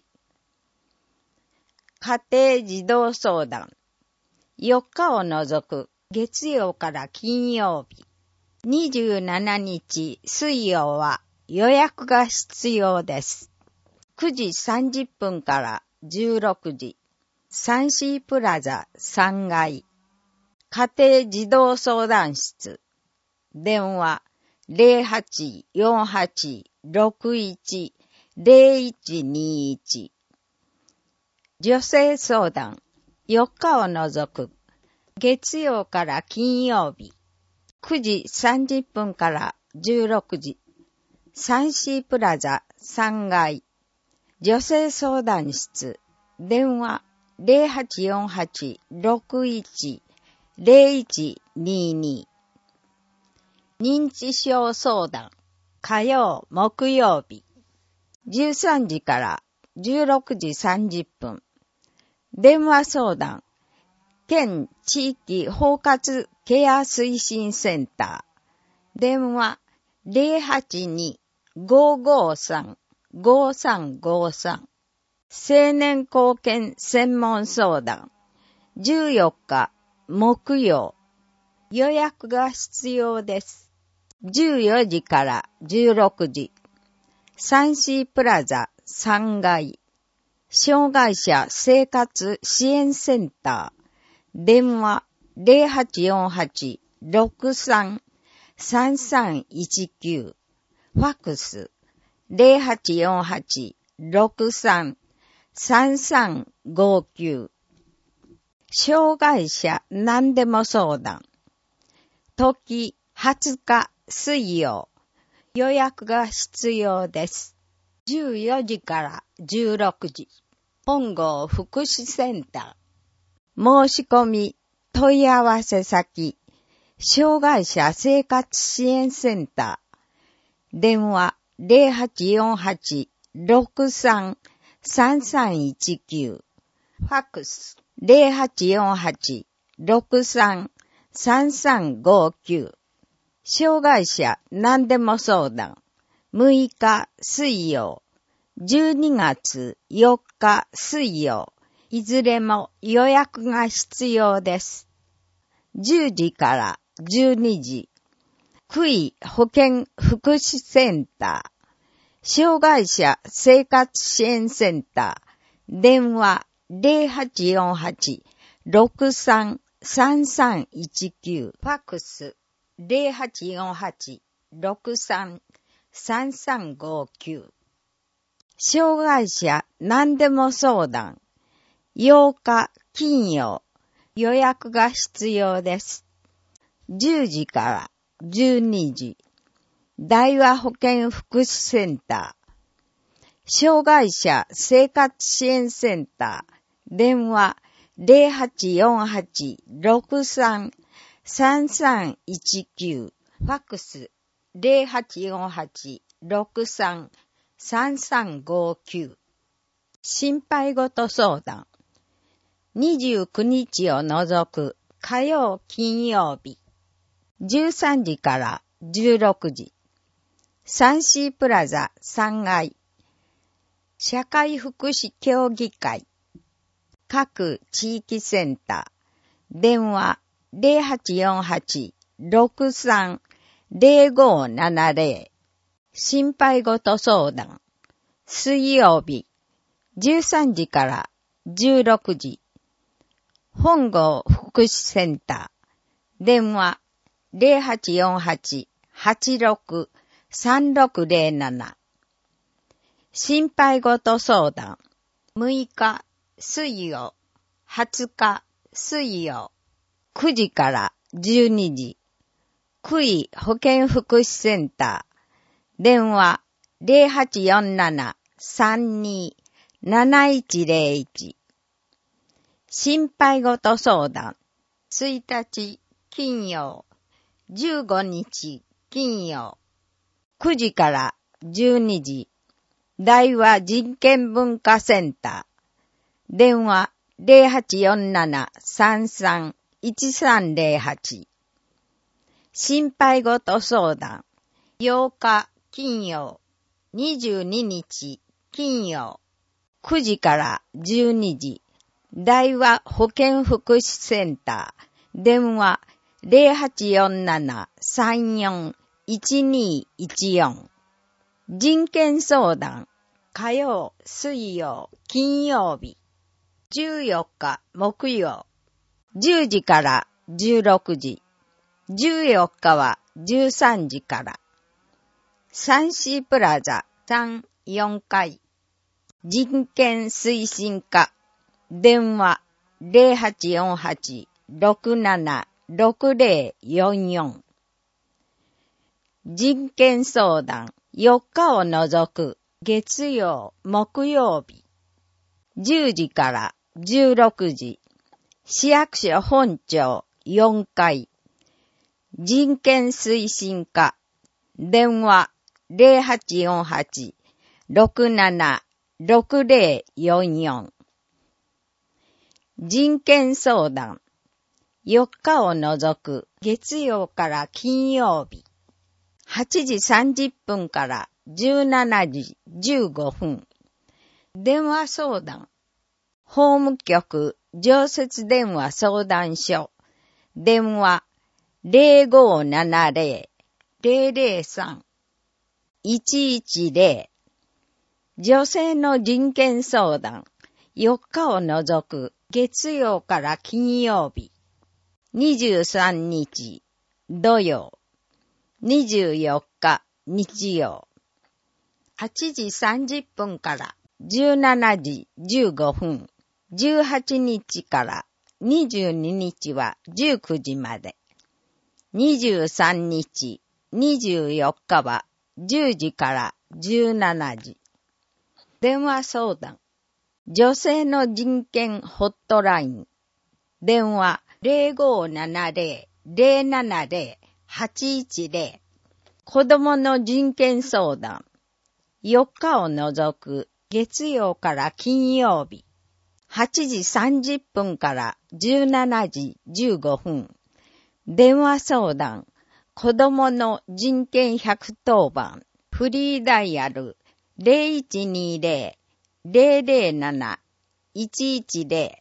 家庭児童相談。よっかを除く月曜から金曜日。にじゅうしちにち水曜は予約が必要です。くじさんじゅっぷんからじゅうろくじ。サンシープラザさんがい。家庭児童相談室。電話 ゼロはちよんはち ろくいち ゼロいちにいち。女性相談。よっかを除く月曜から金曜日。くじさんじゅっぷんからじゅうろくじ。サンシープラザさんがい。女性相談室。電話 ゼロはちよんはち ろくいち ゼロいちにに。認知症相談。火曜、木曜日。じゅうさんじからじゅうろくじさんじゅっぷん。電話相談。県地域包括ケア推進センター。電話 ゼロはちに ごーごーさん ごーさんごーさん。青年貢献専門相談。じゅうよっか木曜。予約が必要です。じゅうよじからじゅうろくじ。サンシープラザさんがい。障害者生活支援センター。電話 ゼロはちよんはち ろくさん さんさんいちきゅう。ファックス ゼロはちよんはち ろくさん さんさんごきゅう。障害者何でも相談。時はつか水曜。予約が必要です。じゅうよじからじゅうろくじ。本郷福祉センター。申し込み、問い合わせ先、障害者生活支援センター。電話 ゼロはちよんはち ろくさん さんさんいちきゅう。ファックス ゼロはちよんはち ろくさん さんさんごきゅう。障害者何でも相談。むいか水曜。じゅうにがつよっか水曜。 いずれも予約が必要です。じゅうじからじゅうにじ、区医保健福祉センター、障害者生活支援センター、電話 ゼロはちよんはち ろくさん さんさんいちきゅう、ファックス ゼロはちよんはち ろくさん さんさんごきゅう。障害者何でも相談、ようか金曜、予約が必要です。じゅうじからじゅうにじ、大和保健福祉センター、障害者生活支援センター、電話 ゼロはちよんはち ろくさん さんさんいちきゅう、ファックス ゼロはちよんはち ろくさん さんさんごきゅう。心配事相談、にじゅうくにちを除く火曜金曜日、じゅうさんじからじゅうろくじ、サンシープラザさんがい、社会福祉協議会、各地域センター、電話 ゼロはちよんはち ろくさん ゼロごななゼロ、心配事相談、水曜日、じゅうさんじからじゅうろくじ、本郷福祉センター、電話 ゼロはちよんはち はちろく さんろくゼロなな、心配事相談、むいか水曜、はつか水曜、くじからじゅうにじ、区医保健福祉センター、電話 ゼロはちよんなな さんに なないちゼロいち、心配事相談、いちにち金曜、じゅうごにち金曜、くじからじゅうにじ、大和人権文化センター、電話 ゼロはちよんなな さんさん いちさんゼロはち、心配事相談、ようか金曜、にじゅうににち金曜、くじからじゅうにじ、大和保健福祉センター、電話 ゼロはちよんなな さんよん いちにいちよん、人権相談、火曜、水曜、金曜日、じゅうよっか木曜、じゅうじからじゅうろくじ、じゅうよっかはじゅうさんじから、サンシープラザさん、よんかい、人権推進課、電話 ゼロはちよんはち ろくなな ろくゼロよんよん、人権相談よっかを除く月曜、木曜日、じゅうじからじゅうろくじ、市役所本庁よんかい、人権推進課、電話 ゼロはちよんはち ろくなな ろくゼロよんよん、人権相談、よっかを除く月曜から金曜日、はちじさんじゅっぷんからじゅうしちじじゅうごふん、電話相談、法務局常設電話相談所、電話 ゼロごななゼロ ゼロゼロさん いちいちゼロ、女性の人権相談、よっかを除く月曜から金曜日、にじゅうさんにち土曜、にじゅうよっか日曜、はちじさんじゅっぷんからじゅうしちじじゅうごふん、じゅうはちにちからにじゅうににちはじゅうくじまで、にじゅうさんにち、にじゅうよっかはじゅうじからじゅうしちじ。電話相談、女性の人権ホットライン、電話 ゼロごななゼロ ゼロななゼロ はちいちゼロ、子供の人権相談、よっかを除く月曜から金曜日、はちじさんじゅっぷんからじゅうしちじじゅうごふん、電話相談、子供の人権ひゃくとおばん、フリーダイヤル ゼロいちにゼロ ゼロゼロなないちいちゼ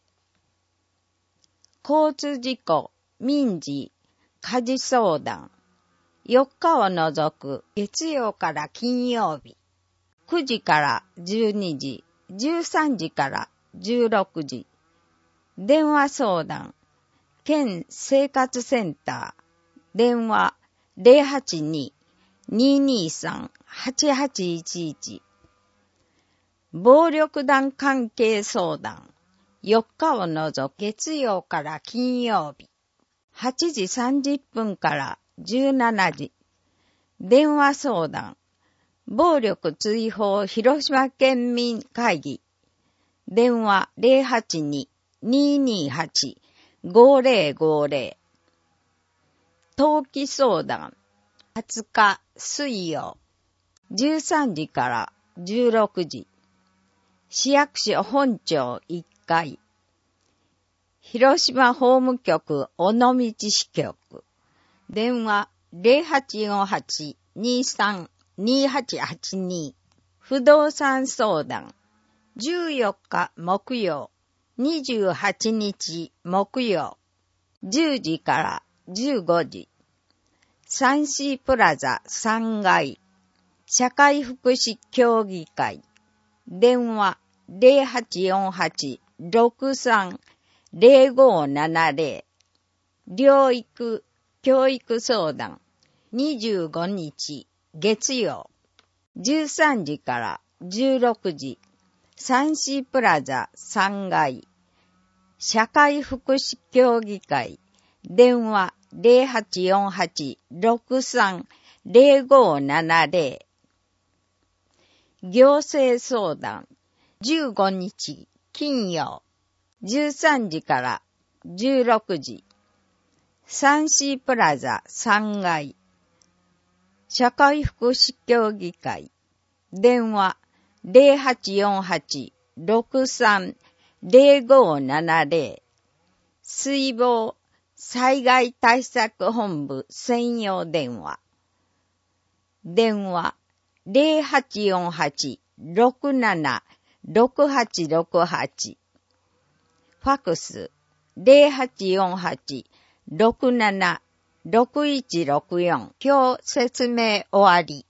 ロ。交通事故、民事、家事相談。よっかを除く月曜から金曜日。くじからじゅうにじ、じゅうさんじからじゅうろくじ。電話相談。県生活センター。電話 ゼロはちに にーにーさん はちはちいちいち。暴力団関係相談。よっかを除く月曜から金曜日。はちじさんじゅっぷんからじゅうしちじ。電話相談。暴力追放広島県民会議。電話 ゼロはちに にーにーはち ごーぜろごーぜろ。登記相談。はつか水曜。じゅうさんじからじゅうろくじ。市役所本庁いっかい。広島法務局尾道支局。電話 ゼロはちごはち にーさん にーはちはちに。不動産相談。じゅうよっか木曜、にじゅうはちにち木曜。じゅうじからじゅうごじ。サンシープラザさんがい。社会福祉協議会。電話 ゼロはちよんはち ろくさん ゼロごななゼロ。療育、教育相談。にじゅうごにち月曜。じゅうさんじからじゅうろくじ。サンシープラザさんがい。社会福祉協議会。電話 ゼロはちよんはち ろくさん ゼロごななゼロ。行政相談。じゅうごにち金曜。じゅうさんじからじゅうろくじ。サンシープラザさんがい。社会福祉協議会。電話 ゼロはちよんはち ろくさん ゼロごななゼロ。水防災害対策本部専用電話。電話 ゼロはちよんはち ろくなな ろくはちろくはち。ファクス ゼロはちよんはち ろくなな ろくいちろくよん。今日説明終わり。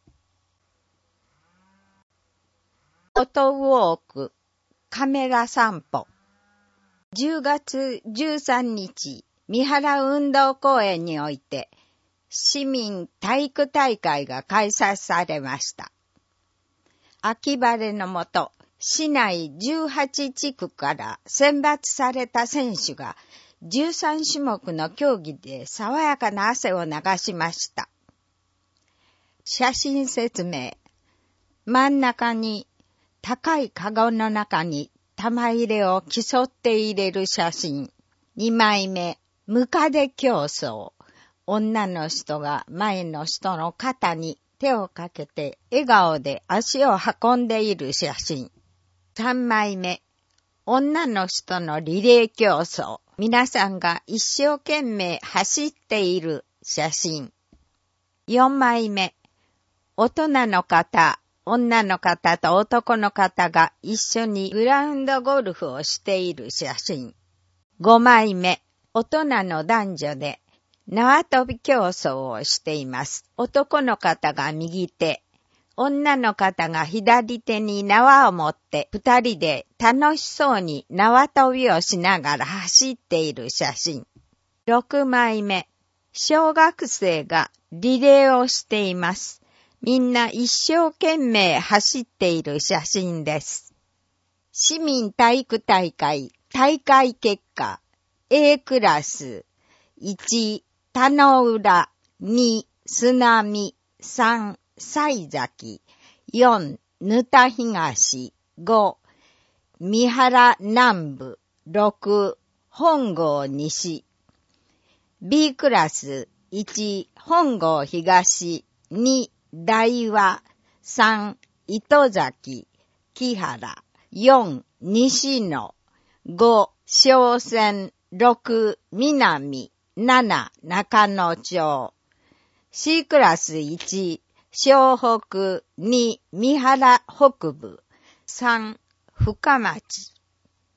フォトウォーク、カメラ散歩。じゅうがつじゅうさんにち、三原運動公園において、市民体育大会が開催されました。秋晴れのもと、市内じゅうはちちくから選抜された選手が、じゅうさんしゅもくの競技で爽やかな汗を流しました。写真説明。真ん中に高いカゴの中に玉入れを競って入れる写真。にまいめ、ムカデ競争。女の人が前の人の肩に手をかけて笑顔で足を運んでいる写真。さんまいめ、女の人のリレー競争。皆さんが一生懸命走っている写真。よんまいめ、大人の方、女の方と男の方が一緒にグラウンドゴルフをしている写真。ごまいめ、大人の男女で縄跳び競争をしています。男の方が右手、女の方が左手に縄を持って二人で楽しそうに縄跳びをしながら走っている写真。ろくまいめ、小学生がリレーをしています。みんな一生懸命走っている写真です。市民体育大会大会結果 A クラスいち、田野浦、に、砂見、さん、西崎、よん、沼田東、ご、三原南部、ろく、本郷西。B クラスいち、本郷東、に、大和、さん、糸崎、木原、よん、西野、ご、商船、ろく、南、なな、中野町。C クラスいち、湘北、に、三原北部、さん、深町。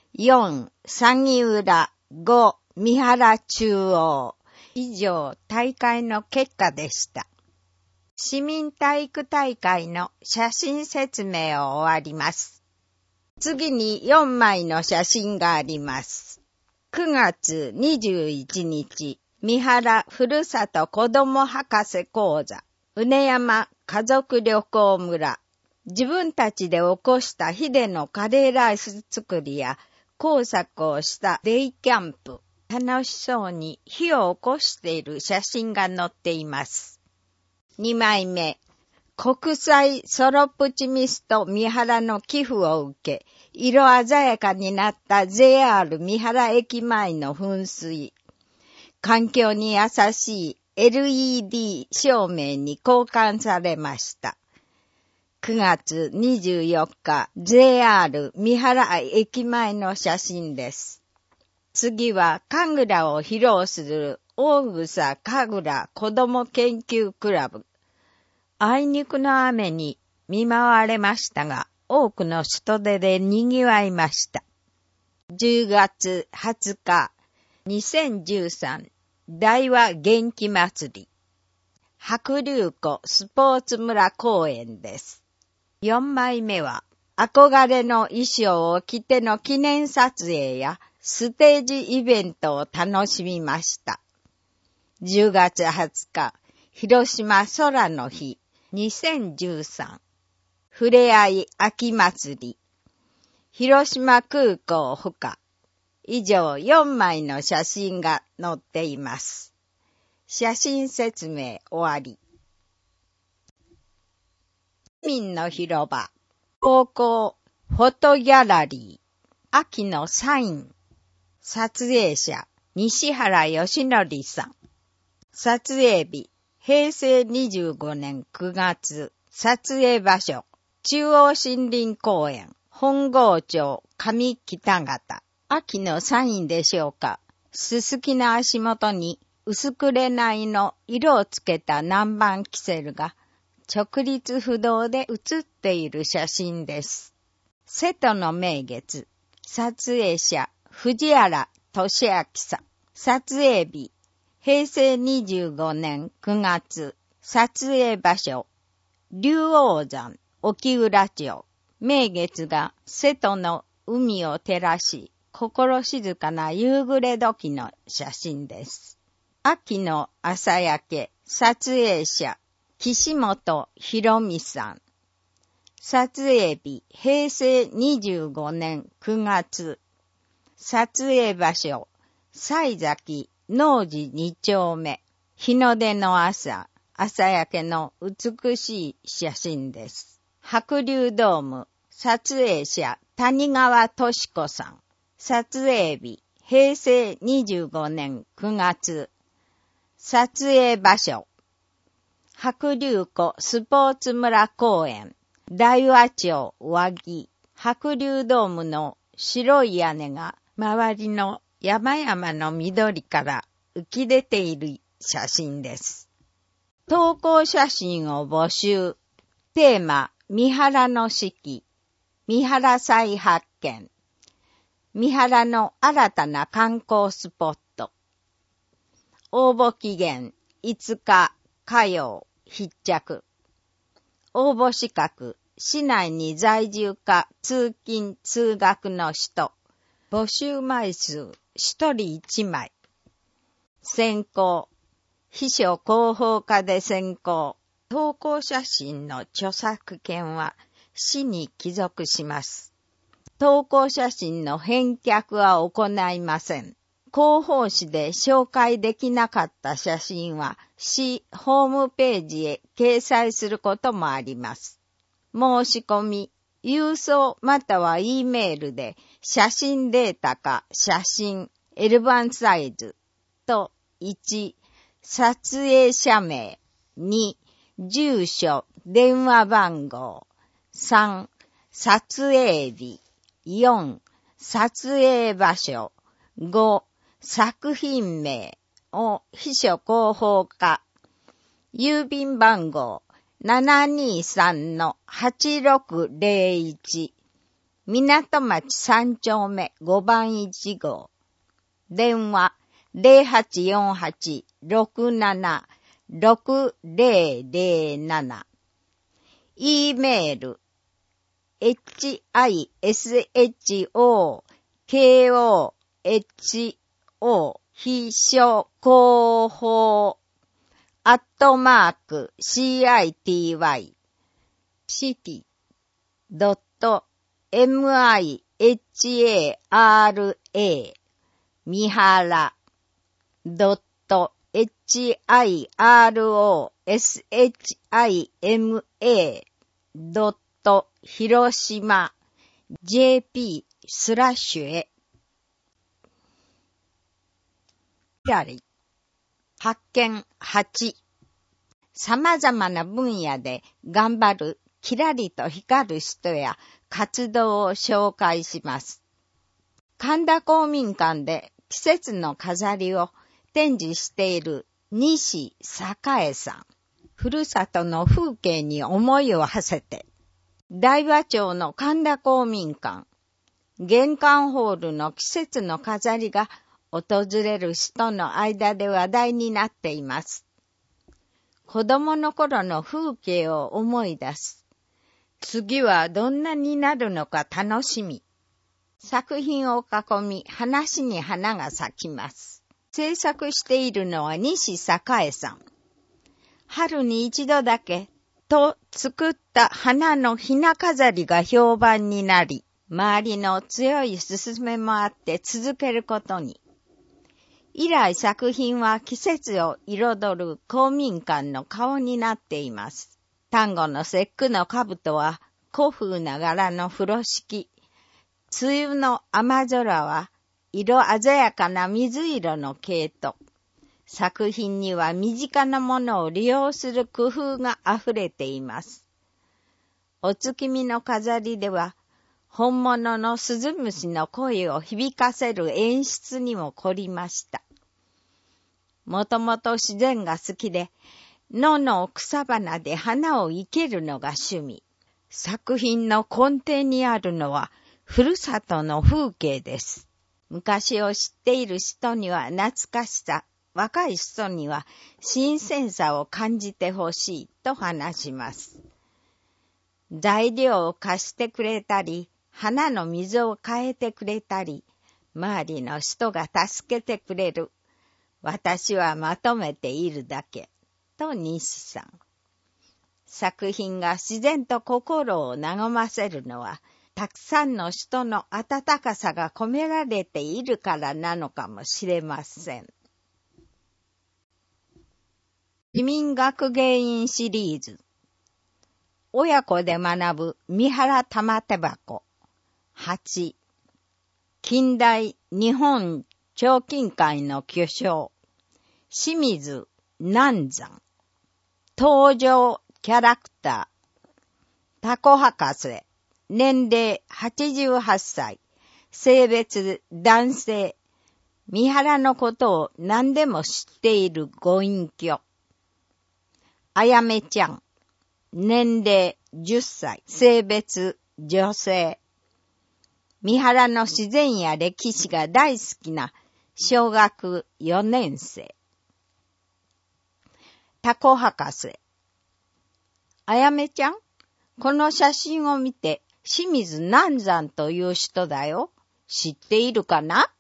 よん、鷺浦、ご、三原中央。以上、大会の結果でした。市民体育大会の写真説明を終わります。次によんまいの写真があります。くがつにじゅういちにち、三原ふるさと子ども博士講座、うね山家族旅行村。自分たちで起こしたヒデのカレーライス作りや工作をしたデイキャンプ。楽しそうに火を起こしている写真が載っています。にまいめ。国際ソロプチミスト三原の寄付を受け、色鮮やかになった ジェイアール 三原駅前の噴水。環境に優しい エルイーディー 照明に交換されました。くがつにじゅうよっか、ジェイアール 三原駅前の写真です。次は、神楽を披露する大草神楽子ども研究クラブ。あいにくの雨に見舞われましたが、多くの人出で賑わいました。じゅうがつはつか、にせんじゅうさん大和元気祭り。白龍湖スポーツ村公園です。よんまいめは、憧れの衣装を着ての記念撮影やステージイベントを楽しみました。じゅうがつはつか、広島空の日にせんじゅうさん。ふれあい秋祭り。広島空港ほか。以上よんまいの写真が載っています。写真説明終わり。市民の広場。高校フォトギャラリー。秋のサイン。撮影者西原義則さん。撮影日へいせいにじゅうごねんくがつ。撮影場所中央森林公園本郷町上北方。秋のサインでしょうか。すすきの足元に薄紅の色をつけた南蛮キセルが直立不動で写っている写真です。瀬戸の名月。撮影者藤原俊明さん。撮影日へいせいにじゅうごねんくがつ。撮影場所竜王山沖浦町。名月が瀬戸の海を照らし、心静かな夕暮れ時の写真です。秋の朝焼け。撮影者岸本博美さん。撮影日へいせいにじゅうごねんくがつ。撮影場所西崎農寺に丁目。日の出の朝、朝焼けの美しい写真です。白龍ドーム。撮影者谷川敏子さん。撮影日へいせいにじゅうごねんくがつ。撮影場所白龍湖スポーツ村公園大和町和木。白龍ドームの白い屋根が周りの山々の緑から浮き出ている写真です。投稿写真を募集。テーマ三原の四季。三原再発見。三原の新たな観光スポット。応募期限いつか火曜必着。応募資格市内に在住か通勤通学の人。募集枚数ひとりいちまい。選考秘書広報課で選考。投稿写真の著作権は市に帰属します。投稿写真の返却は行いません。広報誌で紹介できなかった写真は市ホームページへ掲載することもあります。申し込み、郵送または E メールで写真データか写真 エルワン サイズといち、撮影者名、に、住所、電話番号、さん、撮影日、よん、撮影場所、ご、作品名を秘書広報課、郵便番号 ななにーさんのはちろくぜろいち、 港町三丁目ごばんいち号。電話 ゼロはちよんはち ろくなな ろくゼロゼロなな。E メール エイチアイエスエイチオーケーオーエイチオー 秘書広報アットマーク シーアイティーワイ シティドット エムアイエイチエーアールエー みはらドット エイチアイアールオーエスエイチアイエムエー ドット広島 ジェーピー スラッシュへ。発見はち。様々な分野で頑張るキラリと光る人や活動を紹介します。神田公民館で季節の飾りを展示している西栄さん。ふるさとの風景に思いを馳せて、大和町の神田公民館、玄関ホールの季節の飾りが訪れる人の間で話題になっています。子供の頃の風景を思い出す。次はどんなになるのか楽しみ。作品を囲み、話に花が咲きます。制作しているのは西栄さん。春に一度だけと作った花のひな飾りが評判になり、周りの強い勧めもあって続けることに。以来作品は季節を彩る公民館の顔になっています。端午の節句の兜は古風な柄の風呂敷。梅雨の雨空は色鮮やかな水色の毛糸。作品には身近なものを利用する工夫があふれています。お月見の飾りでは、本物のスズムシの声を響かせる演出にも凝りました。もともと自然が好きで、野の草花で花を生けるのが趣味。作品の根底にあるのは、ふるさとの風景です。昔を知っている人には懐かしさ、若い人には新鮮さを感じてほしいと話します。材料を貸してくれたり、花の水を変えてくれたり、周りの人が助けてくれる。私はまとめているだけ。と西さん。作品が自然と心を和ませるのは、たくさんの人の温かさが込められているからなのかもしれません。市民学芸員シリーズ。親子で学ぶ三原玉手箱。はち。近代日本彫金界の巨匠。清水南山。登場キャラクター。タコ博士。年齢はちじゅうはっさい。性別男性。三原のことを何でも知っているご隠居。あやめちゃん。年齢じゅっさい。性別女性。三原の自然や歴史が大好きな小学よねん生。タコ博士。あやめちゃん、この写真を見て清水南山という人だよ。知っているかな？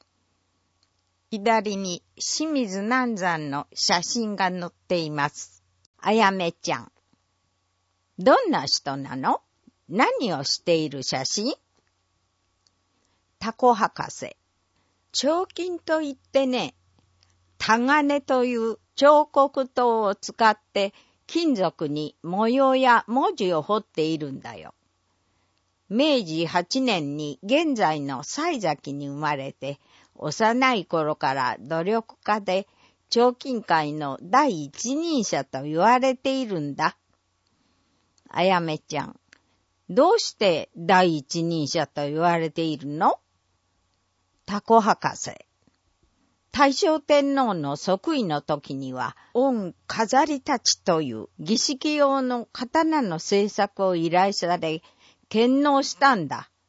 左に清水南山の写真が載っています。あやめちゃん。どんな人なの？何をしている写真？タコ博士。彫金といってね、タガネという彫刻刀を使って金属に模様や文字を彫っているんだよ。めいじはちねんに現在の西崎に生まれて、幼い頃から努力家で彫金界の第一人者と言われているんだ。あやめちゃん、どうして第一人者と言われているの？タコ博士。大正天皇の即位の時には、御飾りたちという儀式用の刀の製作を依頼され、献納したんだ。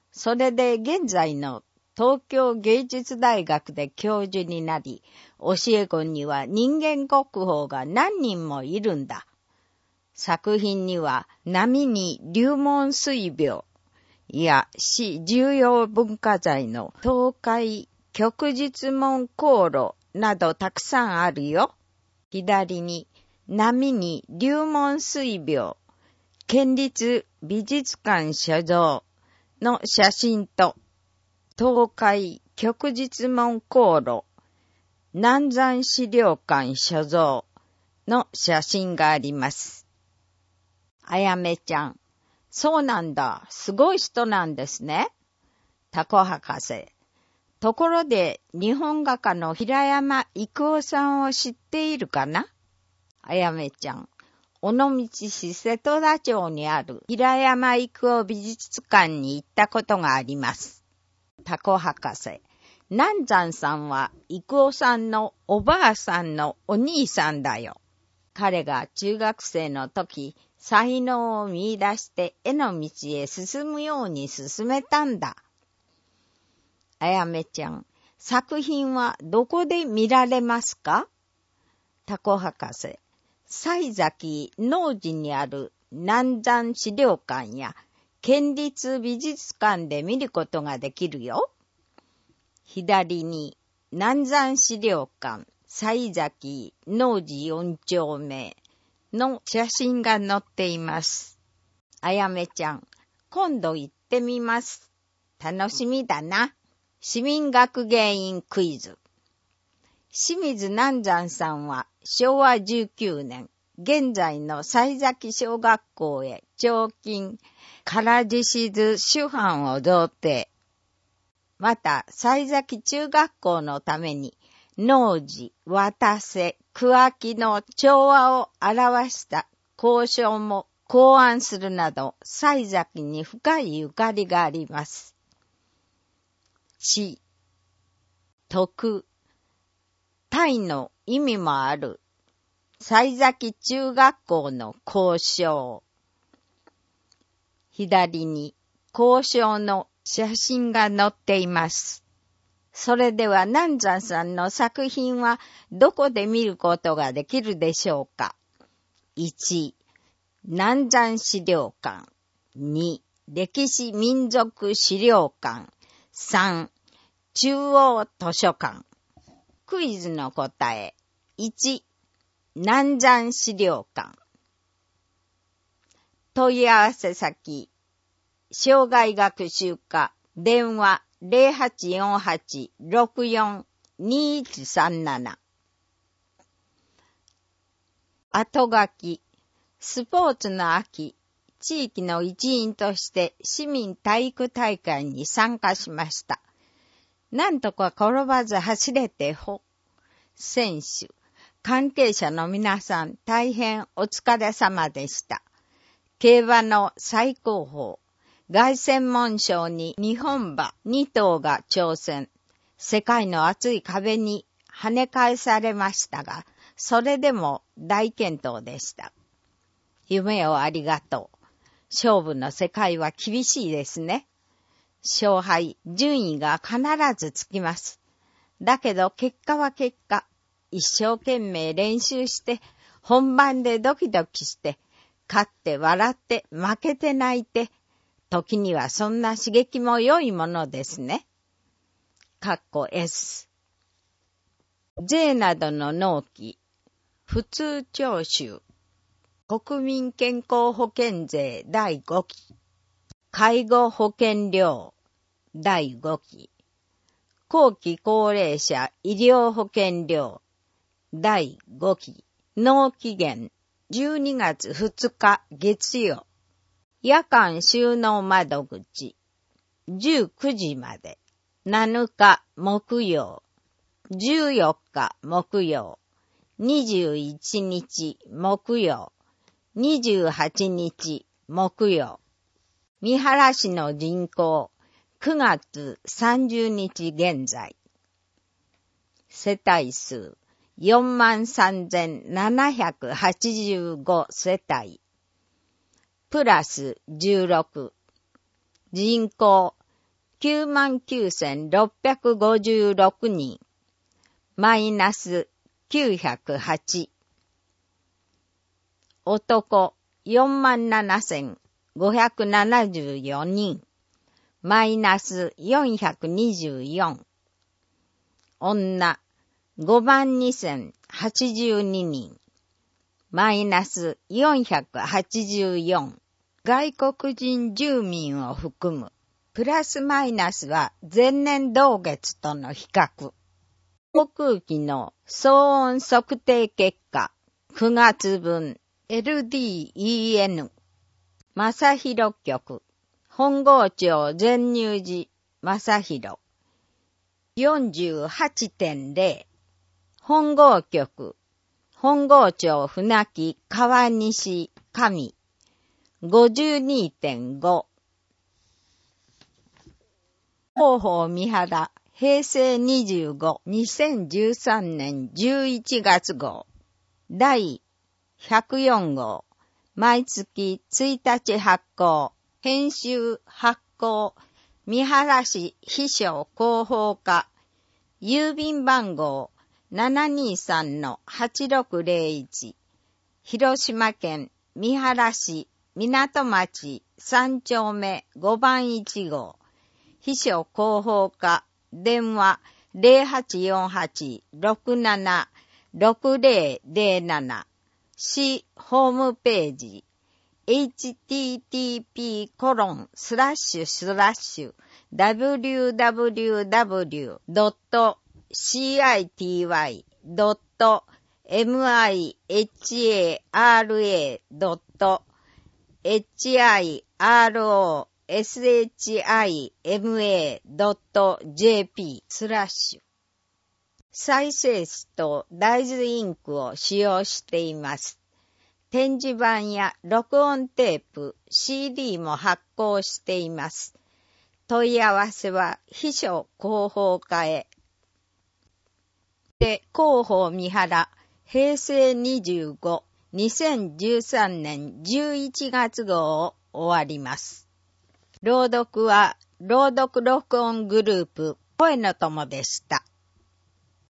それで現在の東京芸術大学で教授になり、教え子には人間国宝が何人もいるんだ。作品には波に龍門水廟や市重要文化財の東海旭日門航路などたくさんあるよ。左に波に龍門水廟、県立美術館所蔵の写真と、東海旭日門航路、南山資料館所蔵の写真があります。あやめちゃん、そうなんだ、すごい人なんですね。タコ博士、ところで日本画家の平山郁夫さんを知っているかな？あやめちゃん、尾道市瀬戸田町にある平山郁夫美術館に行ったことがあります。タコ博士、南山さんは郁夫さんのおばあさんのお兄さんだよ。彼が中学生の時、才能を見出して絵の道へ進むように進めたんだ。あやめちゃん、作品はどこで見られますか？タコ博士、西崎農寺にある南山資料館や県立美術館で見ることができるよ。左に南山資料館西崎農寺よん丁目の写真が載っています。あやめちゃん、今度行ってみます。楽しみだな。市民学芸員クイズ。清水南山さんはしょうわじゅうきゅうねん、現在の西崎小学校へ彫金、唐獅子図主版を贈呈。また、西崎中学校のために、農事、渡瀬、桑木の調和を表した交渉も考案するなど、西崎に深いゆかりがあります。知、徳、体の意味もある西崎中学校の校章。左に校章の写真が載っています。それでは南山さんの作品はどこで見ることができるでしょうか？いち、南山資料館。に、歴史民族資料館。さん、中央図書館。クイズの答え。いち、南山資料館。問い合わせ先、障害学習課、電話 ゼロはちよんはち ろくよん にいちさんなな。後書き、スポーツの秋、地域の一員として市民体育大会に参加しました。なんとか転ばず走れてほ。選手、関係者の皆さん大変お疲れ様でした。競馬の最高峰、凱旋門賞に日本馬に頭が挑戦。世界の厚い壁に跳ね返されましたが、それでも大健闘でした。夢をありがとう。勝負の世界は厳しいですね。勝敗、順位が必ずつきます。だけど結果は結果。一生懸命練習して、本番でドキドキして、勝って笑って負けて泣いて、時にはそんな刺激も良いものですね。かっこ エス。税などの納期、普通徴収、国民健康保険税だいごき、介護保険料だいごき、後期高齢者医療保険料だいごき、納期限じゅうにがつふつか月曜、夜間収納窓口じゅうくじまで、なのか木曜、じゅうよっか木曜、にじゅういちにち木曜、にじゅうはちにち木曜。三原市の人口くがつさんじゅうにち現在。世帯数よんまんさんぜんななひゃくはちじゅうご世帯。プラスじゅうろく。人口きゅうまんきゅうせんろっぴゃくごじゅうろくにん、マイナスきゅうひゃくはち。男よんまんななせんごひゃくななじゅうよにん、マイナスよんひゃくにじゅうよん。女ごまんにせんはちじゅうににん、マイナスよんひゃくはちじゅうよん。外国人住民を含む。プラスマイナスは前年同月との比較。航空機の騒音測定結果、くがつぶん エルディーイーエヌ。正広局、本郷町全入寺正広。よんじゅうはちてんゼロ。本郷局、本郷町船木川西上。ごじゅうにてんご。広報三原、平成にじゅうご、にせんじゅうさんねんじゅういちがつ号。だいひゃくよん号。毎月ついたち発行。編集発行。三原市秘書広報課。郵便番号 ななにさんのはちろくゼロいち。広島県三原市港町さんちょうめごばんいち号。秘書広報課。電話 ゼロはちよんはち ろくなな ろくゼロゼロなな。市ホームページ エイチティーティーピーコロンスラッシュスラッシュダブリューダブリューダブリュードットシーアイティーワイドットエムアイエイチエーアールエードットエイチアイアールオーエスエイチアイエムエードットジェーピースラッシュ。再生紙と大豆インクを使用しています。展示板や録音テープ、シーディー も発行しています。問い合わせは秘書広報課へ。で、広報三原、平成にじゅうご、にせんじゅうさんねんじゅういちがつ号を終わります。朗読は朗読録音グループ声の友でした。